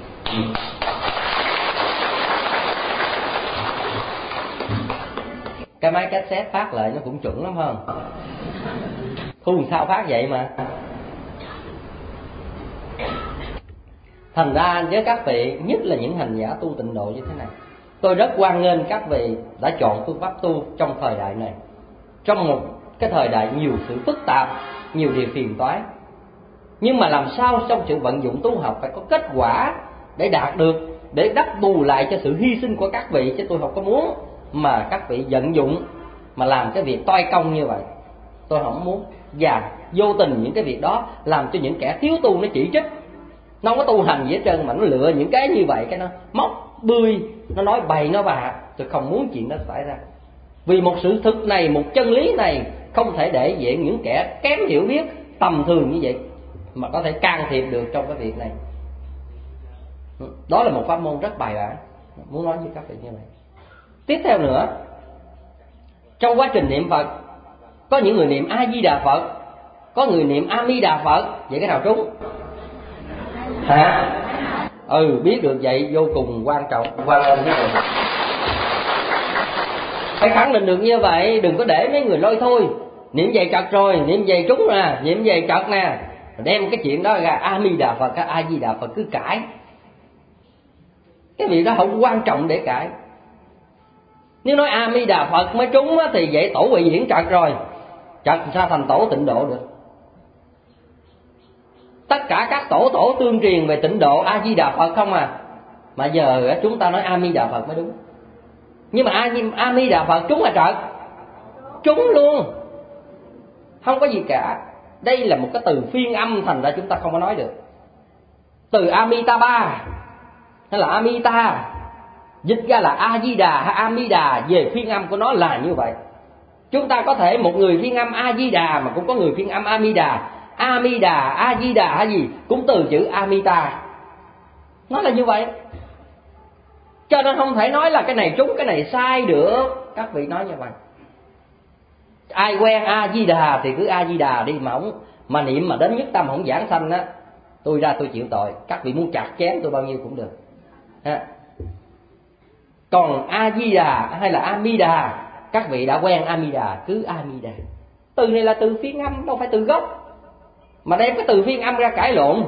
Cái máy cassette phát lại nó cũng chuẩn lắm không? Thu làm sao phát vậy mà. Thành ra với các vị, nhất là những hành giả tu tịnh độ như thế này, tôi rất hoan nghênh các vị đã chọn phương pháp tu trong thời đại này. Trong một cái thời đại nhiều sự phức tạp, nhiều điều phiền toái, nhưng mà làm sao trong sự vận dụng tu học phải có kết quả để đạt được, để đắp bù lại cho sự hy sinh của các vị. Chứ tôi không có muốn mà các vị vận dụng mà làm cái việc toai công như vậy, tôi không muốn. Và vô tình những cái việc đó làm cho những kẻ thiếu tu nó chỉ trích, nó không có tu hành gì hết trơn, mà nó lựa những cái như vậy, cái nó móc bươi, nó nói bậy nó bạ. Tôi không muốn chuyện đó xảy ra. Vì một sự thực này, một chân lý này không thể để diện những kẻ kém hiểu biết, tầm thường như vậy mà có thể can thiệp được trong cái việc này. Đó là một pháp môn rất bài bản, muốn nói với các vị như vậy. Tiếp theo nữa, trong quá trình niệm Phật, có những người niệm A Di Đà Phật, có người niệm A Mi Đà Phật. Vậy cái nào trúng? Hả? Ừ, biết được vậy vô cùng quan trọng. Quan trọng như vậy, phải khẳng định được như vậy. Đừng có để mấy người lôi thôi, niệm vậy trật rồi, niệm vậy trúng nè, niệm vậy trật nè, đem cái chuyện đó ra A Mi Đà Phật, A Di Đà Phật cứ cãi. Cái việc đó không quan trọng để cãi. Nếu nói A Mi Đà Phật mới trúng thì vậy tổ Huệ Diễn trật rồi, trật sao thành tổ tịnh độ được? Tất cả các tổ tổ tương truyền về tịnh độ A Di Đà Phật không à, mà giờ chúng ta nói A Mi Đà Phật mới đúng. Nhưng mà A Mi Đà Phật trúng là trật, trúng luôn, không có gì cả. Đây là một cái từ phiên âm, thành ra chúng ta không có nói được. Từ Amitabha hay là Amita dịch ra là A Di Đà hay A Mi Đà, về phiên âm của nó là như vậy. Chúng ta có thể một người phiên âm A Di Đà mà cũng có người phiên âm A Mi Đà. A Mi Đà, A Di Đà hay gì cũng từ chữ Amita, nó là như vậy. Cho nên không thể nói là cái này trúng cái này sai được. Các vị nói như vậy, ai quen A Di Đà thì cứ A Di Đà đi, mà không mà niệm mà đến nhất tâm không giảng sanh á, tôi ra tôi chịu tội. Các vị muốn chặt chém tôi bao nhiêu cũng được ha. Còn A Di Đà hay là A Mi Đà, các vị đã quen A Mi Đà cứ A Mi Đà. Từ này là từ phiên âm, đâu phải từ gốc, mà đem cái từ phiên âm ra cãi lộn.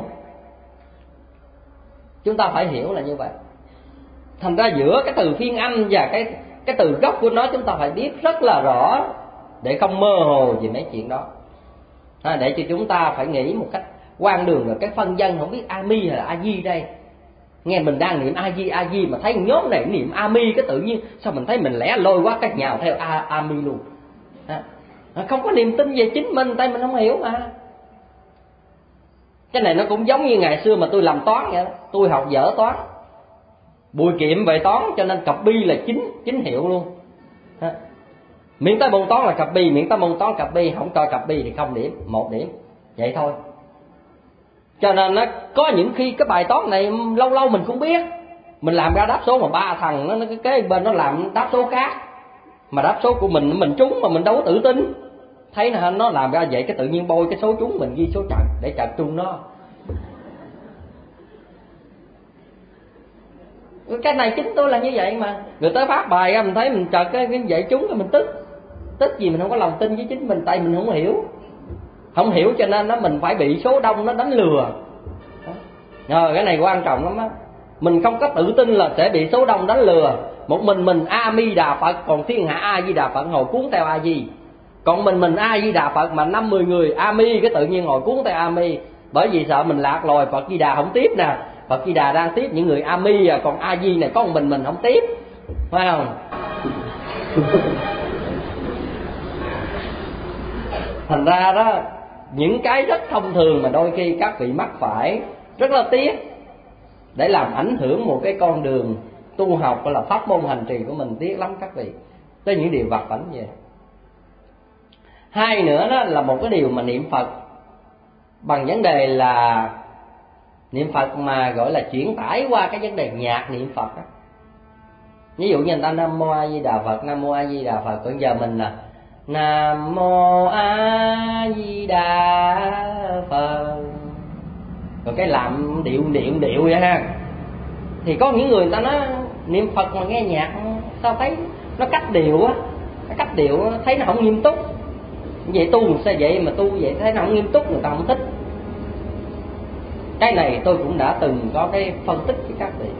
Chúng ta phải hiểu là như vậy. Thành ra giữa cái từ phiên âm và cái cái từ gốc của nó chúng ta phải biết rất là rõ, để không mơ hồ về mấy chuyện đó. À, để cho chúng ta phải nghĩ một cách quan đường. Rồi cái phân dân không biết A Mi hay là A Di đây, nghe mình đang niệm A Di A Di mà thấy nhóm này niệm A Mi, cái tự nhiên sao mình thấy mình lẻ loi quá, cái nhào theo A A Mi luôn. À, không có niềm tin về chính mình, tại mình không hiểu mà. Cái này nó cũng giống như ngày xưa mà tôi làm toán vậy đó. Tôi học dở toán, bùi kiệm về toán, cho nên cặp bi là chính chính hiệu luôn. À, miễn tới môn toán là cặp bi, miễn tới môn toán cặp bi, không cho cặp bi thì không điểm, một điểm, vậy thôi. Cho nên nó có những khi cái bài toán này lâu lâu mình cũng biết, mình làm ra đáp số mà ba thằng nó cái kế bên nó làm đáp số khác, mà đáp số của mình mình trúng mà mình đâu có tự tin. Thấy là nó làm ra vậy, cái tự nhiên bôi cái số trúng mình ghi số trật để trật chung nó. Cái này chính tôi là như vậy mà. Người tới phát bài ra mình thấy mình trật cái, cái vậy trúng cái mình tức. Tức gì mình không có lòng tin với chính mình, tại mình không hiểu. Không hiểu cho nên nó mình phải bị số đông nó đánh lừa. Rồi cái này quan trọng lắm á. Mình không có tự tin là sẽ bị số đông đánh lừa. Một mình mình A Di Đà Phật, còn thiên hạ A Di Đà Phật ngồi cuốn theo A Di. Còn mình mình A Di Đà Phật mà năm mười người A Mi, cái tự nhiên ngồi cuốn theo A Mi. Bởi vì sợ mình lạc lòi, Phật Di Đà không tiếp nè. Phật Di Đà đang tiếp những người A Mi à, còn A Di này có một mình mình không tiếp, phải không? Thành ra đó, những cái rất thông thường mà đôi khi các vị mắc phải rất là tiếc, để làm ảnh hưởng một cái con đường tu học gọi là pháp môn hành trì của mình, tiếc lắm các vị. Tới những điều vặt vãnh vậy. Hai nữa đó là một cái điều mà niệm Phật bằng vấn đề là niệm Phật mà gọi là chuyển tải qua cái vấn đề nhạc niệm Phật đó. Ví dụ như người ta Nam Mô A Di Đà Phật, Nam Mô A Di Đà Phật, còn giờ mình là Nam Mô A Di Đà Phật, rồi cái làm điệu điệu điệu vậy ha. Thì có những người người ta nói niệm Phật mà nghe nhạc sao thấy nó cách điệu á, nó cách điệu thấy nó không nghiêm túc. Vậy tu sao vậy mà tu vậy thấy nó không nghiêm túc, người ta không thích. Cái này tôi cũng đã từng có cái phân tích với các vị.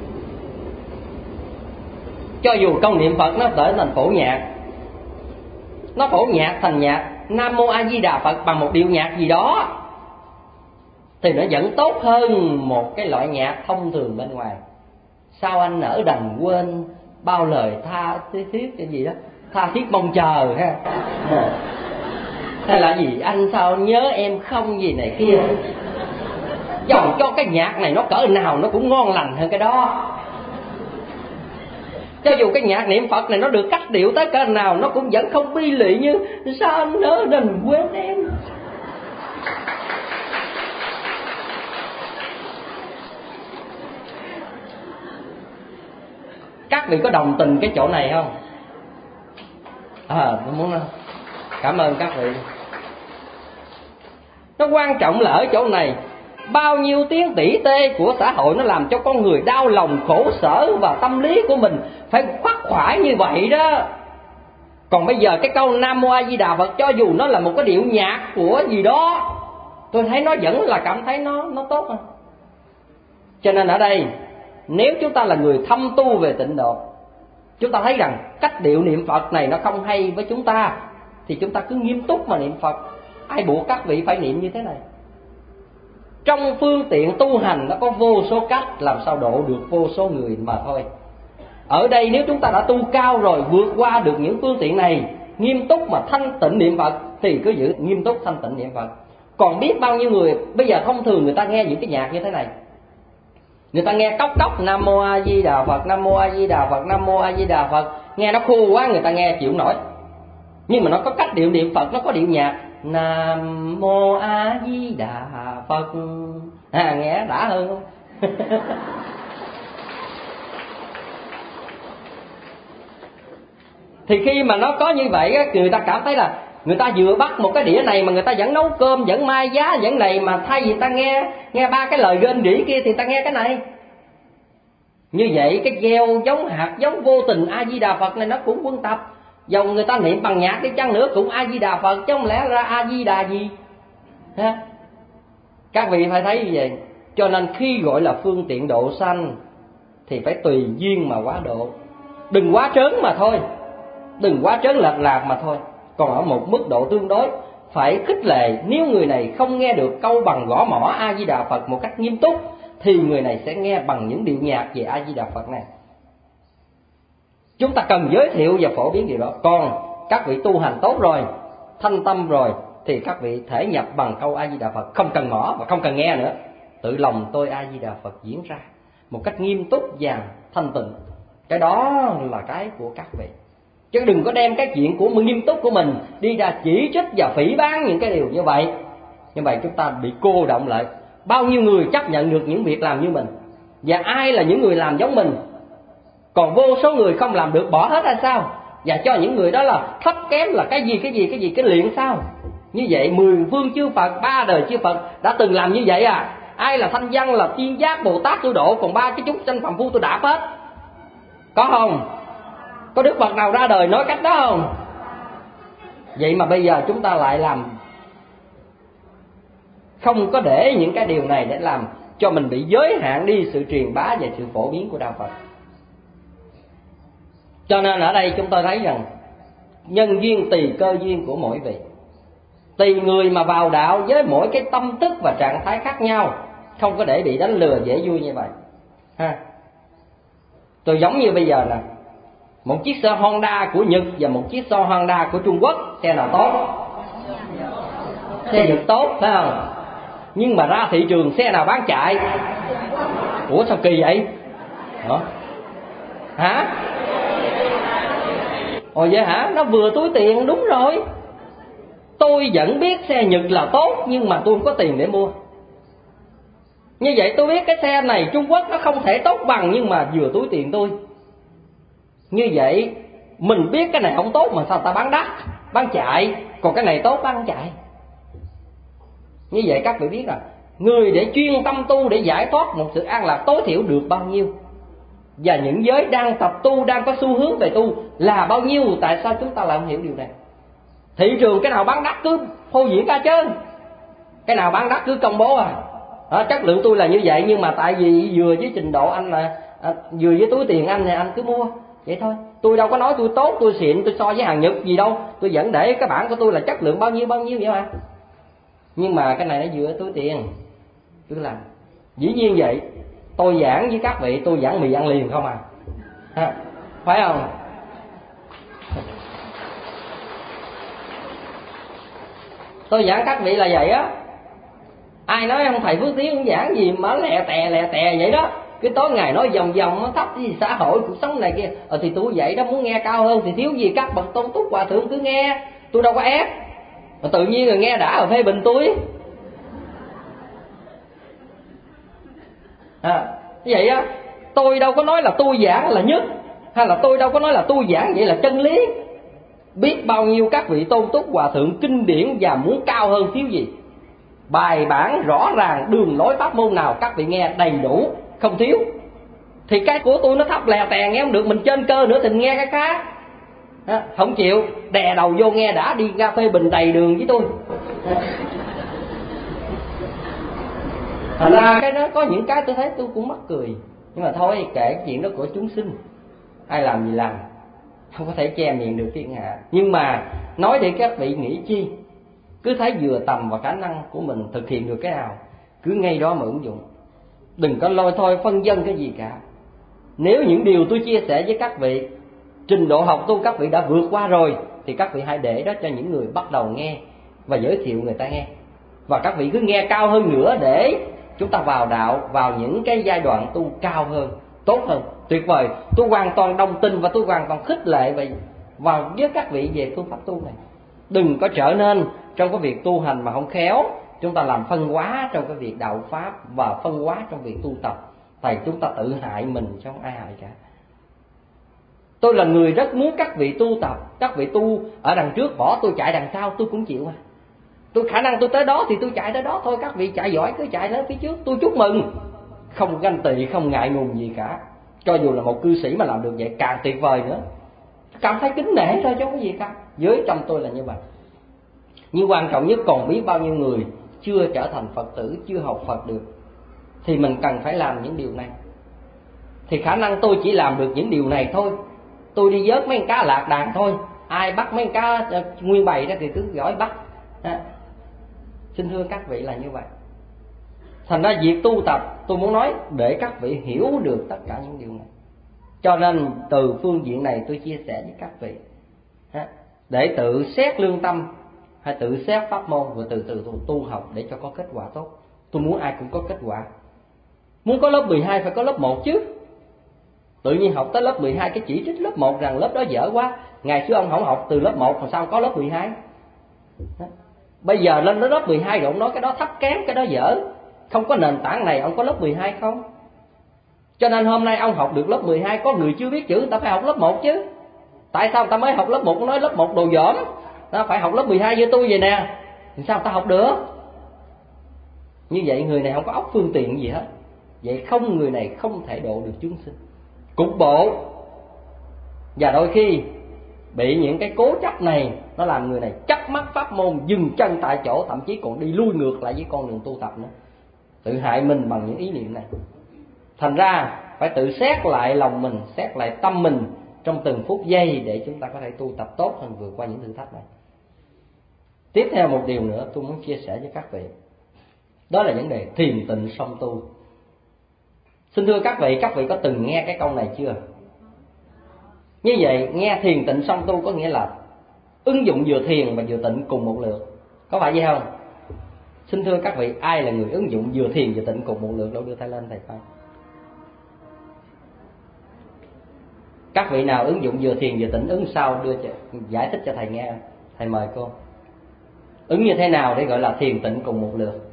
Cho dù câu niệm Phật nó trở thành phổ nhạc, nó phổ nhạc thành nhạc Nam Mô A Di Đà Phật bằng một điệu nhạc gì đó, thì nó vẫn tốt hơn một cái loại nhạc thông thường bên ngoài. Sao anh nỡ đành quên bao lời tha thiết cái gì đó, tha thiết mong chờ ha, hay là gì anh sao nhớ em không gì này kia. Dầu cho cái nhạc này nó cỡ nào nó cũng ngon lành hơn cái đó. Cho dù cái nhạc niệm Phật này nó được cách điệu tới cỡ nào, nó cũng vẫn không bi lụy như sao anh nỡ đành quên em. Các vị có đồng tình cái chỗ này không? À, tôi muốn cảm ơn các vị. Nó quan trọng là ở chỗ này, bao nhiêu tiếng tỉ tê của xã hội nó làm cho con người đau lòng, khổ sở, và tâm lý của mình phải khoác khoải như vậy đó. Còn bây giờ cái câu Nam Mô A Di Đà Phật, cho dù nó là một cái điệu nhạc của gì đó, tôi thấy nó vẫn là cảm thấy nó nó tốt hơn. Cho nên ở đây, nếu chúng ta là người thâm tu về tịnh độ, chúng ta thấy rằng cách điệu niệm Phật này nó không hay với chúng ta, thì chúng ta cứ nghiêm túc mà niệm Phật. Ai buộc các vị phải niệm như thế này? Trong phương tiện tu hành nó có vô số cách, làm sao độ được vô số người mà thôi. Ở đây nếu chúng ta đã tu cao rồi, vượt qua được những phương tiện này, nghiêm túc mà thanh tịnh niệm Phật, thì cứ giữ nghiêm túc thanh tịnh niệm Phật. Còn biết bao nhiêu người bây giờ thông thường người ta nghe những cái nhạc như thế này, người ta nghe cốc cốc Nam Mô A Di Đà Phật, Nam Mô A Di Đà Phật, Nam Mô A Di Đà Phật, nghe nó khô quá người ta nghe chịu nổi. Nhưng mà nó có cách điệu niệm Phật, nó có điệu nhạc Nam Mô A Di Đà Phật, à, nghe đã hơn không? Thì khi mà nó có như vậy á, người ta cảm thấy là người ta vừa bắt một cái đĩa này mà người ta vẫn nấu cơm, vẫn mai giá, vẫn này, mà thay vì ta nghe nghe ba cái lời rên rỉ kia thì ta nghe cái này. Như vậy cái gieo giống hạt giống vô tình A Di Đà Phật này nó cũng quân tập. Dầu người ta niệm bằng nhạc đi chăng nữa cũng A Di Đà Phật, chứ không lẽ ra A Di Đà gì ha? Các vị phải thấy như vậy. Cho nên khi gọi là phương tiện độ sanh thì phải tùy duyên mà quá độ, đừng quá trớn mà thôi, đừng quá trớn lệch lạc mà thôi. Còn ở một mức độ tương đối phải khích lệ. Nếu người này không nghe được câu bằng gõ mõ A Di Đà Phật một cách nghiêm túc, thì người này sẽ nghe bằng những điệu nhạc về A Di Đà Phật này. Chúng ta cần giới thiệu và phổ biến điều đó. Còn các vị tu hành tốt rồi, thanh tâm rồi, thì các vị thể nhập bằng câu A Di Đà Phật, không cần mõ và không cần nghe nữa. Tự lòng tôi A Di Đà Phật diễn ra một cách nghiêm túc và thanh tịnh. Cái đó là cái của các vị. Chứ đừng có đem cái chuyện của nghiêm túc của mình đi ra chỉ trích và phỉ báng những cái điều như vậy. Như vậy chúng ta bị cô động lại. Bao nhiêu người chấp nhận được những việc làm như mình, và ai là những người làm giống mình? Còn vô số người không làm được, bỏ hết hay sao? Và cho những người đó là thấp kém, là cái gì cái gì cái gì cái liện sao? Như vậy mười phương chư Phật, ba đời chư Phật đã từng làm như vậy à? Ai là thanh văn, là Thiên Giác, Bồ Tát tôi độ, còn ba cái chúng sanh phàm phu tôi đạp hết. Có không? Có Đức Phật nào ra đời nói cách đó không? Vậy mà bây giờ chúng ta lại làm không có để những cái điều này để làm cho mình bị giới hạn đi sự truyền bá và sự phổ biến của đạo Phật. Cho nên ở đây chúng tôi thấy rằng nhân duyên tùy cơ duyên của mỗi vị, tùy người mà vào đạo với mỗi cái tâm thức và trạng thái khác nhau, không có để bị đánh lừa dễ vui như vậy ha. Tôi giống như bây giờ nè, một chiếc xe Honda của Nhật và một chiếc xe Honda của Trung Quốc, xe nào tốt? Xe Nhật tốt, phải không? Nhưng mà ra thị trường xe nào bán chạy? Ủa sao kỳ vậy? Hả? Hả? Ồ vậy hả? Nó vừa túi tiền, đúng rồi. Tôi vẫn biết xe Nhật là tốt, nhưng mà tôi không có tiền để mua. Như vậy tôi biết cái xe này Trung Quốc nó không thể tốt bằng, nhưng mà vừa túi tiền tôi. Như vậy mình biết cái này không tốt mà sao ta bán đắt, bán chạy, còn cái này tốt bán không chạy. Như vậy các vị biết rồi, người để chuyên tâm tu để giải thoát một sự an lạc tối thiểu được bao nhiêu, và những giới đang tập tu, đang có xu hướng về tu là bao nhiêu. Tại sao chúng ta lại không hiểu điều này? Thị trường cái nào bán đắt cứ phô diễn ra trơn, cái nào bán đắt cứ công bố à. À, chất lượng tôi là như vậy, nhưng mà tại vì vừa với trình độ anh là à, vừa với túi tiền anh thì anh cứ mua vậy thôi. Tôi đâu có nói tôi tốt, tôi xịn, tôi so với hàng Nhật gì đâu, tôi vẫn để cái bảng của tôi là chất lượng bao nhiêu bao nhiêu vậy mà. Nhưng mà cái này nó vừa túi tiền cứ làm. Dĩ nhiên vậy, tôi giảng với các vị, tôi giảng mì ăn liền không à, à phải không? Tôi giảng các vị là vậy á. Ai nói ông thầy Phước Tiến không giảng gì mà lẹ tè lẹ tè vậy đó, cái tối ngày nói vòng vòng thấp gì xã hội cuộc sống này kia. Ờ thì tôi vậy đó, muốn nghe cao hơn thì thiếu gì các bậc tôn túc hòa thượng cứ nghe, tôi đâu có ép. Mà tự nhiên rồi nghe đã rồi phê bình tôi à, vậy á. Tôi đâu có nói là tôi giảng là nhất, hay là tôi đâu có nói là tôi giảng vậy là chân lý. Biết bao nhiêu các vị tôn túc hòa thượng kinh điển và muốn cao hơn thiếu gì. Bài bản rõ ràng, đường lối pháp môn nào các vị nghe đầy đủ, không thiếu. Thì cái của tôi nó thấp lè tè nghe không được, mình trên cơ nữa thì nghe cái khác à, không chịu, đè đầu vô nghe đã, đi ra phê bình đầy đường với tôi. Thành ra cái đó có những cái tôi thấy tôi cũng mắc cười. Nhưng mà thôi kệ, cái chuyện đó của chúng sinh, ai làm gì làm, không có thể che miệng được thiên hạ. Nhưng mà nói để các vị nghĩ chi, cứ thấy vừa tầm và khả năng của mình thực hiện được cái nào, cứ ngay đó mà ứng dụng. Đừng có lôi thôi phân dân cái gì cả. Nếu những điều tôi chia sẻ với các vị, trình độ học tu các vị đã vượt qua rồi, thì các vị hãy để đó cho những người bắt đầu nghe và giới thiệu người ta nghe. Và các vị cứ nghe cao hơn nữa để chúng ta vào đạo, vào những cái giai đoạn tu cao hơn, tốt hơn, tuyệt vời. Tôi hoàn toàn đồng tình và tôi hoàn toàn khích lệ về vào với các vị về phương pháp tu này. Đừng có trở nên trong cái việc tu hành mà không khéo, chúng ta làm phân hóa trong cái việc đạo pháp và phân hóa trong việc tu tập, tại chúng ta tự hại mình chứ không ai hại cả. Tôi là người rất muốn các vị tu tập, các vị tu ở đằng trước bỏ tôi chạy đằng sau tôi cũng chịu à. Tôi khả năng tôi tới đó thì tôi chạy tới đó thôi, các vị chạy giỏi cứ chạy lên phía trước, tôi chúc mừng, không ganh tị, không ngại ngùng gì cả. Cho dù là một cư sĩ mà làm được vậy càng tuyệt vời nữa, cảm thấy kính nể thôi chứ không có gì cả. Giới trong tôi là như vậy. Nhưng quan trọng nhất, còn biết bao nhiêu người chưa trở thành Phật tử, chưa học Phật được, thì mình cần phải làm những điều này. Thì khả năng tôi chỉ làm được những điều này thôi. Tôi đi vớt mấy con cá lạc đàn thôi, ai bắt mấy con cá nguyên bầy đó thì cứ giỏi bắt à. Xin thưa các vị là như vậy. Thành ra việc tu tập, tôi muốn nói để các vị hiểu được tất cả những điều này. Cho nên từ phương diện này tôi chia sẻ với các vị à, để tự xét lương tâm, hay tự xét pháp môn, và từ từ tu học để cho có kết quả tốt. Tôi muốn ai cũng có kết quả. Muốn có lớp mười hai phải có lớp một chứ. Tự nhiên học tới lớp mười hai cái chỉ trích lớp một rằng lớp đó dở quá. Ngày xưa ông không học từ lớp một, còn sao có lớp mười hai? Bây giờ lên đến lớp mười hai rồi ông nói cái đó thấp kém, cái đó dở. Không có nền tảng này ông có lớp mười hai không? Cho nên hôm nay ông học được lớp mười hai, có người chưa biết chữ người ta phải học lớp một chứ. Tại sao người ta mới học lớp một, nói lớp một đồ dởm, ta phải học lớp mười hai với tôi vậy nè, thì sao ta học được? Như vậy người này không có óc phương tiện gì hết. Vậy không, người này không thể độ được chúng sinh. Cục bộ. Và đôi khi bị những cái cố chấp này nó làm người này chấp mắc pháp môn, dừng chân tại chỗ, thậm chí còn đi lui ngược lại với con đường tu tập nữa, tự hại mình bằng những ý niệm này. Thành ra phải tự xét lại lòng mình, xét lại tâm mình trong từng phút giây để chúng ta có thể tu tập tốt hơn, vượt qua những thử thách này. Tiếp theo một điều nữa tôi muốn chia sẻ với các vị, đó là vấn đề thiền tịnh song tu. Xin thưa các vị, các vị có từng nghe cái câu này chưa? Như vậy, nghe thiền tịnh song tu có nghĩa là ứng dụng vừa thiền và vừa tịnh cùng một lượt, có phải vậy không? Xin thưa các vị, ai là người ứng dụng vừa thiền vừa tịnh cùng một lượt? Đâu đưa tay lên thầy coi. Các vị nào ứng dụng vừa thiền vừa tịnh ứng sao đưa cho, giải thích cho thầy nghe. Thầy mời cô. Ứng như thế nào để gọi là thiền tịnh cùng một lượt?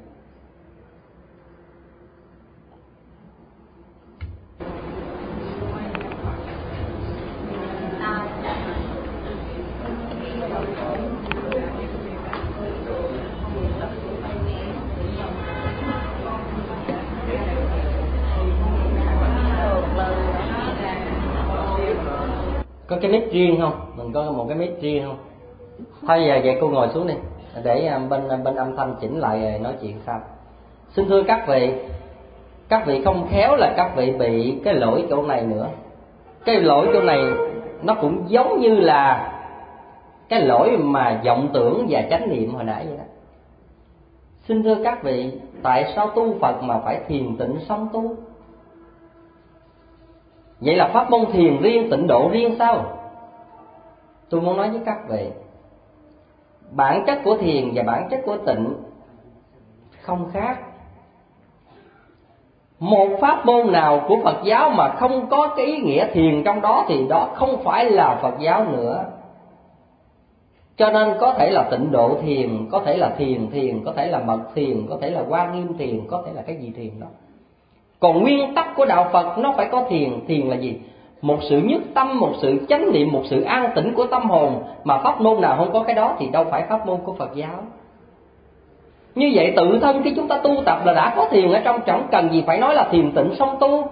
Có cái mic riêng không? Mình có một cái mic riêng không? Thôi giờ vậy cô ngồi xuống đi, để bên bên âm thanh chỉnh lại nói chuyện sau. Xin thưa các vị, các vị không khéo là các vị bị cái lỗi chỗ này nữa. Cái lỗi chỗ này nó cũng giống như là cái lỗi mà vọng tưởng và chánh niệm hồi nãy vậy đó. Xin thưa các vị, tại sao tu Phật mà phải thiền tịnh song tu? Vậy là pháp môn thiền riêng, tịnh độ riêng sao? Tôi muốn nói với các vị, bản chất của thiền và bản chất của tịnh không khác. Một pháp môn nào của Phật giáo mà không có cái ý nghĩa thiền trong đó thì đó không phải là Phật giáo nữa. Cho nên có thể là tịnh độ thiền, có thể là thiền thiền, có thể là mật thiền, có thể là Hoa Nghiêm thiền, có thể là cái gì thiền đó. Còn nguyên tắc của đạo Phật nó phải có thiền. Thiền là gì? Một sự nhất tâm, một sự chánh niệm, một sự an tĩnh của tâm hồn. Mà pháp môn nào không có cái đó thì đâu phải pháp môn của Phật giáo. Như vậy tự thân khi chúng ta tu tập là đã có thiền ở trong, chẳng cần gì phải nói là thiền tịnh song tu.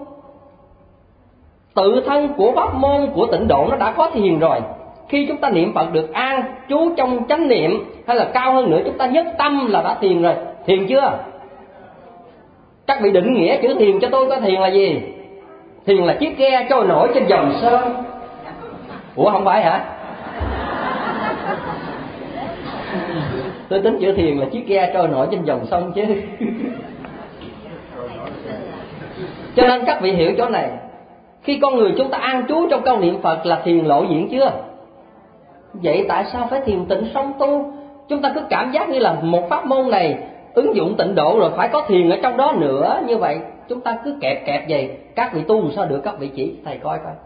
Tự thân của pháp môn của tịnh độ nó đã có thiền rồi. Khi chúng ta niệm Phật được an trú trong chánh niệm, hay là cao hơn nữa chúng ta nhất tâm là đã thiền rồi. Thiền chưa? Các vị định nghĩa chữ thiền cho tôi, có thiền là gì? Thiền là chiếc ghe trôi nổi trên dòng sông. Ủa không phải hả? Tôi tính chữ thiền là chiếc ghe trôi nổi trên dòng sông chứ. Cho nên các vị hiểu chỗ này. Khi con người chúng ta an trú trong câu niệm Phật là thiền lộ diện chưa? Vậy tại sao phải thiền tịnh song tu? Chúng ta cứ cảm giác như là một pháp môn này ứng dụng tịnh độ rồi phải có thiền ở trong đó nữa. Như vậy chúng ta cứ kẹp kẹp vậy. Các vị tu làm sao được? Các vị chỉ thầy coi coi.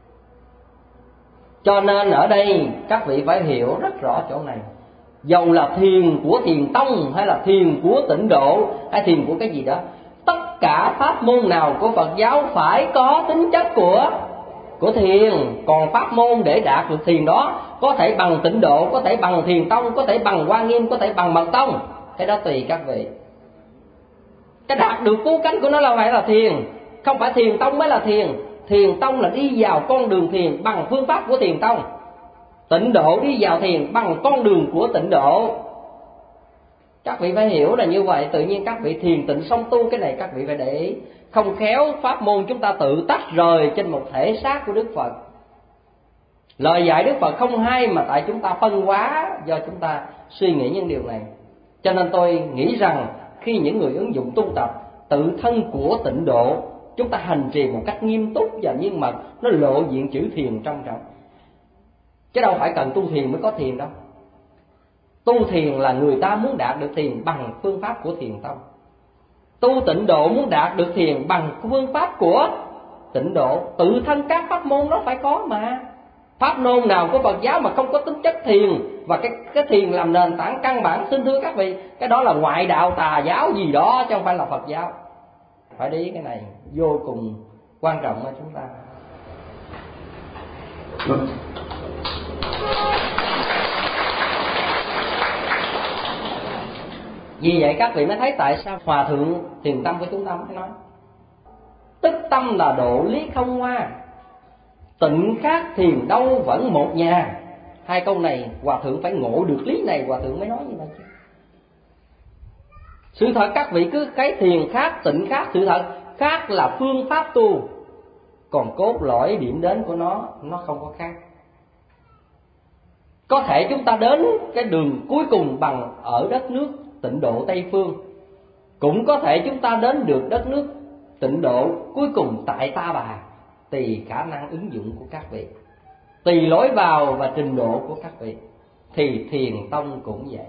Cho nên ở đây các vị phải hiểu rất rõ chỗ này. Dầu là thiền của thiền tông, hay là thiền của tịnh độ, hay thiền của cái gì đó, tất cả pháp môn nào của Phật giáo phải có tính chất của của thiền. Còn pháp môn để đạt được thiền đó có thể bằng tịnh độ, có thể bằng thiền tông, có thể bằng Hoa Nghiêm, có thể bằng mật tông. Cái đó tùy các vị. Cái đạt được cứu cánh của nó là phải là thiền. Không phải thiền tông mới là thiền. Thiền tông là đi vào con đường thiền bằng phương pháp của thiền tông. Tịnh độ đi vào thiền bằng con đường của tịnh độ. Các vị phải hiểu là như vậy. Tự nhiên các vị thiền tịnh song tu, cái này các vị phải để ý. Không khéo pháp môn chúng ta tự tách rời trên một thể xác của Đức Phật. Lời dạy Đức Phật không hay mà tại chúng ta phân hóa do chúng ta suy nghĩ những điều này. Cho nên tôi nghĩ rằng khi những người ứng dụng tu tập tự thân của tịnh độ, chúng ta hành trì một cách nghiêm túc và nhưng mà nó lộ diện chữ thiền trong trọng. Chứ đâu phải cần tu thiền mới có thiền đâu. Tu thiền là người ta muốn đạt được thiền bằng phương pháp của thiền tông. Tu tịnh độ muốn đạt được thiền bằng phương pháp của tịnh độ. Tự thân các pháp môn đó phải có mà. Pháp môn nào của Phật giáo mà không có tính chất thiền và cái cái thiền làm nền tảng căn bản, xin thưa các vị, cái đó là ngoại đạo tà giáo gì đó chứ không phải là Phật giáo. Phải để ý cái này vô cùng quan trọng cho chúng ta. Vì vậy các vị mới thấy tại sao Hòa Thượng Thiền Tâm của chúng ta mới nói tức tâm là độ lý không hoa, tịnh khác thiền đâu vẫn một nhà. Hai câu này hòa thượng phải ngộ được lý này, hòa thượng mới nói như vậy chứ. Sự thật các vị cứ cái thiền khác, tịnh khác, sự thật khác là phương pháp tu, còn cốt lõi điểm đến của nó nó không có khác. Có thể chúng ta đến cái đường cuối cùng bằng ở đất nước tịnh độ Tây Phương, cũng có thể chúng ta đến được đất nước tịnh độ cuối cùng tại Ta Bà, tùy khả năng ứng dụng của các vị, tùy lối vào và trình độ của các vị. Thì thiền tông cũng vậy,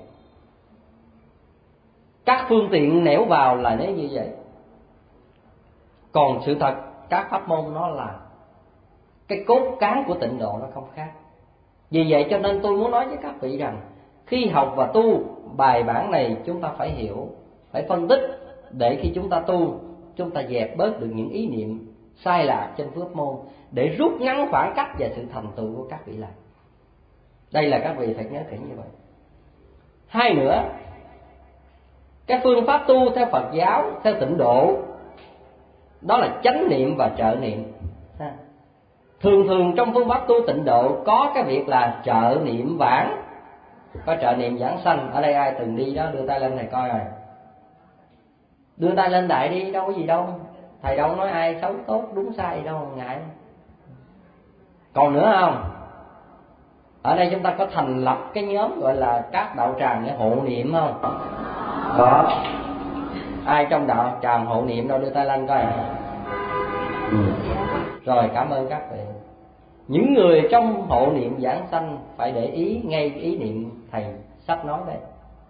các phương tiện nẻo vào là nếu như vậy. Còn sự thật các pháp môn nó là cái cốt cán của tịnh độ, nó không khác. Vì vậy cho nên tôi muốn nói với các vị rằng khi học và tu bài bản này chúng ta phải hiểu, phải phân tích, để khi chúng ta tu chúng ta dẹp bớt được những ý niệm sai lạc trên pháp môn, để rút ngắn khoảng cách và sự thành tựu của các vị lại. Đây là các vị phải nhớ kỹ như vậy. Hai nữa, cái phương pháp tu theo Phật giáo, theo tịnh độ, đó là chánh niệm và trợ niệm. Thường thường trong phương pháp tu tịnh độ có cái việc là trợ niệm vãng, có trợ niệm giảng sanh. Ở đây ai từng đi đó đưa tay lên thầy coi rồi. Đưa tay lên đại đi, đâu có gì đâu. Thầy đâu nói ai xấu tốt đúng sai gì đâu ngại. Còn nữa không? Ở đây chúng ta có thành lập cái nhóm gọi là các đạo tràng để hộ niệm không? Có. Ai trong đạo tràng hộ niệm đâu, đưa tay lên coi. Ừ. Rồi, cảm ơn các vị. Những người trong hộ niệm giảng sanh phải để ý ngay ý niệm thầy sắp nói đây.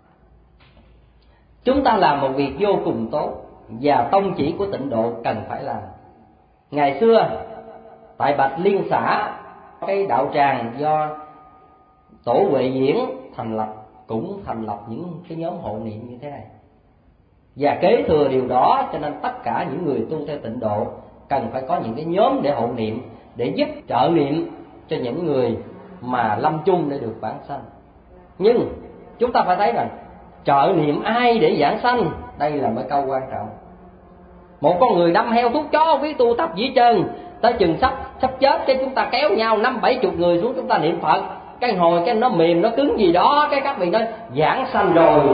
Chúng ta làm một việc vô cùng tốt và tông chỉ của tịnh độ cần phải làm. Ngày xưa tại Bạch Liên xã, cái đạo tràng do Tổ Huệ Diễn thành lập cũng thành lập những cái nhóm hộ niệm như thế này. Và kế thừa điều đó cho nên tất cả những người tu theo tịnh độ cần phải có những cái nhóm để hộ niệm, để giúp trợ niệm cho những người mà lâm chung để được vãng sanh. Nhưng chúng ta phải thấy rằng trợ niệm ai để vãng sanh, đây là một câu quan trọng. Một con người đâm heo thuốc chó với tu tập dĩ trơn, tới chừng sắp sắp chết cái chúng ta kéo nhau năm bảy chục người xuống chúng ta niệm Phật, cái hồi cái nó mềm nó cứng gì đó, cái các vị nói vãng sanh rồi.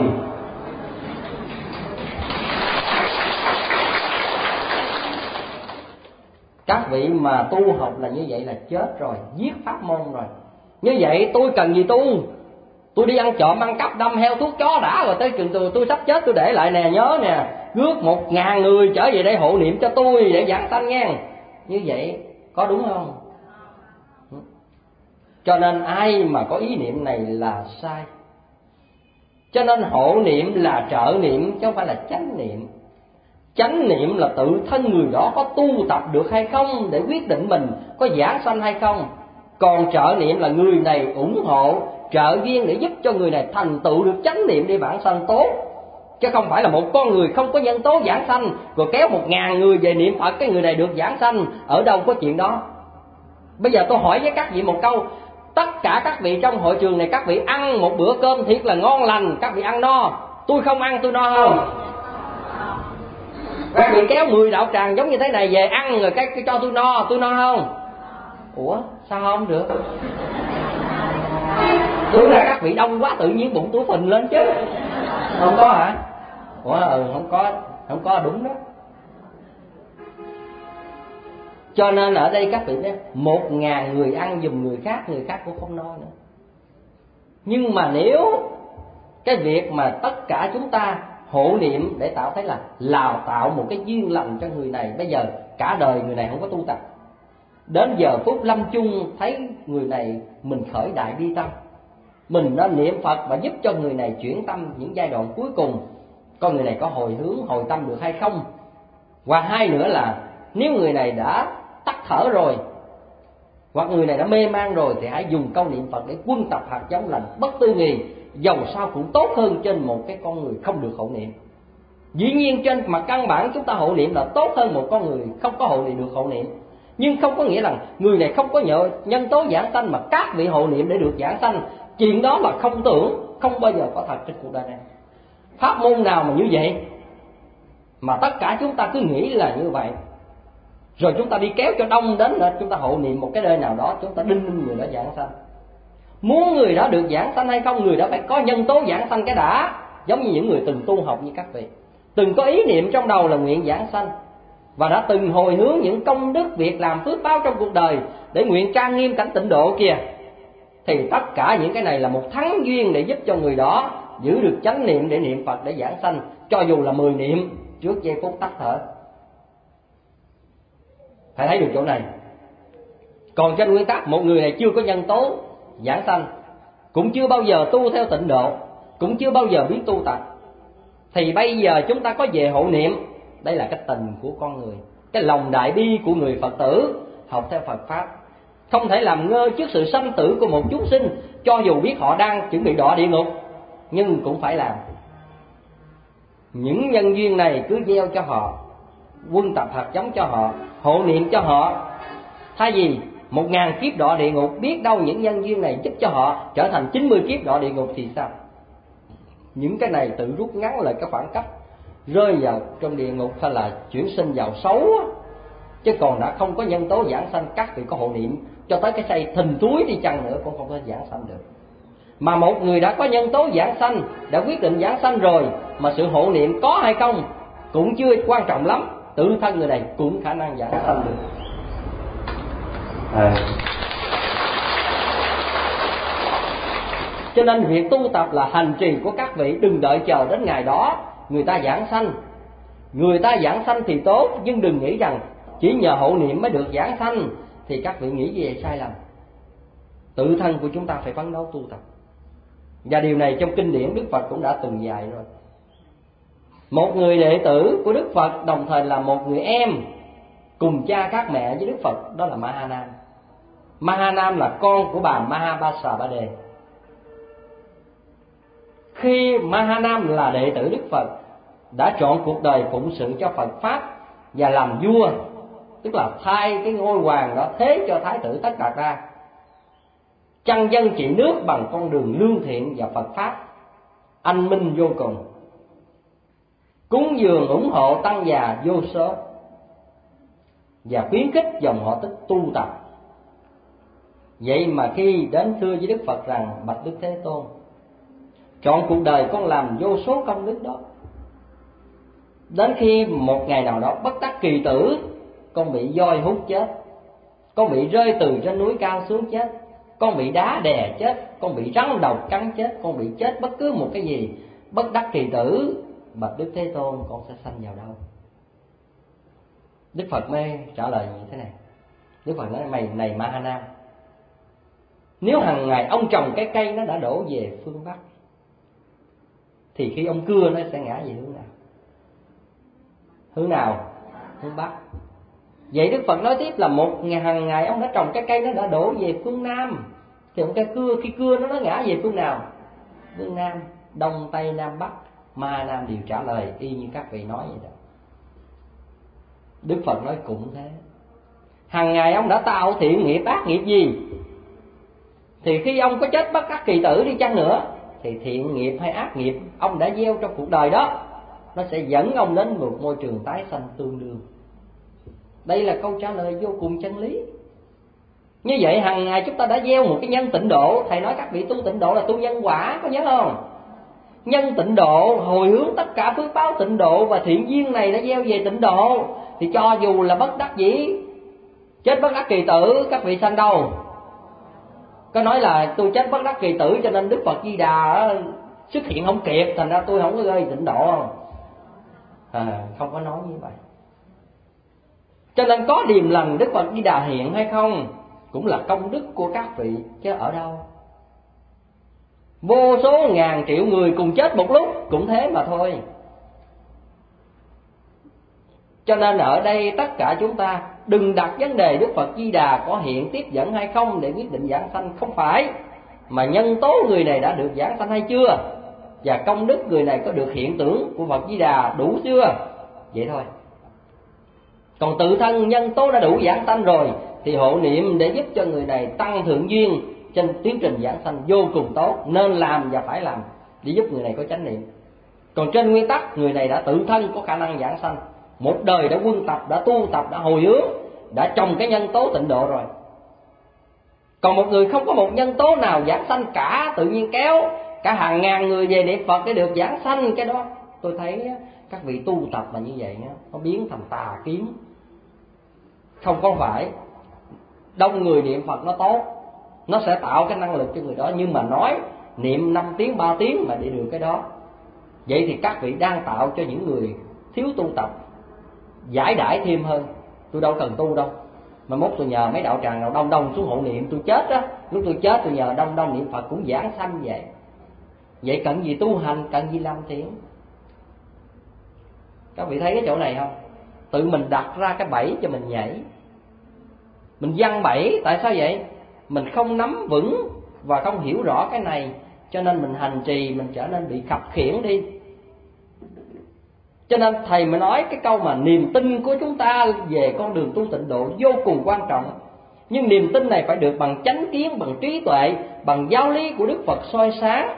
Các vị mà tu học là như vậy là chết rồi, giết pháp môn rồi. Như vậy tôi cần gì tu? Tôi đi ăn trộm, ăn cắp, đâm heo thuốc chó đã rồi, tới chừng tôi, tôi sắp chết tôi để lại nè, nhớ nè, rước một ngàn người trở về đây hộ niệm cho tôi để giảng sanh nghe. Như vậy có đúng không? Cho nên ai mà có ý niệm này là sai. Cho nên hộ niệm là trợ niệm chứ không phải là chánh niệm. Chánh niệm là tự thân người đó có tu tập được hay không để quyết định mình có giảng sanh hay không. Còn trợ niệm là người này ủng hộ, trợ duyên để giúp cho người này thành tựu được chánh niệm để vãng sanh tốt. Chứ không phải là một con người không có nhân tố giảng sanh rồi kéo một ngàn người về niệm Phật cái người này được giảng sanh. Ở đâu có chuyện đó. Bây giờ tôi hỏi với các vị một câu, tất cả các vị trong hội trường này, các vị ăn một bữa cơm thiệt là ngon lành, các vị ăn no. Tôi không ăn tôi no không? Các vị kéo mười đạo tràng giống như thế này về ăn rồi cái, cái cho tôi no, tôi no không? Ủa sao không được? Đúng là các vị đông quá tự nhiên bụng tôi phình lên chứ. Không có hả? Ủa ừ, không có, không có đúng đó. Cho nên ở đây các vị nói một ngàn người ăn giùm người khác, người khác cũng không no nữa. Nhưng mà nếu cái việc mà tất cả chúng ta hộ niệm để tạo thấy là là tạo một cái duyên lành cho người này, bây giờ cả đời người này không có tu tập, đến giờ phút lâm chung thấy người này mình khởi đại bi tâm, mình nên niệm Phật và giúp cho người này chuyển tâm những giai đoạn cuối cùng, con người này có hồi hướng hồi tâm được hay không. Và hai nữa là nếu người này đã tắt thở rồi hoặc người này đã mê man rồi thì hãy dùng câu niệm Phật để quân tập hạt giống lành bất tư nghì, dầu sao cũng tốt hơn trên một cái con người không được hộ niệm. Dĩ nhiên trên mặt căn bản chúng ta hộ niệm là tốt hơn một con người không có hộ niệm được hộ niệm. Nhưng không có nghĩa là người này không có nhờ nhân tố giảng sanh mà các vị hộ niệm để được giảng sanh. Chuyện đó là không tưởng, không bao giờ có thật trên cuộc đời này. Pháp môn nào mà như vậy mà tất cả chúng ta cứ nghĩ là như vậy, rồi chúng ta đi kéo cho đông đến là chúng ta hộ niệm một cái nơi nào đó, chúng ta đinh người đó giảng sanh. Muốn người đó được giảng sanh hay không, người đó phải có nhân tố giảng sanh cái đã. Giống như những người từng tu học như các vị, từng có ý niệm trong đầu là nguyện giảng sanh, và đã từng hồi hướng những công đức việc làm phước báo trong cuộc đời để nguyện trang nghiêm cảnh tịnh độ kìa, thì tất cả những cái này là một thắng duyên để giúp cho người đó giữ được chánh niệm để niệm Phật để giảng sanh, cho dù là mười niệm trước giây phút tắt thở. Phải thấy được chỗ này. Còn trên nguyên tắc, một người này chưa có nhân tố giảng sanh, cũng chưa bao giờ tu theo tịnh độ, cũng chưa bao giờ biết tu tập, thì bây giờ chúng ta có về hộ niệm. Đây là cái tình của con người, cái lòng đại bi của người Phật tử học theo Phật Pháp. Không thể làm ngơ trước sự sanh tử của một chúng sinh, cho dù biết họ đang chuẩn bị đọa địa ngục, nhưng cũng phải làm. Những nhân duyên này cứ gieo cho họ, quân tập hạt giống cho họ, hộ niệm cho họ. Thay vì một ngàn kiếp đọa địa ngục, biết đâu những nhân duyên này giúp cho họ trở thành chín mươi kiếp đọa địa ngục thì sao? Những cái này tự rút ngắn lại cái khoảng cách rơi vào trong địa ngục hay là chuyển sinh vào xấu. Chứ còn đã không có nhân tố giảng sanh, các vị có hộ niệm cho tới cái xây thình túi đi chăng nữa cũng không thể giảng sanh được. Mà một người đã có nhân tố giảng sanh, đã quyết định giảng sanh rồi, mà sự hộ niệm có hay không cũng chưa quan trọng lắm, tự thân người này cũng khả năng giảng sanh được. À. Cho nên việc tu tập là hành trì của các vị, đừng đợi chờ đến ngày đó người ta giảng sanh. Người ta giảng sanh thì tốt, nhưng đừng nghĩ rằng chỉ nhờ hộ niệm mới được giảng sanh, thì các vị nghĩ về sai lầm. Tự thân của chúng ta phải phấn đấu tu tập. Và điều này trong kinh điển Đức Phật cũng đã từng dạy rồi. Một người đệ tử của Đức Phật đồng thời là một người em cùng cha khác mẹ với Đức Phật, đó là Mahanam. Mahanam là con của bà Mahabasabade. Khi Mahanam là đệ tử Đức Phật, đã chọn cuộc đời phụng sự cho Phật Pháp và làm vua, tức là thay cái ngôi hoàng đó thế cho Thái tử Tất Đạt Đa, chăn dân trị nước bằng con đường lương thiện và Phật Pháp anh minh vô cùng, cúng dường ủng hộ tăng già vô số và khuyến khích dòng họ Tích tu tập. Vậy mà khi đến thưa với Đức Phật rằng: bạch Đức Thế Tôn, chọn cuộc đời con làm vô số công đức đó, đến khi một ngày nào đó bất đắc kỳ tử, con bị voi hút chết, con bị rơi từ trên núi cao xuống chết, con bị đá đè chết, con bị rắn độc cắn chết, con bị chết bất cứ một cái gì, bất đắc kỳ tử, bạch Đức Thế Tôn, con sẽ sanh vào đâu? Đức Phật mới trả lời như thế này. Đức Phật nói: mày này Mahanam, nếu hàng ngày ông trồng cái cây nó đã đổ về phương Bắc, thì khi ông cưa nó sẽ ngã về hướng nào? Hướng nào? Hướng Bắc. Vậy Đức Phật nói tiếp là một ngày hàng ngày ông đã trồng cái cây nó đã đổ về phương Nam, thì ông cây cưa, khi cưa nó nó ngã về phương nào? Phương Nam. Đông, Tây, Nam, Bắc, Mahanam đều trả lời y như các vị nói vậy đó. Đức Phật nói cũng thế. Hàng ngày ông đã tạo thiện nghiệp ác nghiệp gì, thì khi ông có chết bất đắc kỳ tử đi chăng nữa, thì thiện nghiệp hay ác nghiệp ông đã gieo trong cuộc đời đó, nó sẽ dẫn ông đến một môi trường tái sanh tương đương. Đây là câu trả lời vô cùng chân lý. Như vậy hàng ngày chúng ta đã gieo một cái nhân tịnh độ. Thầy nói các vị tu tịnh độ là tu nhân quả, có nhớ không? Nhân tịnh độ hồi hướng tất cả phước báo tịnh độ, và thiện duyên này đã gieo về tịnh độ, thì cho dù là bất đắc dĩ, chết bất đắc kỳ tử, các vị sanh đâu? Có nói là tôi chết bất đắc kỳ tử cho nên Đức Phật Di Đà xuất hiện không kịp, thành ra tôi không có rơi tịnh độ không? À, không có nói như vậy. Cho nên có điềm lành Đức Phật Di Đà hiện hay không cũng là công đức của các vị, chứ ở đâu. Vô số ngàn triệu người cùng chết một lúc cũng thế mà thôi. Cho nên ở đây tất cả chúng ta đừng đặt vấn đề Đức Phật Di Đà có hiện tiếp dẫn hay không để quyết định giảng sanh, không phải, mà nhân tố người này đã được giảng sanh hay chưa, và công đức người này có được hiện tưởng của Phật Di Đà đủ chưa, vậy thôi. Còn tự thân nhân tố đã đủ giảng sanh rồi thì hộ niệm để giúp cho người này tăng thượng duyên trên tiến trình giảng sanh vô cùng tốt, nên làm và phải làm để giúp người này có chánh niệm. Còn trên nguyên tắc người này đã tự thân có khả năng giảng sanh, một đời đã quân tập, đã tu tập, đã hồi hướng, đã trồng cái nhân tố tịnh độ rồi, Còn một người không có một nhân tố nào giảng sanh cả, tự nhiên kéo cả hàng ngàn người về niệm Phật để được giảng sanh, cái đó tôi thấy các vị tu tập mà như vậy nó biến thành tà kiến. Không có phải đông người niệm Phật nó tốt, nó sẽ tạo cái năng lực cho người đó, nhưng mà nói niệm năm tiếng ba tiếng mà để được cái đó, vậy thì các vị đang tạo cho những người thiếu tu tập giải đãi thêm hơn. Tôi đâu cần tu đâu, mà mốt tôi nhờ mấy đạo tràng nào đông đông xuống hộ niệm, tôi chết á, lúc tôi chết tôi nhờ đông đông niệm Phật cũng giảng sanh vậy. Vậy cần gì tu hành, cần gì làm thiện? Các vị thấy cái chỗ này không? Tự mình đặt ra cái bẫy cho mình nhảy, mình giăng bẫy. Tại sao vậy? Mình không nắm vững và không hiểu rõ cái này, cho nên mình hành trì mình trở nên bị khập khiễng đi. Cho nên thầy mới nói cái câu mà niềm tin của chúng ta về con đường tu tịnh độ vô cùng quan trọng. Nhưng niềm tin này phải được bằng chánh kiến, bằng trí tuệ, bằng giáo lý của Đức Phật soi sáng.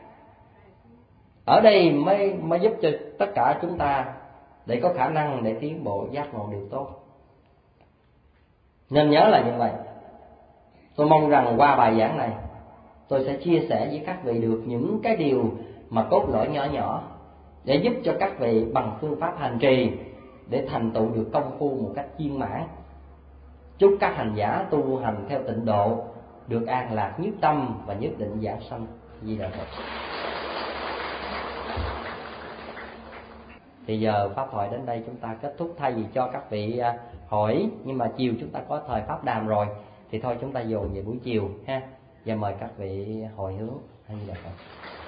Ở đây mới, mới giúp cho tất cả chúng ta để có khả năng để tiến bộ giác ngộ điều tốt. Nên nhớ là như vậy. Tôi mong rằng qua bài giảng này tôi sẽ chia sẻ với các vị được những cái điều mà cốt lõi nhỏ nhỏ để giúp cho các vị bằng phương pháp hành trì để thành tựu được công phu một cách viên mãn. Chúc các hành giả tu hành theo tịnh độ được an lạc nhất tâm và nhất định giảng sanh. Di Đà Phật. Thì giờ pháp thoại đến đây chúng ta kết thúc. Thay vì cho các vị hỏi, nhưng mà chiều chúng ta có thời pháp đàm rồi, thì thôi chúng ta dồn về buổi chiều ha. Và mời các vị hồi hướng. Di Đà Phật.